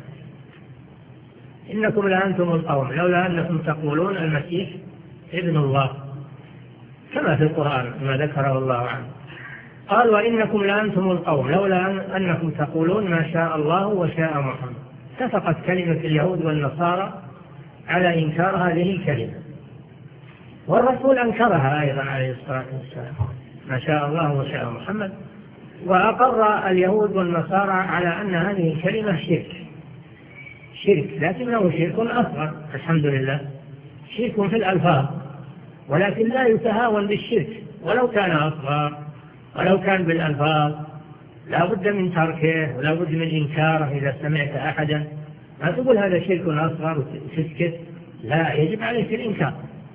إنكم لأنتم القوم لولا أنكم تقولون المسيح ابن الله، كما في القرآن ما ذكره الله عنه. قال وإنكم لأنتم القوم لولا أنكم تقولون ما شاء الله وشاء محمد. اتفقت كلمة اليهود والنصارى على إنكار هذه الكلمة، والرسول أنكرها أيضا عليه الصلاة والسلام، ما شاء الله وشاء محمد. وأقر اليهود والنصارى على أن هذه الكلمة شرك شرك لكنه شرك أصغر، الحمد لله، شرك في الألفاظ، ولكن لا يتهاون بالشرك ولو كان أصغر، ولو كان بالألفاظ لا بد من تركه ولا بد من إنكاره. إذا سمعت أحدا ما تقول هذا شرك أصغر وتسكت، لا، يجب عليك الإنكار.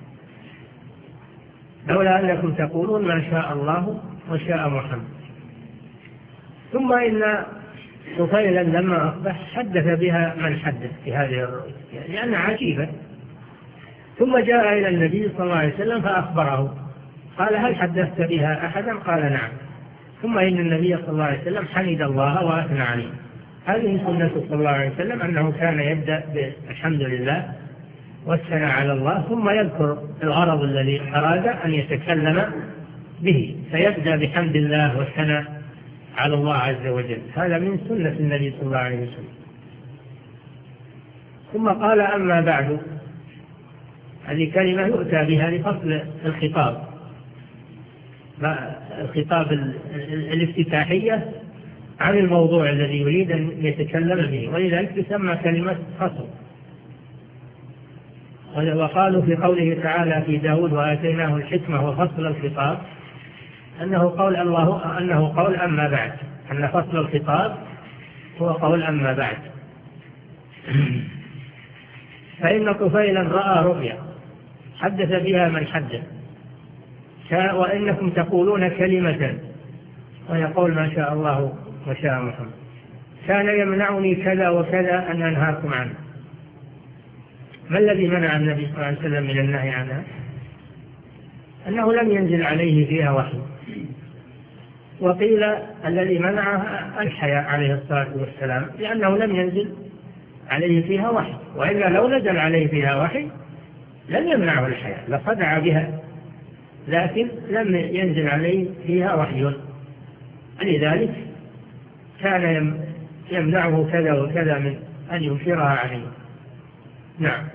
لولا أنكم تقولون ما شاء الله وشاء محمد. ثم إن طفيلا لما أصبح حدث بها من حدث في هذه الرؤيا لأنها عجيبة، ثم جاء إلى النبي صلى الله عليه وسلم فأخبره، قال هل حدثت بها أحدا؟ قال نعم. ثم إن النبي صلى الله عليه وسلم حمد الله وأثنى عليه. هذه سنة صلى الله عليه وسلم أنه كان يبدأ بالحمد لله والثناء على الله، ثم يذكر الغرض الذي أراد أن يتكلم به، فيبدأ بحمد الله والثناء على الله عز وجل. هذا من سنة النبي صلى الله عليه وسلم. ثم قال أما بعد، هذه كلمة يؤتى بها لفصل الخطاب، الخطاب الافتتاحية عن الموضوع الذي يريد أن يتكلم به، ولذلك تسمى كلمة فصل. وقالوا في قوله تعالى في داود وآتيناه الحكمة وفصل الخطاب أنه قول الله أنه قول أما بعد، أن فصل الخطاب هو قول أما بعد. فإن طفيلا رأى رؤيا حدث بها من حدث، وإنكم تقولون كلمة، ويقول ما شاء الله وشاء محمد، كان يمنعني كذا وكذا أن أنهاكم عنه. ما الذي منع النبي صلى الله عليه وسلم من النهي عنها؟ أنه لم ينزل عليه فيها وحي. وقيل الذي منعها الحياء عليه الصلاة والسلام، لأنه لم ينزل عليه فيها وحي، وإلا لو نزل عليه فيها وحي لم يمنعه الحياء، لصدع بها، لكن لم ينزل عليه فيها وحي، لذلك كان يمنعه كذا وكذا من أن ينكرها عليه. نعم.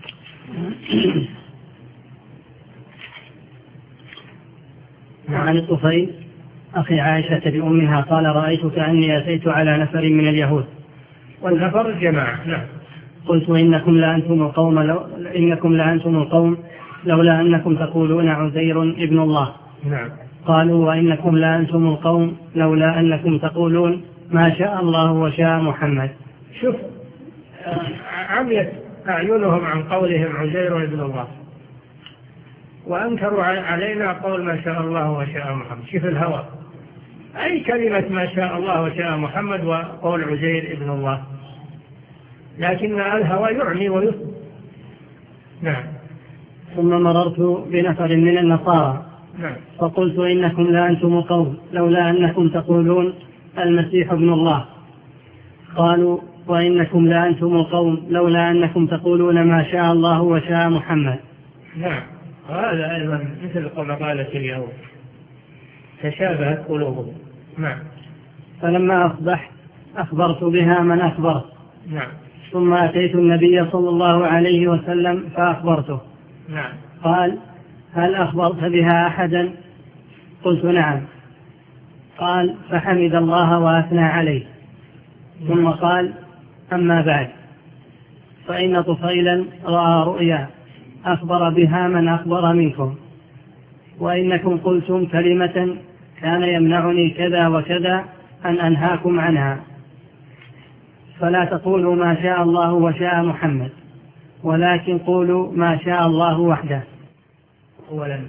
وعن الطفيل أخي عائشة بأمها قال رأيت كأني أتيت على نفر من اليهود، والنفر الجماعة. نعم. قلت إنكم لأنتم القوم لو إنكم لأنتم القوم لولا أنكم تقولون عزير ابن الله. نعم. قالوا وإنكم لأنتم القوم لولا أنكم تقولون ما شاء الله وشاء محمد. شوف عميت أعينهم عن قولهم عزير ابن الله، وأنكروا علينا قول ما شاء الله وشاء محمد. شوف الهوى، أي كلمة ما شاء الله وشاء محمد وقول عزير ابن الله، لكن الهوى يعمي ويصب. نعم. ثم مررت بنفر من النصارى نعم. فقلت إنكم لأنتم القوم لولا أنكم تقولون المسيح ابن الله. قالوا وإنكم لأنتم القوم لولا أنكم تقولون ما شاء الله وشاء محمد. نعم. وهذا أيضا مثل ما قالت اليهود، تشابهت قلوبهم. نعم. فلما أصبحت أخبرت بها من أخبرت. نعم. ثم أتيت النبي صلى الله عليه وسلم فأخبرته. نعم. قال هل أخبرت بها أحدا؟ قلت نعم. قال فحمد الله وأثنى عليه، ثم قال أما بعد، فإن طفيلا رأى رؤيا أخبر بها من أخبر منكم، وإنكم قلتم كلمة كان يمنعني كذا وكذا أن أنهاكم عنها، فلا تقولوا ما شاء الله وشاء محمد ولكن قولوا ما شاء الله وحده. أولا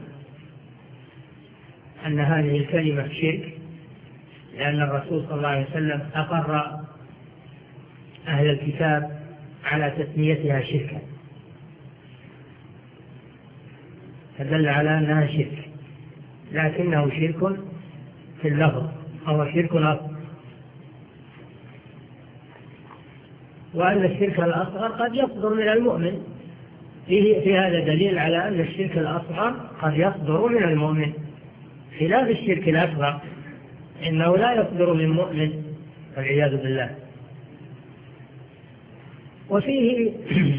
أن هذه الكلمة شرك، لأن الرسول صلى الله عليه وسلم أقر أهل الكتاب على تسميتها شركا، فدل على أنها شرك، لكنه شرك في اللفظ أو شرك أصغر، وأن الشرك الأصغر قد يصدر من المؤمن، فيه في هذا دليل على أن الشرك الأصغر قد يصدر من المؤمن، خلاف الشرك الأكبر إنه لا يصدر من مؤمن والعياذ بالله. وفيه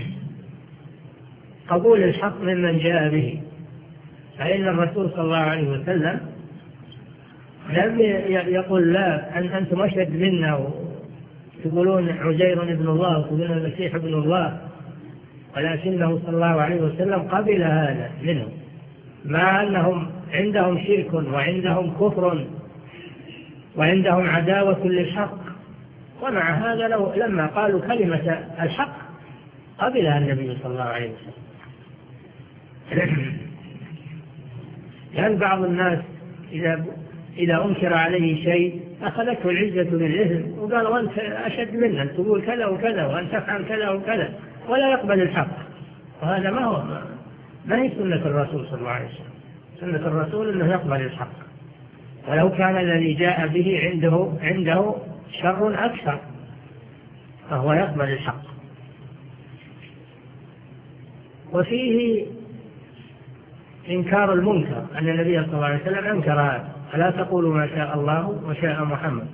قبول الحق ممن جاء به، فإن الرسول صلى الله عليه وسلم لم يقل لا أن أنتم أشد منا تقولون عزير ابن الله وتقولون المسيح ابن الله، ولكنه صلى الله عليه وسلم قبل هذا منهم، مع أنهم عندهم شرك وعندهم كفر وعندهم عداوة للحق، ومع هذا لو لما قالوا كلمة الحق قبلها النبي صلى الله عليه وسلم. لأن بعض الناس إذا إذا أنكر عليه شيء أخذته العزة بالإثم وقال وأنت أشد منا، تقول كذا وكذا وأن تفعل كذا وكذا، ولا يقبل الحق، وهذا ما هو ما هي سنة الرسول صلى الله عليه وسلم. سنة الرسول أنه يقبل الحق، ولو كان الذي جاء به عنده عنده شر أكثر فهو يقبل الحق. وفيه إنكار المنكر، أن النبي صلى الله عليه وسلم أنكر هذا، فلا تقولوا ما شاء الله وشاء محمد.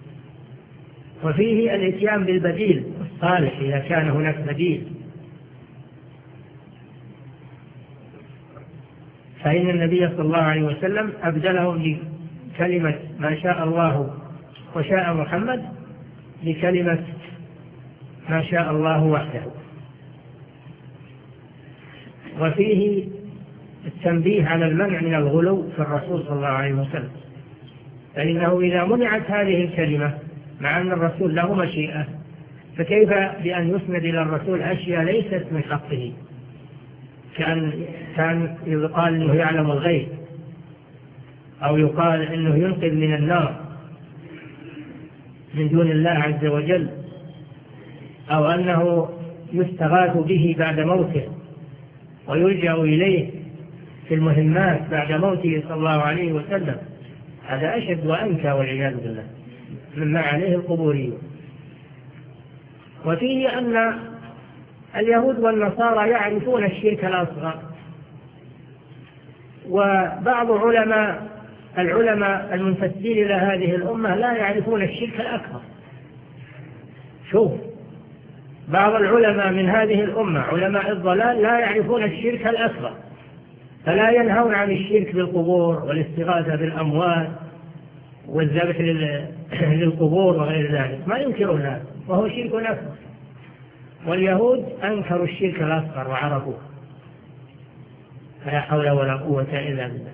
وفيه الاتيان بالبديل الصالح إذا كان هناك بديل، فإن النبي صلى الله عليه وسلم أبدلهم بكلمة ما شاء الله وشاء محمد بكلمة ما شاء الله وحده. وفيه التنبيه على المنع من الغلو في الرسول صلى الله عليه وسلم، فإنه إذا منعت هذه الكلمة مع أن الرسول له مشيئة، فكيف بأن يسند إلى الرسول أشياء ليست من حقه، كان كان يقال إنه يعلم الغيب، أو يقال إنه ينقذ من النار من دون الله عز وجل، أو أنه يستغاث به بعد موته ويلجأ إليه في المهمات بعد موته صلى الله عليه وسلم. هذا أشد وأنكى والعياذ بالله مما عليه القبوريون. وفيه أن اليهود والنصارى يعرفون الشرك الأصغر، وبعض علماء العلماء المنتسبين إلى هذه الأمة لا يعرفون الشرك الأكبر. شوف، بعض العلماء من هذه الأمة علماء الضلال لا يعرفون الشرك الأكبر، فلا ينهون عن الشرك بالقبور والاستغاثة بالأموات والذبح للقبور وغير ذلك، ما ينكرون هذا، وهو شرك أكبر. واليهود أنكروا الشرك الأصغر وعرفوه، فلا حول ولا قوة إلا بالله.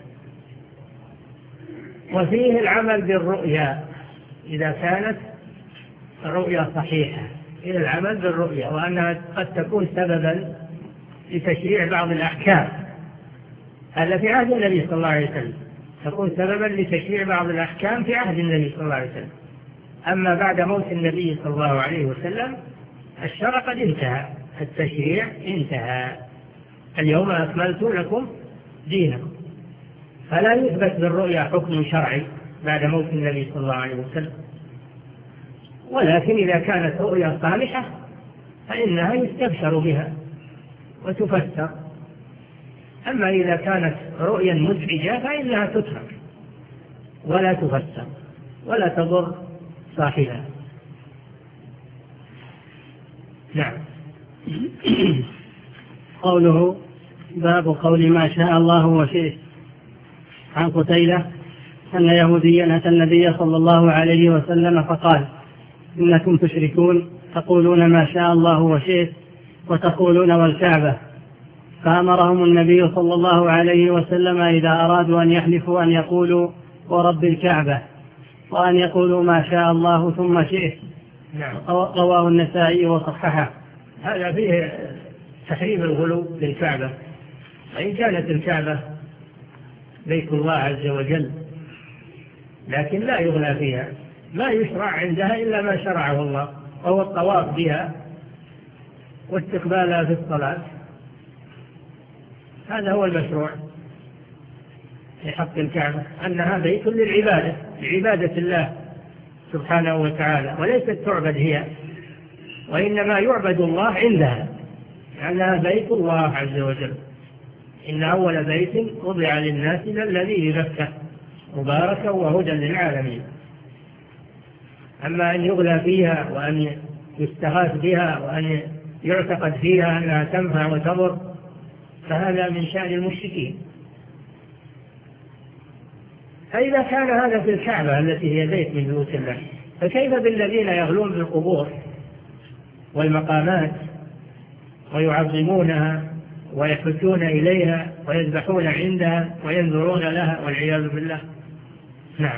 وفيه العمل بالرؤيا إذا كانت الرؤيا صحيحة، إلى العمل بالرؤيا، وأنها قد تكون سببا لتشريع بعض الأحكام. هذا في عهد النبي صلى الله عليه وسلم، تكون سببا لتشريع بعض الأحكام في عهد النبي صلى الله عليه وسلم. أما بعد موت النبي صلى الله عليه وسلم الشرع قد انتهى، التشريع انتهى، اليوم أكملت لكم دينكم، فلا يثبت بالرؤيا حكم شرعي بعد موت النبي صلى الله عليه وسلم. ولكن إذا كانت رؤيا صالحة فإنها يستبشر بها وتفسر، أما إذا كانت رؤيا مزعجة فإنها تترك ولا تفسر ولا تضر صاحبها. نعم. قوله باب قول ما شاء الله وشئت. عن قتيلة أن يهوديا أتى النبي صلى الله عليه وسلم فقال: إنكم تشركون تقولون ما شاء الله وشئت وتقولون والكعبة. فأمرهم النبي صلى الله عليه وسلم إذا أرادوا أن يحلفوا أن يقولوا ورب الكعبة، وأن يقولوا ما شاء الله ثم شئت، نعم. رواه النسائي وصححه. هذا فيه تحريم الغلو بالكعبة، وإن كانت الكعبة بيت الله عز وجل لكن لا يغلى فيها، ما يشرع عندها إلا ما شرعه الله، وهو الطواف بها واستقبالها في الصلاة، هذا هو المشروع في حق الكعبة، أنها بيت للعبادة، لعبادة الله سبحانه وتعالى، وليست تعبد هي، وإنما يعبد الله عندها، لأنها بيت الله عز وجل. إن أول بيت وضع للناس الذي ببكة مباركا وهدى للعالمين. أما أن يغلى فيها وأن يستغاث بها وأن يعتقد فيها أنها تنفع وتضر فهذا من شأن المشركين. فإذا كان هذا في الكعبة التي هي بيت من بيوت الله، فكيف بالذين يغلون بالقبور والمقامات ويعظمونها ويحجون إليها ويذبحون عندها وينذرون لها والعياذ بالله. نعم.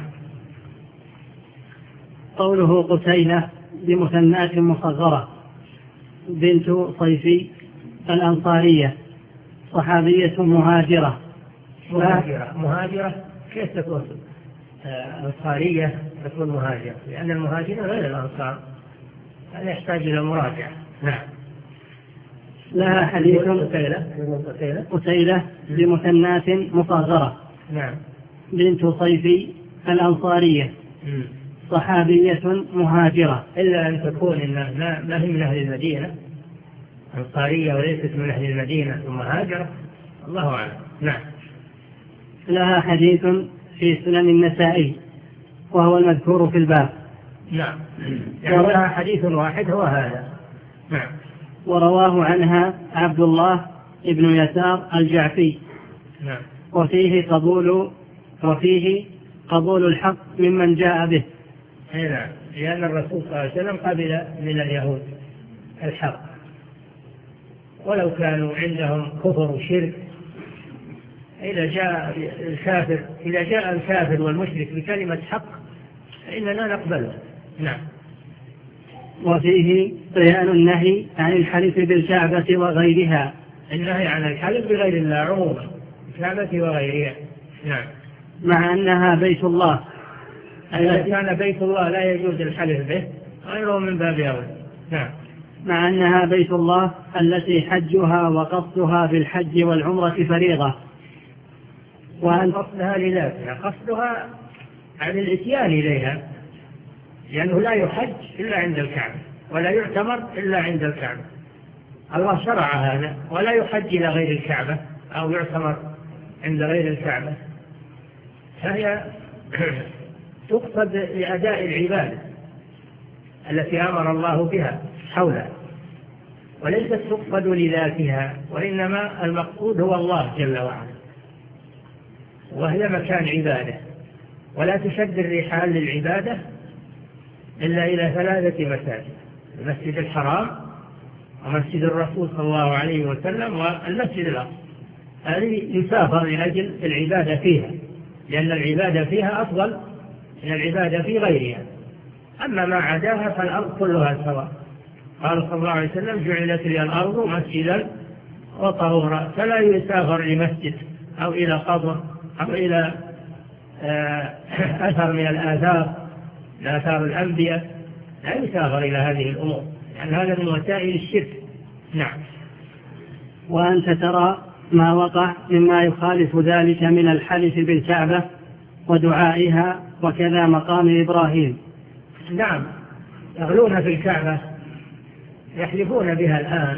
قوله قتيلة بمثنات مصغرة بنت صيفي الأنصارية صحابية مهاجرة. مهاجرة مهاجرة كيف تكون أنصارية تكون مهاجرة؟ لأن المهاجرة غير الأنصار، هذا يحتاج إلى مراجعة. نعم. لها حديث قتيلة قتيلة بمثنات مصغرة. نعم. بنت صيفي الأنصارية صحابية مهاجرة. إلا أن تكون إنها ما هي من أهل المدينة، أنصارية وليست من أهل المدينة ومهاجرة، الله أعلم. نعم. لها حديث في سنن النسائي وهو المذكور في الباب. نعم. يعني لها حديث واحد هو هذا. نعم. ورواه عنها عبد الله ابن يسار الجعفي. نعم. وفيه قبول وفيه قبول الحق ممن جاء به. نعم. لأن الرسول صلى الله عليه وسلم قبل من اليهود الحق، ولو كانوا عندهم كفر وشرك، إذا جاء الكافر إذا جاء الكافر والمشرك بكلمة حق فإننا نقبله. نعم. وفيه بيان النهي عن الحلف بالكعبة وغيرها. النهي عن الحلف بغير الله عموما، الكعبة وغيرها. نعم. مع أنها بيت الله، إذا كان بيت الله لا يجوز الحلف به غيره من باب أولى. نعم. مع أنها بيت الله التي حجها وقصدها بالحج والعمرة فريضة، وأن قصدها لذاتها، قصدها عن الإتيان إليها، لأنه لا يحج إلا عند الكعبة ولا يعتمر إلا عند الكعبة. الله شرع هذا، ولا يحج إلى غير الكعبة أو يعتمر عند غير الكعبة، فهي تقصد لأداء العبادة التي أمر الله بها حولها، وليست تقصد لذاتها، وإنما المقصود هو الله جل وعلا، وهي مكان عبادة. ولا تشد الرحال للعبادة إلا إلى ثلاثة مساجد: المسجد الحرام ومسجد الرسول صلى الله عليه وسلم والمسجد الأقصى. هذه يسافر لأجل العبادة فيها، لأن العبادة فيها أفضل من العبادة في غيرها. أما ما عداها فالأرض كلها سواء. قال صلى الله عليه وسلم: جعلت لي الأرض مسجدا وطهورا. فلا يسافر لمسجد أو إلى قبر أو إلى أثر من الآثار لآثار الأنبياء، لا يسافر إلى هذه الأمور، لأن يعني هذا من وسائل الشرك. نعم. وأنت ترى ما وقع مما يخالف ذلك من الحلف بالكعبة ودعائها، وكذا مقام إبراهيم. نعم، يغلون في الكعبة، يحلفون بها الآن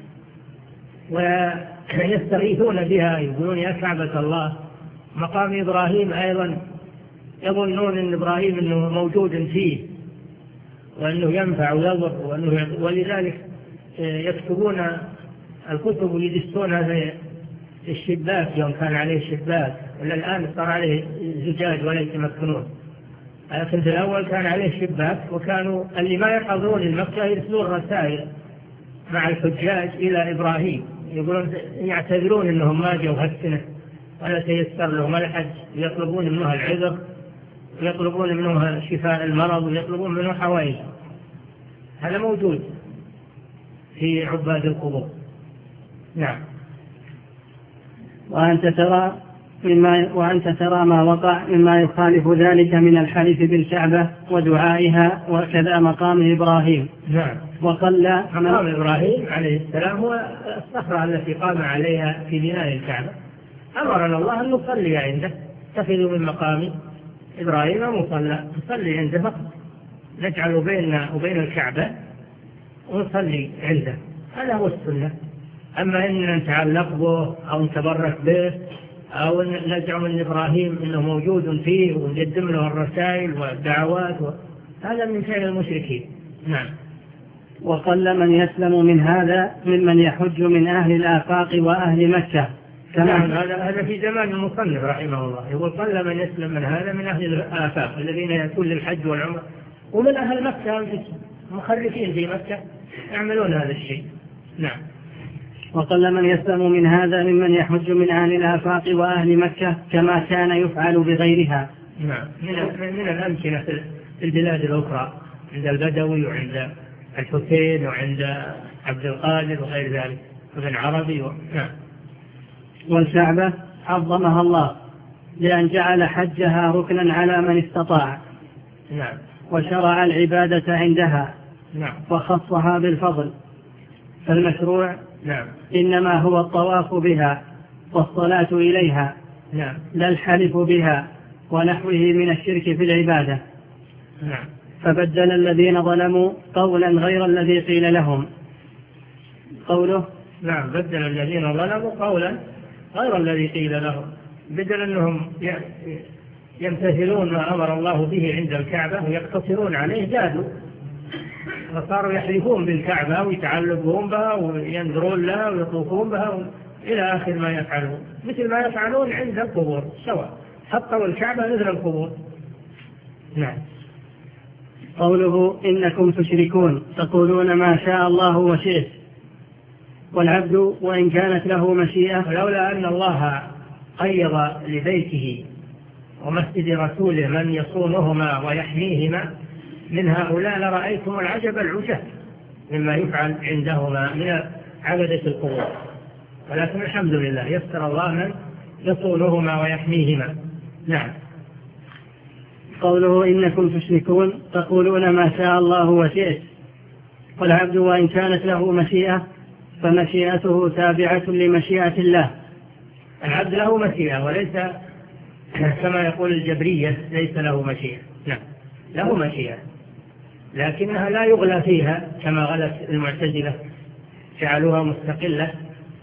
ويستغيثون بها، يقولون يا كعبة الله. مقام إبراهيم أيضا يظنون أن إبراهيم أنه موجود فيه وأنه ينفع ويضر، وأنه ولذلك يكتبون الكتب ويدسونها في الشباك يوم كان عليه شباك، ولا الآن صار عليه زجاج ولا يتمكنون، لكن في الأول كان عليه شباك، وكانوا اللي ما يحضرون المكة يرسلون رسائل مع الحجاج إلى إبراهيم، يقولون يعتذرون أنهم ما جوا هالسنة ولا تيسر لهم الحج، يطلبون منه العذر ويطلبون منه شفاء المرض ويطلبون منه حوائج. هذا موجود في عباد القبور. نعم. وأنت ترى مما وأنت ترى ما وقع مما يخالف ذلك من الحلف بالكعبة ودعائها، وكذا مقام إبراهيم. نعم. وقل مقام إبراهيم عليه السلام هو الصخرة التي قام عليها في بناء الكعبة، أمرنا الله أن نصلي عنده، اتخذوا من مقام إبراهيم مصلى، نصلي عنده فقط، نجعل بيننا وبين الكعبة ونصلي عنده، هذا هو السنة. أما إننا نتعلق به أو نتبرك به أو نزعم أن إبراهيم إنه موجود فيه ونقدم له الرسائل والدعوات و... هذا من فعل المشركين. نعم. وقل من يسلم من هذا ممن يحج من أهل الآفاق وأهل مكة. نعم. هذا هذا في زمان المصنف رحمه الله، يقول قل من يسلم من هذا من أهل الآفاق الذين يأتون للحج والعمرة، ومن أهل مكة مخرفين في مكة يعملون هذا الشيء. نعم. وقل من يسلم من هذا ممن يحج من أهل الآفاق وأهل مكة كما كان يفعل بغيرها. نعم. من من الأمكنة في البلاد الأخرى، عند البدوي وعند الحسين وعند عبد القادر وغير ذلك وابن عربي و... نعم. والكعبة عظمها الله لأن جعل حجها ركنا على من استطاع. نعم. وشرع العبادة عندها. نعم. وخصها بالفضل، فالمشروع نعم. إنما هو الطواف بها والصلاة إليها. نعم. لا الحلف بها ونحوه من الشرك في العبادة. نعم. فبدل الذين ظلموا قولا غير الذي قيل لهم. قوله نعم. بدل الذين ظلموا قولا غير الذي قيل لهم، بدل أنهم يمتثلون ما أمر الله به عند الكعبة ويقتصرون عليه، زادوا وصاروا يحلفون بالكعبة ويتعلقون بها وينذرون لها ويطوفون بها إلى آخر ما يفعلون، مثل ما يفعلون عند القبور سواء، حطوا الكعبة مثل القبور. نعم. قوله إنكم تشركون تقولون ما شاء الله وشئت. والعبد وإن كانت له مشيئة، لولا أن الله قيض لبيته ومسجد رسوله من يصونهما ويحميهما من هؤلاء لرأيتم العجب العجب مما يفعل عندهما من عبدة القبور، ولكن الحمد لله يسر الله من يصونهما ويحميهما. نعم. قوله إنكم تشركون تقولون ما شاء الله وشئت. والعبد وإن كانت له مشيئة فمشيئته تابعة لمشيئة الله. العبد له مشيئة وليس كما يقول الجبرية ليس له مشيئة. نعم. له مشيئة لكنها لا يغلى فيها كما غلت المعتزلة جعلوها مستقلة،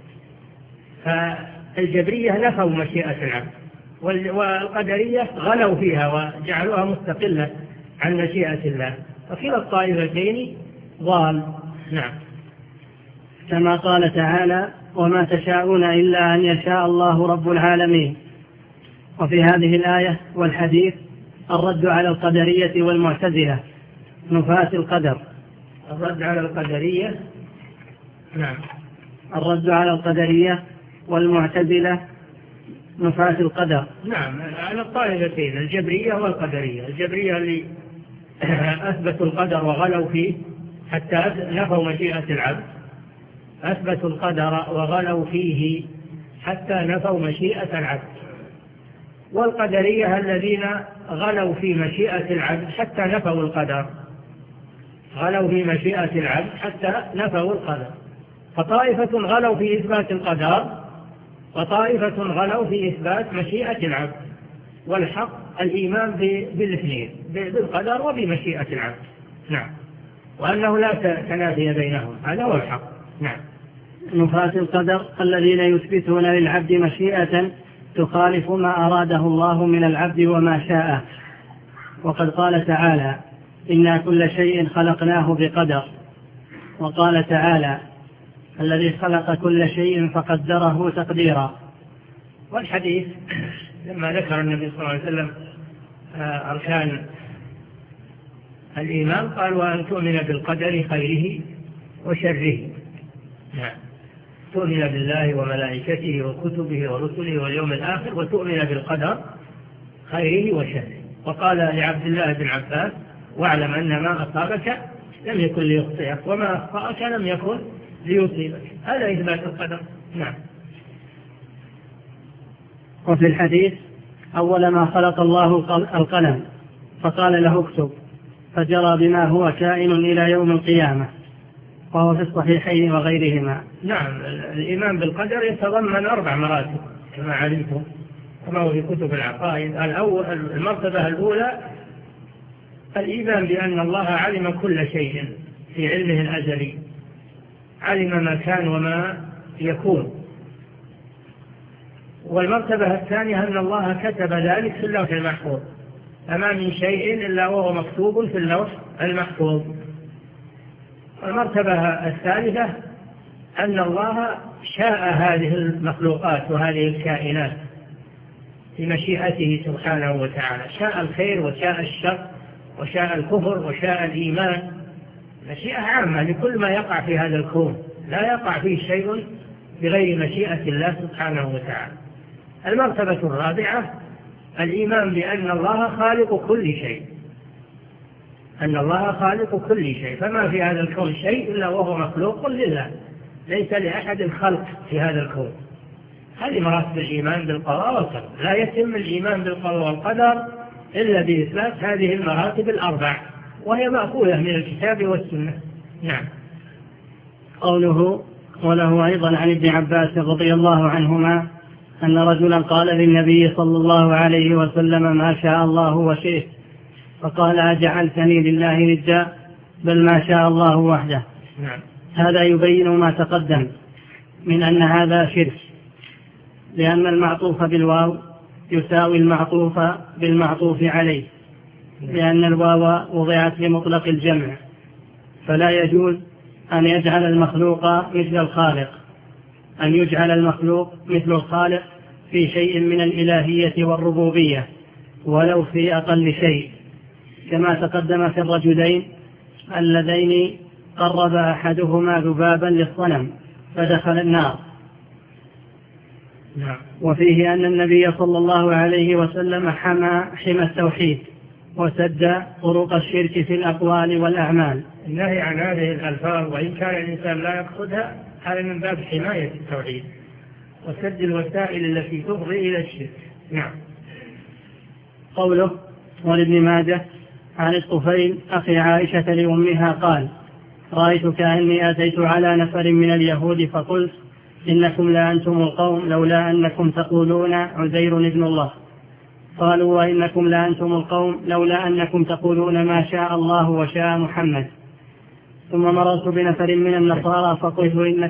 فالجبرية نفوا مشيئة العبد، والقدرية غلوا فيها وجعلوها مستقلة عن مشيئة الله، وكلا الطائفتين ضال. نعم. كما قال تعالى وما تشاءون إلا أن يشاء الله رب العالمين. وفي هذه الآية والحديث الرد على القدرية والمعتزلة نفاة القدر. الرد على القدرية. نعم. الرد على القدرية والمعتزلة نفاة القدر. نعم. على الطائفتين الجبرية والقدرية. الجبرية اللي أثبتوا القدر وغلوا فيه حتى نفوا مشيئة العبد، أثبتوا القدر وغلوا فيه حتى نفوا مشيئة العبد. والقدرية الذين غلوا في مشيئة العبد حتى نفوا القدر، غلوا في مشيئة العبد حتى نفوا القدر. فطائفة غلوا في إثبات القدر وطائفة غلوا في إثبات مشيئة العبد، والحق الإيمان بالاثنين، بالقدر وبمشيئة العبد. نعم. وأنه لا تنافي بينهم، هذا هو الحق. نعم. نفاة القدر الذين يثبتون للعبد مشيئة تخالف ما أراده الله من العبد وما شاء. وقد قال تعالى إنا كل شيء خلقناه بقدر. وقال تعالى الذي خلق كل شيء فقدره تقديرا. والحديث لما ذكر النبي صلى الله عليه وسلم أركان الإيمان قال وأن تؤمن بالقدر خيره وشره. نعم. تؤمن بالله وملائكته وكتبه ورسله واليوم الآخر، وتؤمن بالقدر خيره وشره. وقال لعبد الله بن عباس واعلم أن ما أصابك لم يكن ليخطئك، وما أخطأك لم يكن ليصيبك. هذا إثبات القدر. نعم. وفي الحديث: أول ما خلق الله القلم فقال له اكتب، فجرى بما هو كائن إلى يوم القيامة، وهو في الصحيحين وغيرهما. نعم. الإيمان بالقدر يتضمن أربع مراتب كما علمتم، كما هو في كتب العقائد. الأول المرتبة الأولى الإيمان بأن الله علم كل شيء في علمه الأزلي، علم ما كان وما يكون. والمرتبة الثانية أن الله كتب ذلك في اللوح المحفوظ، فما من شيء إلا وهو مكتوب في اللوح المحفوظ. المرتبة الثالثة أن الله شاء هذه المخلوقات وهذه الكائنات بمشيئته سبحانه وتعالى، شاء الخير وشاء الشر وشاء الكفر وشاء الإيمان، مشيئة عامة لكل ما يقع في هذا الكون، لا يقع فيه شيء بغير مشيئة الله سبحانه وتعالى. المرتبة الرابعة الإيمان بأن الله خالق كل شيء، أن الله خالق كل شيء، فما في هذا الكون شيء إلا وهو مخلوق لله، ليس لأحد خلق في هذا الكون. هذه مراتب الإيمان بالقضاء والقدر. لا يتم الإيمان بالقضاء والقدر إلا بإثبات هذه المراتب الأربع، وهي مأخوذة من الكتاب والسنة. نعم. قوله: وله أيضا عن ابن عباس رضي الله عنهما أن رجلا قال للنبي صلى الله عليه وسلم: ما شاء الله وشئت، فقال: أجعلتني لله ندا؟ بل ما شاء الله وحده. نعم. هذا يبين ما تقدم من أن هذا شرك، لأن المعطوف بالواو يساوي المعطوف بالمعطوف عليه، لأن الواو وضعت لمطلق الجمع، فلا يجوز أن يجعل المخلوق مثل الخالق، أن يجعل المخلوق مثل الخالق في شيء من الإلهية والربوبية ولو في أقل شيء، كما تقدم في الرجلين اللذين قرب أحدهما ذبابا للصنم فدخل النار. نعم. وفيه أن النبي صلى الله عليه وسلم حمى حمى التوحيد وسد طرق الشرك في الأقوال والأعمال. النهي عن هذه الألفاظ وإن كان الإنسان لا يقصدها هذا من باب حماية التوحيد وسد الوسائل التي تفضي إلى الشرك. نعم. قوله: ولابن ماجه عن الطفيل أخي عائشة لأمها قال: رأيت كأني أتيت على نفر من اليهود فقلت: إنكم لأنتم القوم لولا أنكم تقولون عزير ابن الله. قالوا: وإنكم لأنتم القوم لولا أنكم تقولون ما شاء الله وشاء محمد. ثم مررت بنفر من النصارى فقلت إنك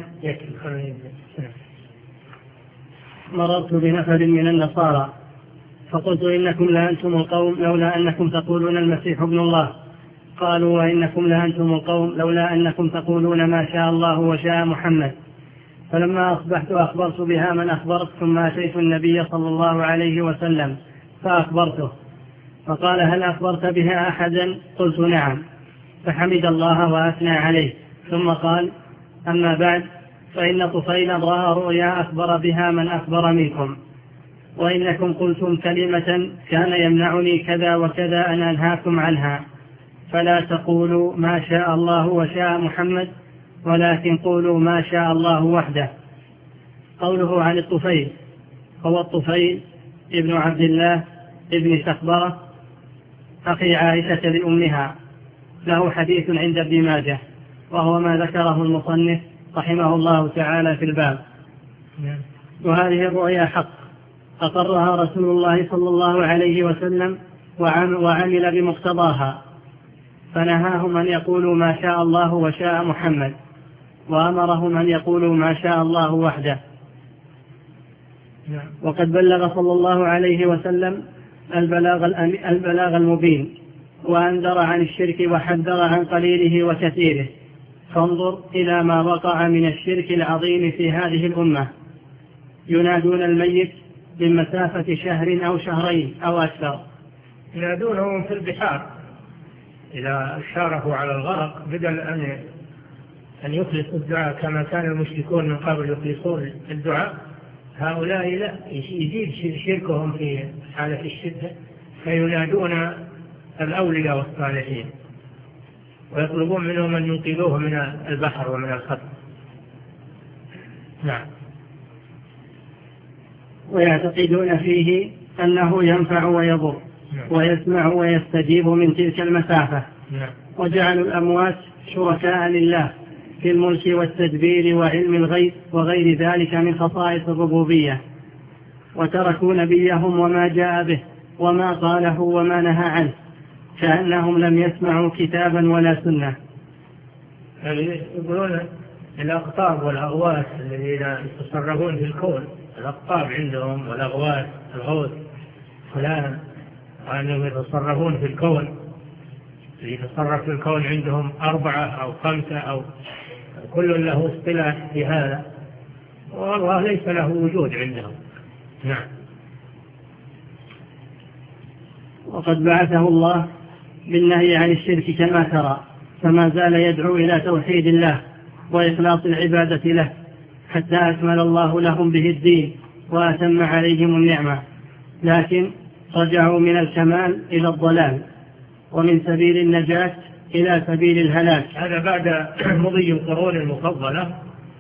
مررت بنفر من النصارى فقلت إنكم لأنتم القوم لولا أنكم تقولون المسيح ابن الله. قالوا: وإنكم لأنتم القوم لولا أنكم تقولون ما شاء الله وشاء محمد. فلما أصبحت أخبرت بها من أخبرت، ثم أتيت النبي صلى الله عليه وسلم فأخبرته، فقال: هل أخبرت بها أحدا؟ قلت: نعم. فحمد الله وأثنى عليه، ثم قال: أما بعد، فإن طفيلا رأى رؤيا أخبر بها من أخبر منكم، وإنكم قلتم كلمة كان يمنعني كذا وكذا أن أنهاكم عنها، فلا تقولوا ما شاء الله وشاء محمد، ولكن قولوا ما شاء الله وحده. قوله عن الطفيل هو الطفيل ابن عبد الله ابن سخبرة أخي عائشة لأمها، له حديث عند ابن ماجه، وهو ما ذكره المصنف رحمه الله تعالى في الباب. وهذه الرؤيا حق أقرها رسول الله صلى الله عليه وسلم وعمل بمقتضاها، فنهاهم أن يقولوا ما شاء الله وشاء محمد، وأمرهم أن يقولوا ما شاء الله وحده. وقد بلغ صلى الله عليه وسلم البلاغ, البلاغ المبين، وأنذر عن الشرك وحذر عن قليله وكثيره. فانظر إلى ما وقع من الشرك العظيم في هذه الأمة، ينادون الميت من مسافة شهر أو شهرين أو أكثر، ينادونهم في البحار إذا شارفوا على الغرق، بدل أن أن يخلصوا الدعاء كما كان المشركون من قبل يخلصون الدعاء، هؤلاء لا، يزيد شركهم في حالة الشدة، فينادون الأولياء والصالحين. ويطلبون منهم أن ينقذوه من البحر ومن الخطر. نعم. ويعتقدون فيه أنه ينفع ويضر ويسمع ويستجيب من تلك المسافة. وجعلوا الأموات شركاء لله في الملك والتدبير وعلم الغيب وغير ذلك من خصائص الربوبية، وتركوا نبيهم وما جاء به وما قاله وما نهى عنه، كأنهم لم يسمعوا كتابا ولا سنة. يقولون الأقطاب والأغواث الذين يتصرفون في الكون، الأقطاب عندهم والأغواث، الغوث فلان، وأنهم يتصرفون في الكون، اللي يتصرف في الكون عندهم أربعة أو خمسة أو كل له اصطلاح في هذا، والله ليس له وجود عندهم. نعم. وقد بعثه الله بالنهي عن الشرك كما ترى، فما زال يدعو إلى توحيد الله وإخلاص العبادة له حتى أكمل الله لهم به الدين وأتم عليهم النعمة، لكن رجعوا من الكمال إلى الضلال، ومن سبيل النجاة إلى سبيل الهلاك. هذا بعد مضي القرون المفضلة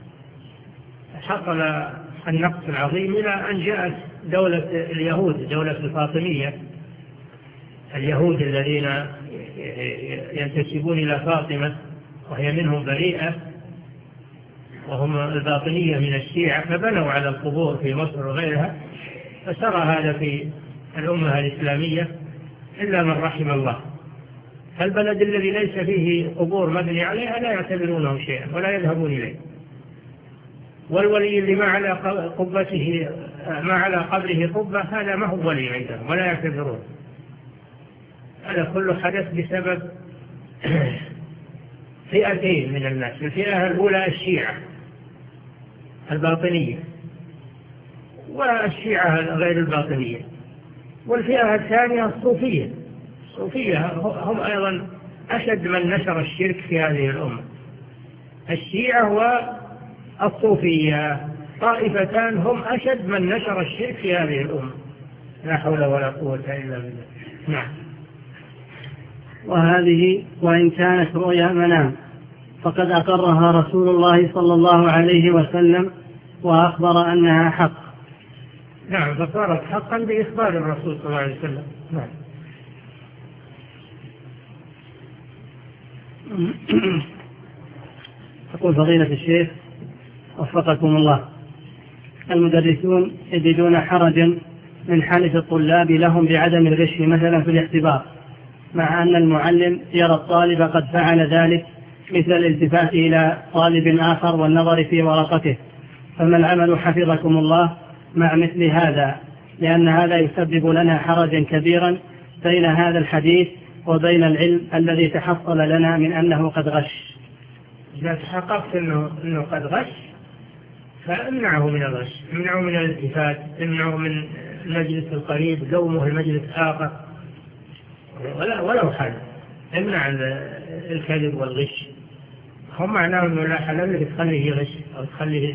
حصل النقص العظيم إلى أن جاءت دولة اليهود، دولة الفاطمية، اليهود الذين ينتسبون إلى فاطمة وهي منهم بريئة، وهم الباطنية من الشيعة، فبنوا على القبور في مصر وغيرها، فسرى هذا في الأمة الإسلامية إلا من رحم الله. البلد الذي ليس فيه قبور مبني عليها لا يعتبرونه شيئا ولا يذهبون إليه، والولي اللي ما على قبته ما على قبره قبة هذا ما هو ولي عندهم ولا يعتبرونه. هذا كله حدث بسبب فئتين من الناس. الفئة الأولى الشيعة الباطنية، والشيعة غير الباطنية، والفئة الثانية الصوفية. الصوفية هم أيضا أشد من نشر الشرك في هذه الأمة. الشيعة والصوفية طائفتان هم أشد من نشر الشرك في هذه الأمة. لا حول ولا قوة إلا بالله. نعم. وهذه وإن كانت رؤيا منام فقد أقرها رسول الله صلى الله عليه وسلم وأخبر أنها حق. نعم، فصارت حقا بإخبار الرسول صلى الله عليه وسلم. نعم. يقول فضيلة الشيخ وفقكم الله، المدرسون يجدون حرجا من حلف الطلاب لهم بعدم الغش مثلا في الاختبار، مع أن المعلم يرى الطالب قد فعل ذلك، مثل الالتفات إلى طالب آخر والنظر في ورقته، فما العمل حفظكم الله مع مثل هذا؟ لأن هذا يسبب لنا حرجا كبيرا بين هذا الحديث وبين العلم الذي تحصل لنا من أنه قد غش. إذا تحققت أنه, إنه قد غش فامنعه من الغش، امنعه من الالتفات، امنعه من المجلس القريب، قومه المجلس آخر ولا ولو حل، امنع الكذب والغش. هم معناه أنه لا حل لك تخليه يغش أو تخليه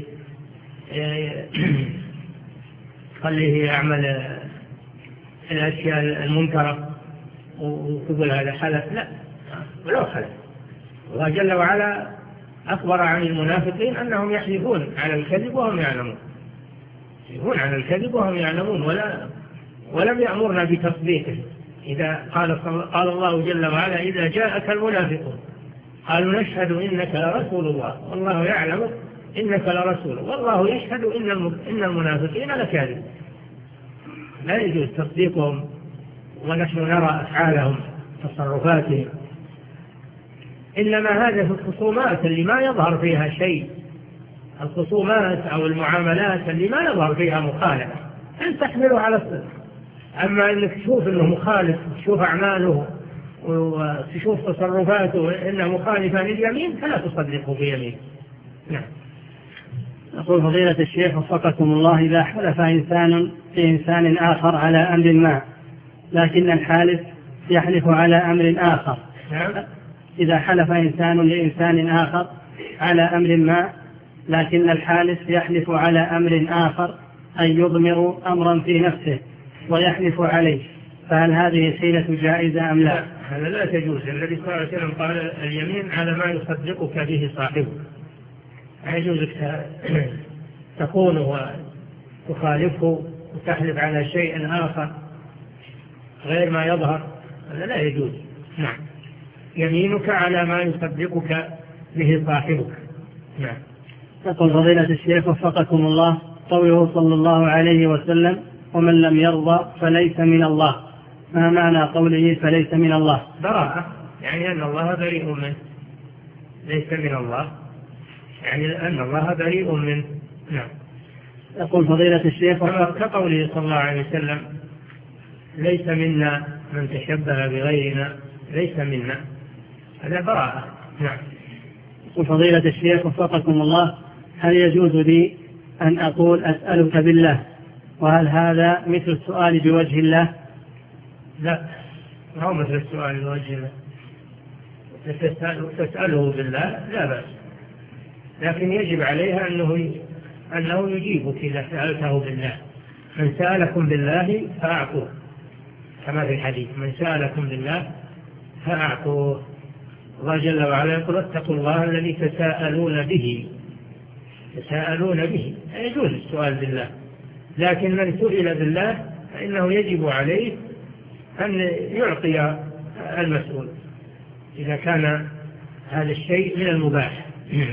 تخليه يعمل الأشياء المنكرة وتقول هذا حلف. لا، ولو حلف. الله جل وعلا أخبر عن المنافقين أنهم يحلفون على الكذب وهم يعلمون، يحلفون على الكذب وهم يعلمون، ولا ولم يأمرنا بتصديقه. إذا قال قال الله جل وعلا إذا جاءك المنافقون قالوا نشهد إنك لرسول الله والله يعلم إنك لرسول والله يشهد إن إن المنافقين لكاذبون. لا يجوز تصديقهم ونحن نرى أفعالهم تصرفاتهم، إنما هذا في الخصومات اللي ما يظهر فيها شيء، الخصومات أو المعاملات اللي ما يظهر فيها مخالفة أن تحمله على الصدق. أما أنك تشوف أنه مخالف، تشوف أعماله وتشوف تصرفاته إنه مخالفة لليمين فلا تصدقه بيمين. نعم. يقول فضيلة الشيخ وفقكم الله، إذا حلف إنسان لإنسان آخر على أمر ما لكن الحالف يحلف على أمر آخر. نعم. إذا حلف إنسان لإنسان آخر على أمر ما لكن الحالف يحلف على أمر آخر، أي يضمر أمرا في نفسه ويحلف عليه، فهل هذه حيلة جائزة أم لا؟ هذا لا تجوز. النبي صلى الله عليه وسلم قال اليمين على ما يصدقك به صاحبه. لا يجوز تخونه وتخالفه وتحلف على شيء آخر غير ما يظهر، هذا لا يجوز. نعم. يمينك على ما يصدقك به صاحبك. نعم. يقول فضيلة الشيخ وفقكم الله قوله صلى الله عليه وسلم ومن لم يرضى فليس من الله، ما معنى قوله فليس من الله؟ براءة، يعني أن الله بريء منه. ليس من الله يعني أن الله بريء منه. نعم. يقول فضيلة الشيخ كقوله صلى الله عليه وسلم ليس منا من تشبه بغيرنا ليس منا، هذا براءة. نعم. يقول فضيلة الشيخ وفقكم الله هل يجوز لي أن أقول أسألك بالله، وهل هذا مثل السؤال بوجه الله؟ لا، ما هو مثل السؤال بوجه الله. تسأله بالله لا بأس، لكن يجب عليها أنه أنه يجيبك إذا سألته بالله. من سألكم بالله فأعطوه، كما في الحديث من سألكم بالله فأعطوه. الله جل وعلا يقول اتقوا الله الذي تساءلون به تساءلون به. يجوز السؤال بالله، لكن من سئل بالله فإنه يجب عليه أن يعطي المسؤول إذا كان هذا الشيء من المباح.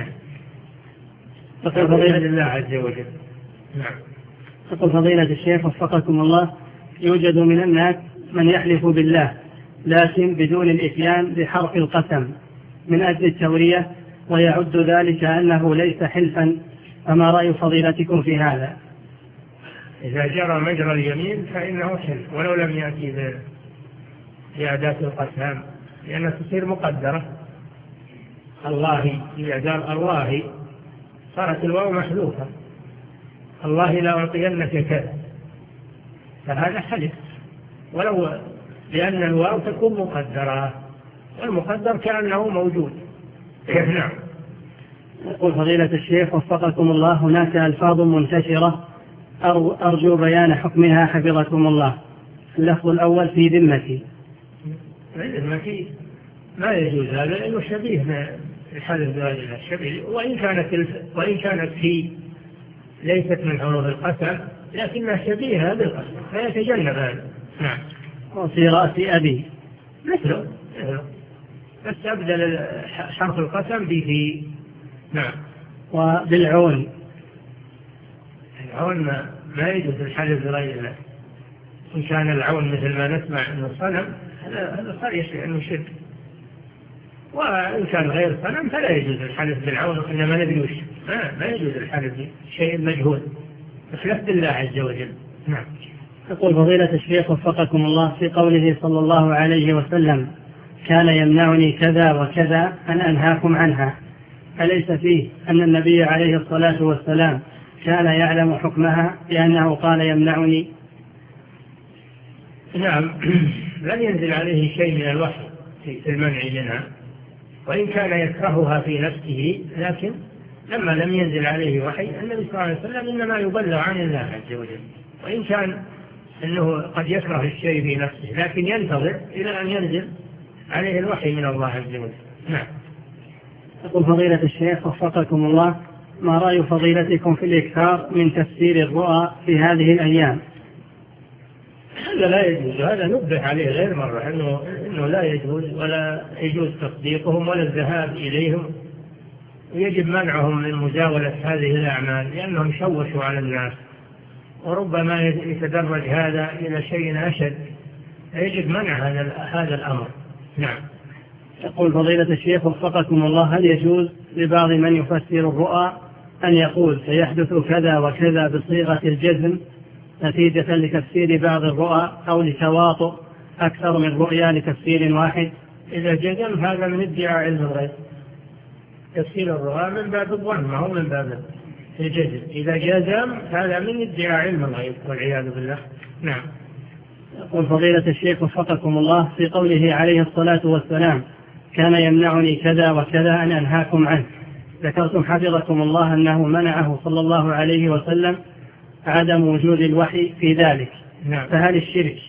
تقول فضيلة الله عز وجل. نعم. تقول فضيلة الشيخ وفقكم الله يوجد من الناس من يحلف بالله لكن بدون الإتيان بحرف القسم من أجل التورية ويعد ذلك أنه ليس حلفا، فما رأي فضيلتكم في هذا؟ إذا جرى مجرى اليمين فإنه حلف ولو لم يأتي بأداة القسم، لأنها تصير مقدرة. الله إذا قال الله صارت الواو محذوفة، الله لا أعطينك كذا، فهذا حلف ولو لأن الواو تكون مقدرة، والمقدر كأنه موجود. نعم. يقول فضيلة الشيخ وفقكم الله هناك ألفاظ منتشرة أرجو بيان حكمها حفظكم الله. اللفظ الأول في ذمتي. ذمتي ما يجوز هذا لأنه شبيه الحلف بغير الله، شبيه، وإن كانت وإن كانت في ليست من حروف القسم لكنها شبيهة بالقسم فيتجنب هذا. نعم. وفي رأس أبي مثله، بس أبدل حرف القسم به. نعم. وبالعون. العون ما, ما يجوز الحلف بغير الله. إن كان العون مثل ما نسمع أنه صنم هذا صار يشبه أنه شرك، وإن كان غير صنم فلا يجوز الحلف بالعون، إنما ندري وش ما, ما يجوز الحلف بشيء مجهول بخلاف بالله عز وجل. نعم. يقول فضيلة الشيخ وفقكم الله في قوله صلى الله عليه وسلم كان يمنعني كذا وكذا أن أنهاكم عنها، أليس فيه أن النبي عليه الصلاة والسلام كان يعلم حكمها لأنه قال يمنعني؟ نعم. لم ينزل عليه شيء من الوحي في المنع منها، وإن كان يكرهها في نفسه، لكن لما لم ينزل عليه وحي النبي صلى الله عليه وسلم إنما يبلغ عن الله عز وجل، وإن كان أنه قد يكره الشيء في نفسه لكن ينتظر إلى أن ينزل عليه الوحي من الله عز وجل. نعم. يقول فضيلة الشيخ وفقكم الله ما رأي فضيلتكم في الإكثار من تفسير الرؤى في هذه الأيام؟ هذا لا يجوز، هذا نبه عليه غير مرة إنه, إنه لا يجوز ولا يجوز تصديقهم ولا الذهاب إليهم، ويجب منعهم من مزاولة هذه الأعمال لأنهم شوشوا على الناس، وربما يتدرج هذا إلى شيء أشد، يجب منع هذا هذا الأمر. نعم. يقول فضيلة الشيخ وفقكم الله هل يجوز لبعض من يفسر الرؤى أن يقول سيحدث كذا وكذا بصيغة الجزم نتيجة لتفسير بعض الرؤى أو لتواطؤ أكثر من رؤيا لتفسير واحد؟ إذا جزم هذا من ادعاء علم الغيب. تفسير الرؤى من باب الظن ما هو من باب الجزم. إذا جزم هذا من ادعاء علم الغيب والعياذ بالله. نعم. يقول فضيلة الشيخ وفقكم الله في قوله عليه الصلاة والسلام كان يمنعني كذا وكذا أن أنهاكم عنه، ذكرتم حفظكم الله أنه منعه صلى الله عليه وسلم عدم وجود الوحي في ذلك. نعم. فهل الشرك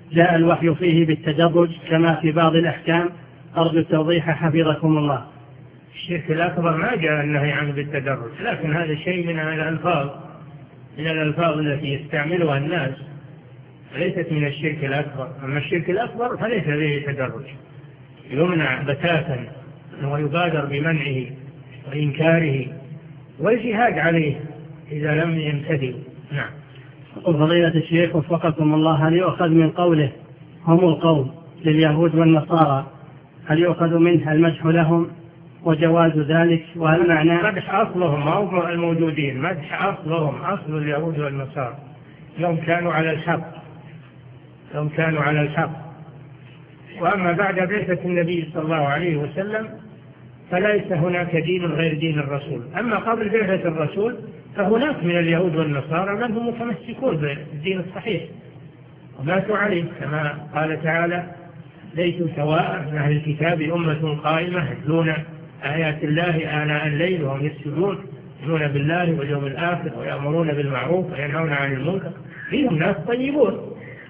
جاء الوحي فيه بالتدرج كما في بعض الأحكام؟ أرجو التوضيح حفظكم الله. الشرك الأكبر ما جاء النهي عنه بالتدرج، لكن هذا شيء من الألفاظ من الألفاظ التي يستعملها الناس، ليست من الشرك الأكبر. أما الشرك الأكبر فليس به تدرج، يمنع بتاتا ويبادر بمنعه وإنكاره والجهاد عليه إذا لم يمتثل. نعم. يقول فضيلة الشيخ وفقكم الله، هل يؤخذ من قوله هم القوم لليهود والنصارى، هل يؤخذ منها المدح لهم وجواز ذلك؟ وهل معناه مدح أصلهم أو الموجودين، مدح أصلهم أصل اليهود والنصارى يوم كانوا على الحق يوم كانوا على الحق وأما بعد بعثة النبي صلى الله عليه وسلم فليس هناك دين غير دين الرسول. أما قبل بعثة الرسول فهناك من اليهود والنصارى من هم متمسكون بالدين الصحيح وماتوا عليه، كما قال تعالى ليسوا سواء من أهل الكتاب أمة قائمة يتلون آيات الله آناء الليل وهم يسجدون يؤمنون بالله واليوم الآخر ويأمرون بالمعروف وينهون عن المنكر، فيهم ناس طيبون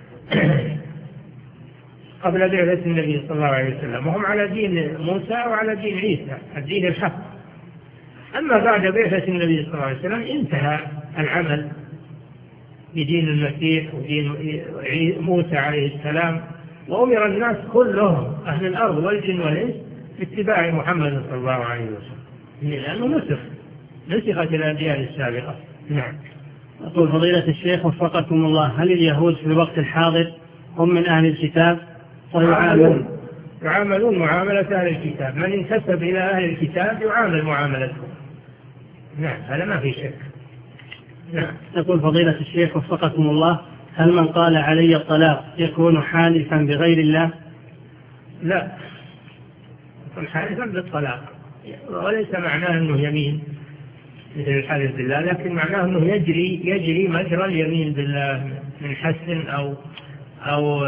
قبل بعثة النبي صلى الله عليه وسلم وهم على دين موسى وعلى دين عيسى الدين الحق. أما بعد بعثة النبي صلى الله عليه وسلم انتهى العمل بدين المسيح ودين موسى عليه السلام، وأمر الناس كلهم أهل الأرض والجن والإنس باتباع محمد صلى الله عليه وسلم، لأنه نسخ نسخت الأديان السابقة. نعم. يقول فضيلة الشيخ وفقكم الله، هل اليهود في الوقت الحاضر هم من أهل الكتاب ويعاملون يعاملون معاملة أهل الكتاب؟ من انتسب إلى أهل الكتاب يعامل معاملتهم. نعم، هذا ما في شك. نعم. يقول فضيلة الشيخ وفقكم الله، هل من قال علي الطلاق يكون حالفا بغير الله؟ لا، يكون حالفا بالطلاق، وليس معناه أنه يمين مثل الحلف بالله، لكن معناه أنه يجري يجري مجرى اليمين بالله من حسن أو أو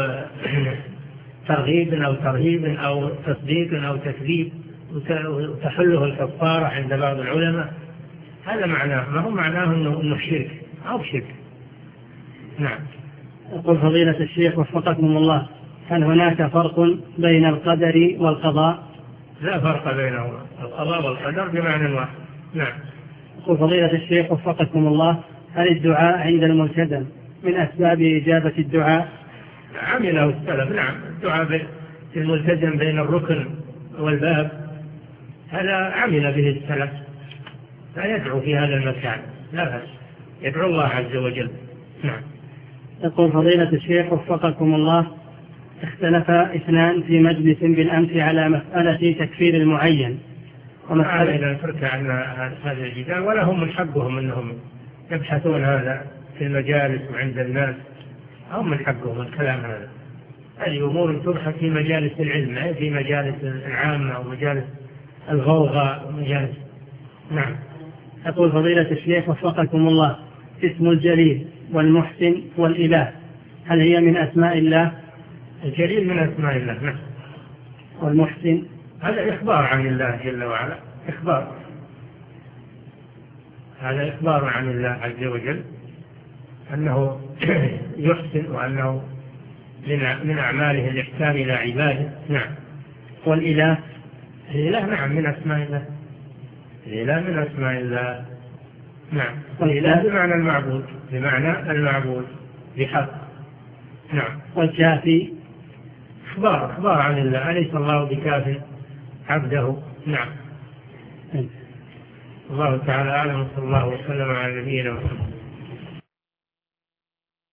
ترغيب أو ترهيب أو تصديق أو تكذيب وتحله الكفارة عند بعض العلماء. هذا معناه، ما هو معناه أنه إنه شرك أو شرك. نعم. يقول فضيلة الشيخ وفقكم الله، هل هناك فرق بين القدر والقضاء؟ لا فرق بينهما، القضاء والقدر بمعنى واحد. نعم. يقول فضيلة الشيخ وفقكم الله، هل الدعاء عند الملتزم من أسباب إجابة الدعاء؟ عمله السلف. نعم، الدعاء في الملتزم بين الركن والباب هذا عمل به السلف، لا يدعو في هذا المكان، لا بأس، يدعو الله عز وجل. نعم. يقول فضيلة الشيخ وفقكم الله، اختلف اثنان في مجلس بالأمس على مسألة تكفير المعين ومسألة إذا فرق عن هذا الجدال، ولا هم من حقهم أنهم يبحثون هذا في المجالس وعند الناس، هم من حقهم الكلام هذا. هذه أمور تبحث في مجالس العلم، لا في مجالس العامة أو مجالس الغوغاء ومجالس. نعم. يقول فضيلة الشيخ وفقكم الله، اسم الجليل والمحسن والإله هل هي من أسماء الله؟ الجليل من أسماء الله. نعم. والمحسن هذا إخبار عن الله جل وعلا، إخبار، هذا إخبار عن الله عز وجل أنه يحسن وأنه من أعماله الإحسان إلى عباده. نعم. والإله؟ الإله نعم من أسماء الله، الإله من أسماء الله. نعم. الإله بمعنى المعبود، بمعنى المعبود بحق. نعم. والكافي؟ إخبار إخبار عن الله، أليس الله بكاف عبده. نعم. الله تعالى أعلم، صلى الله وسلم على نبينا محمد.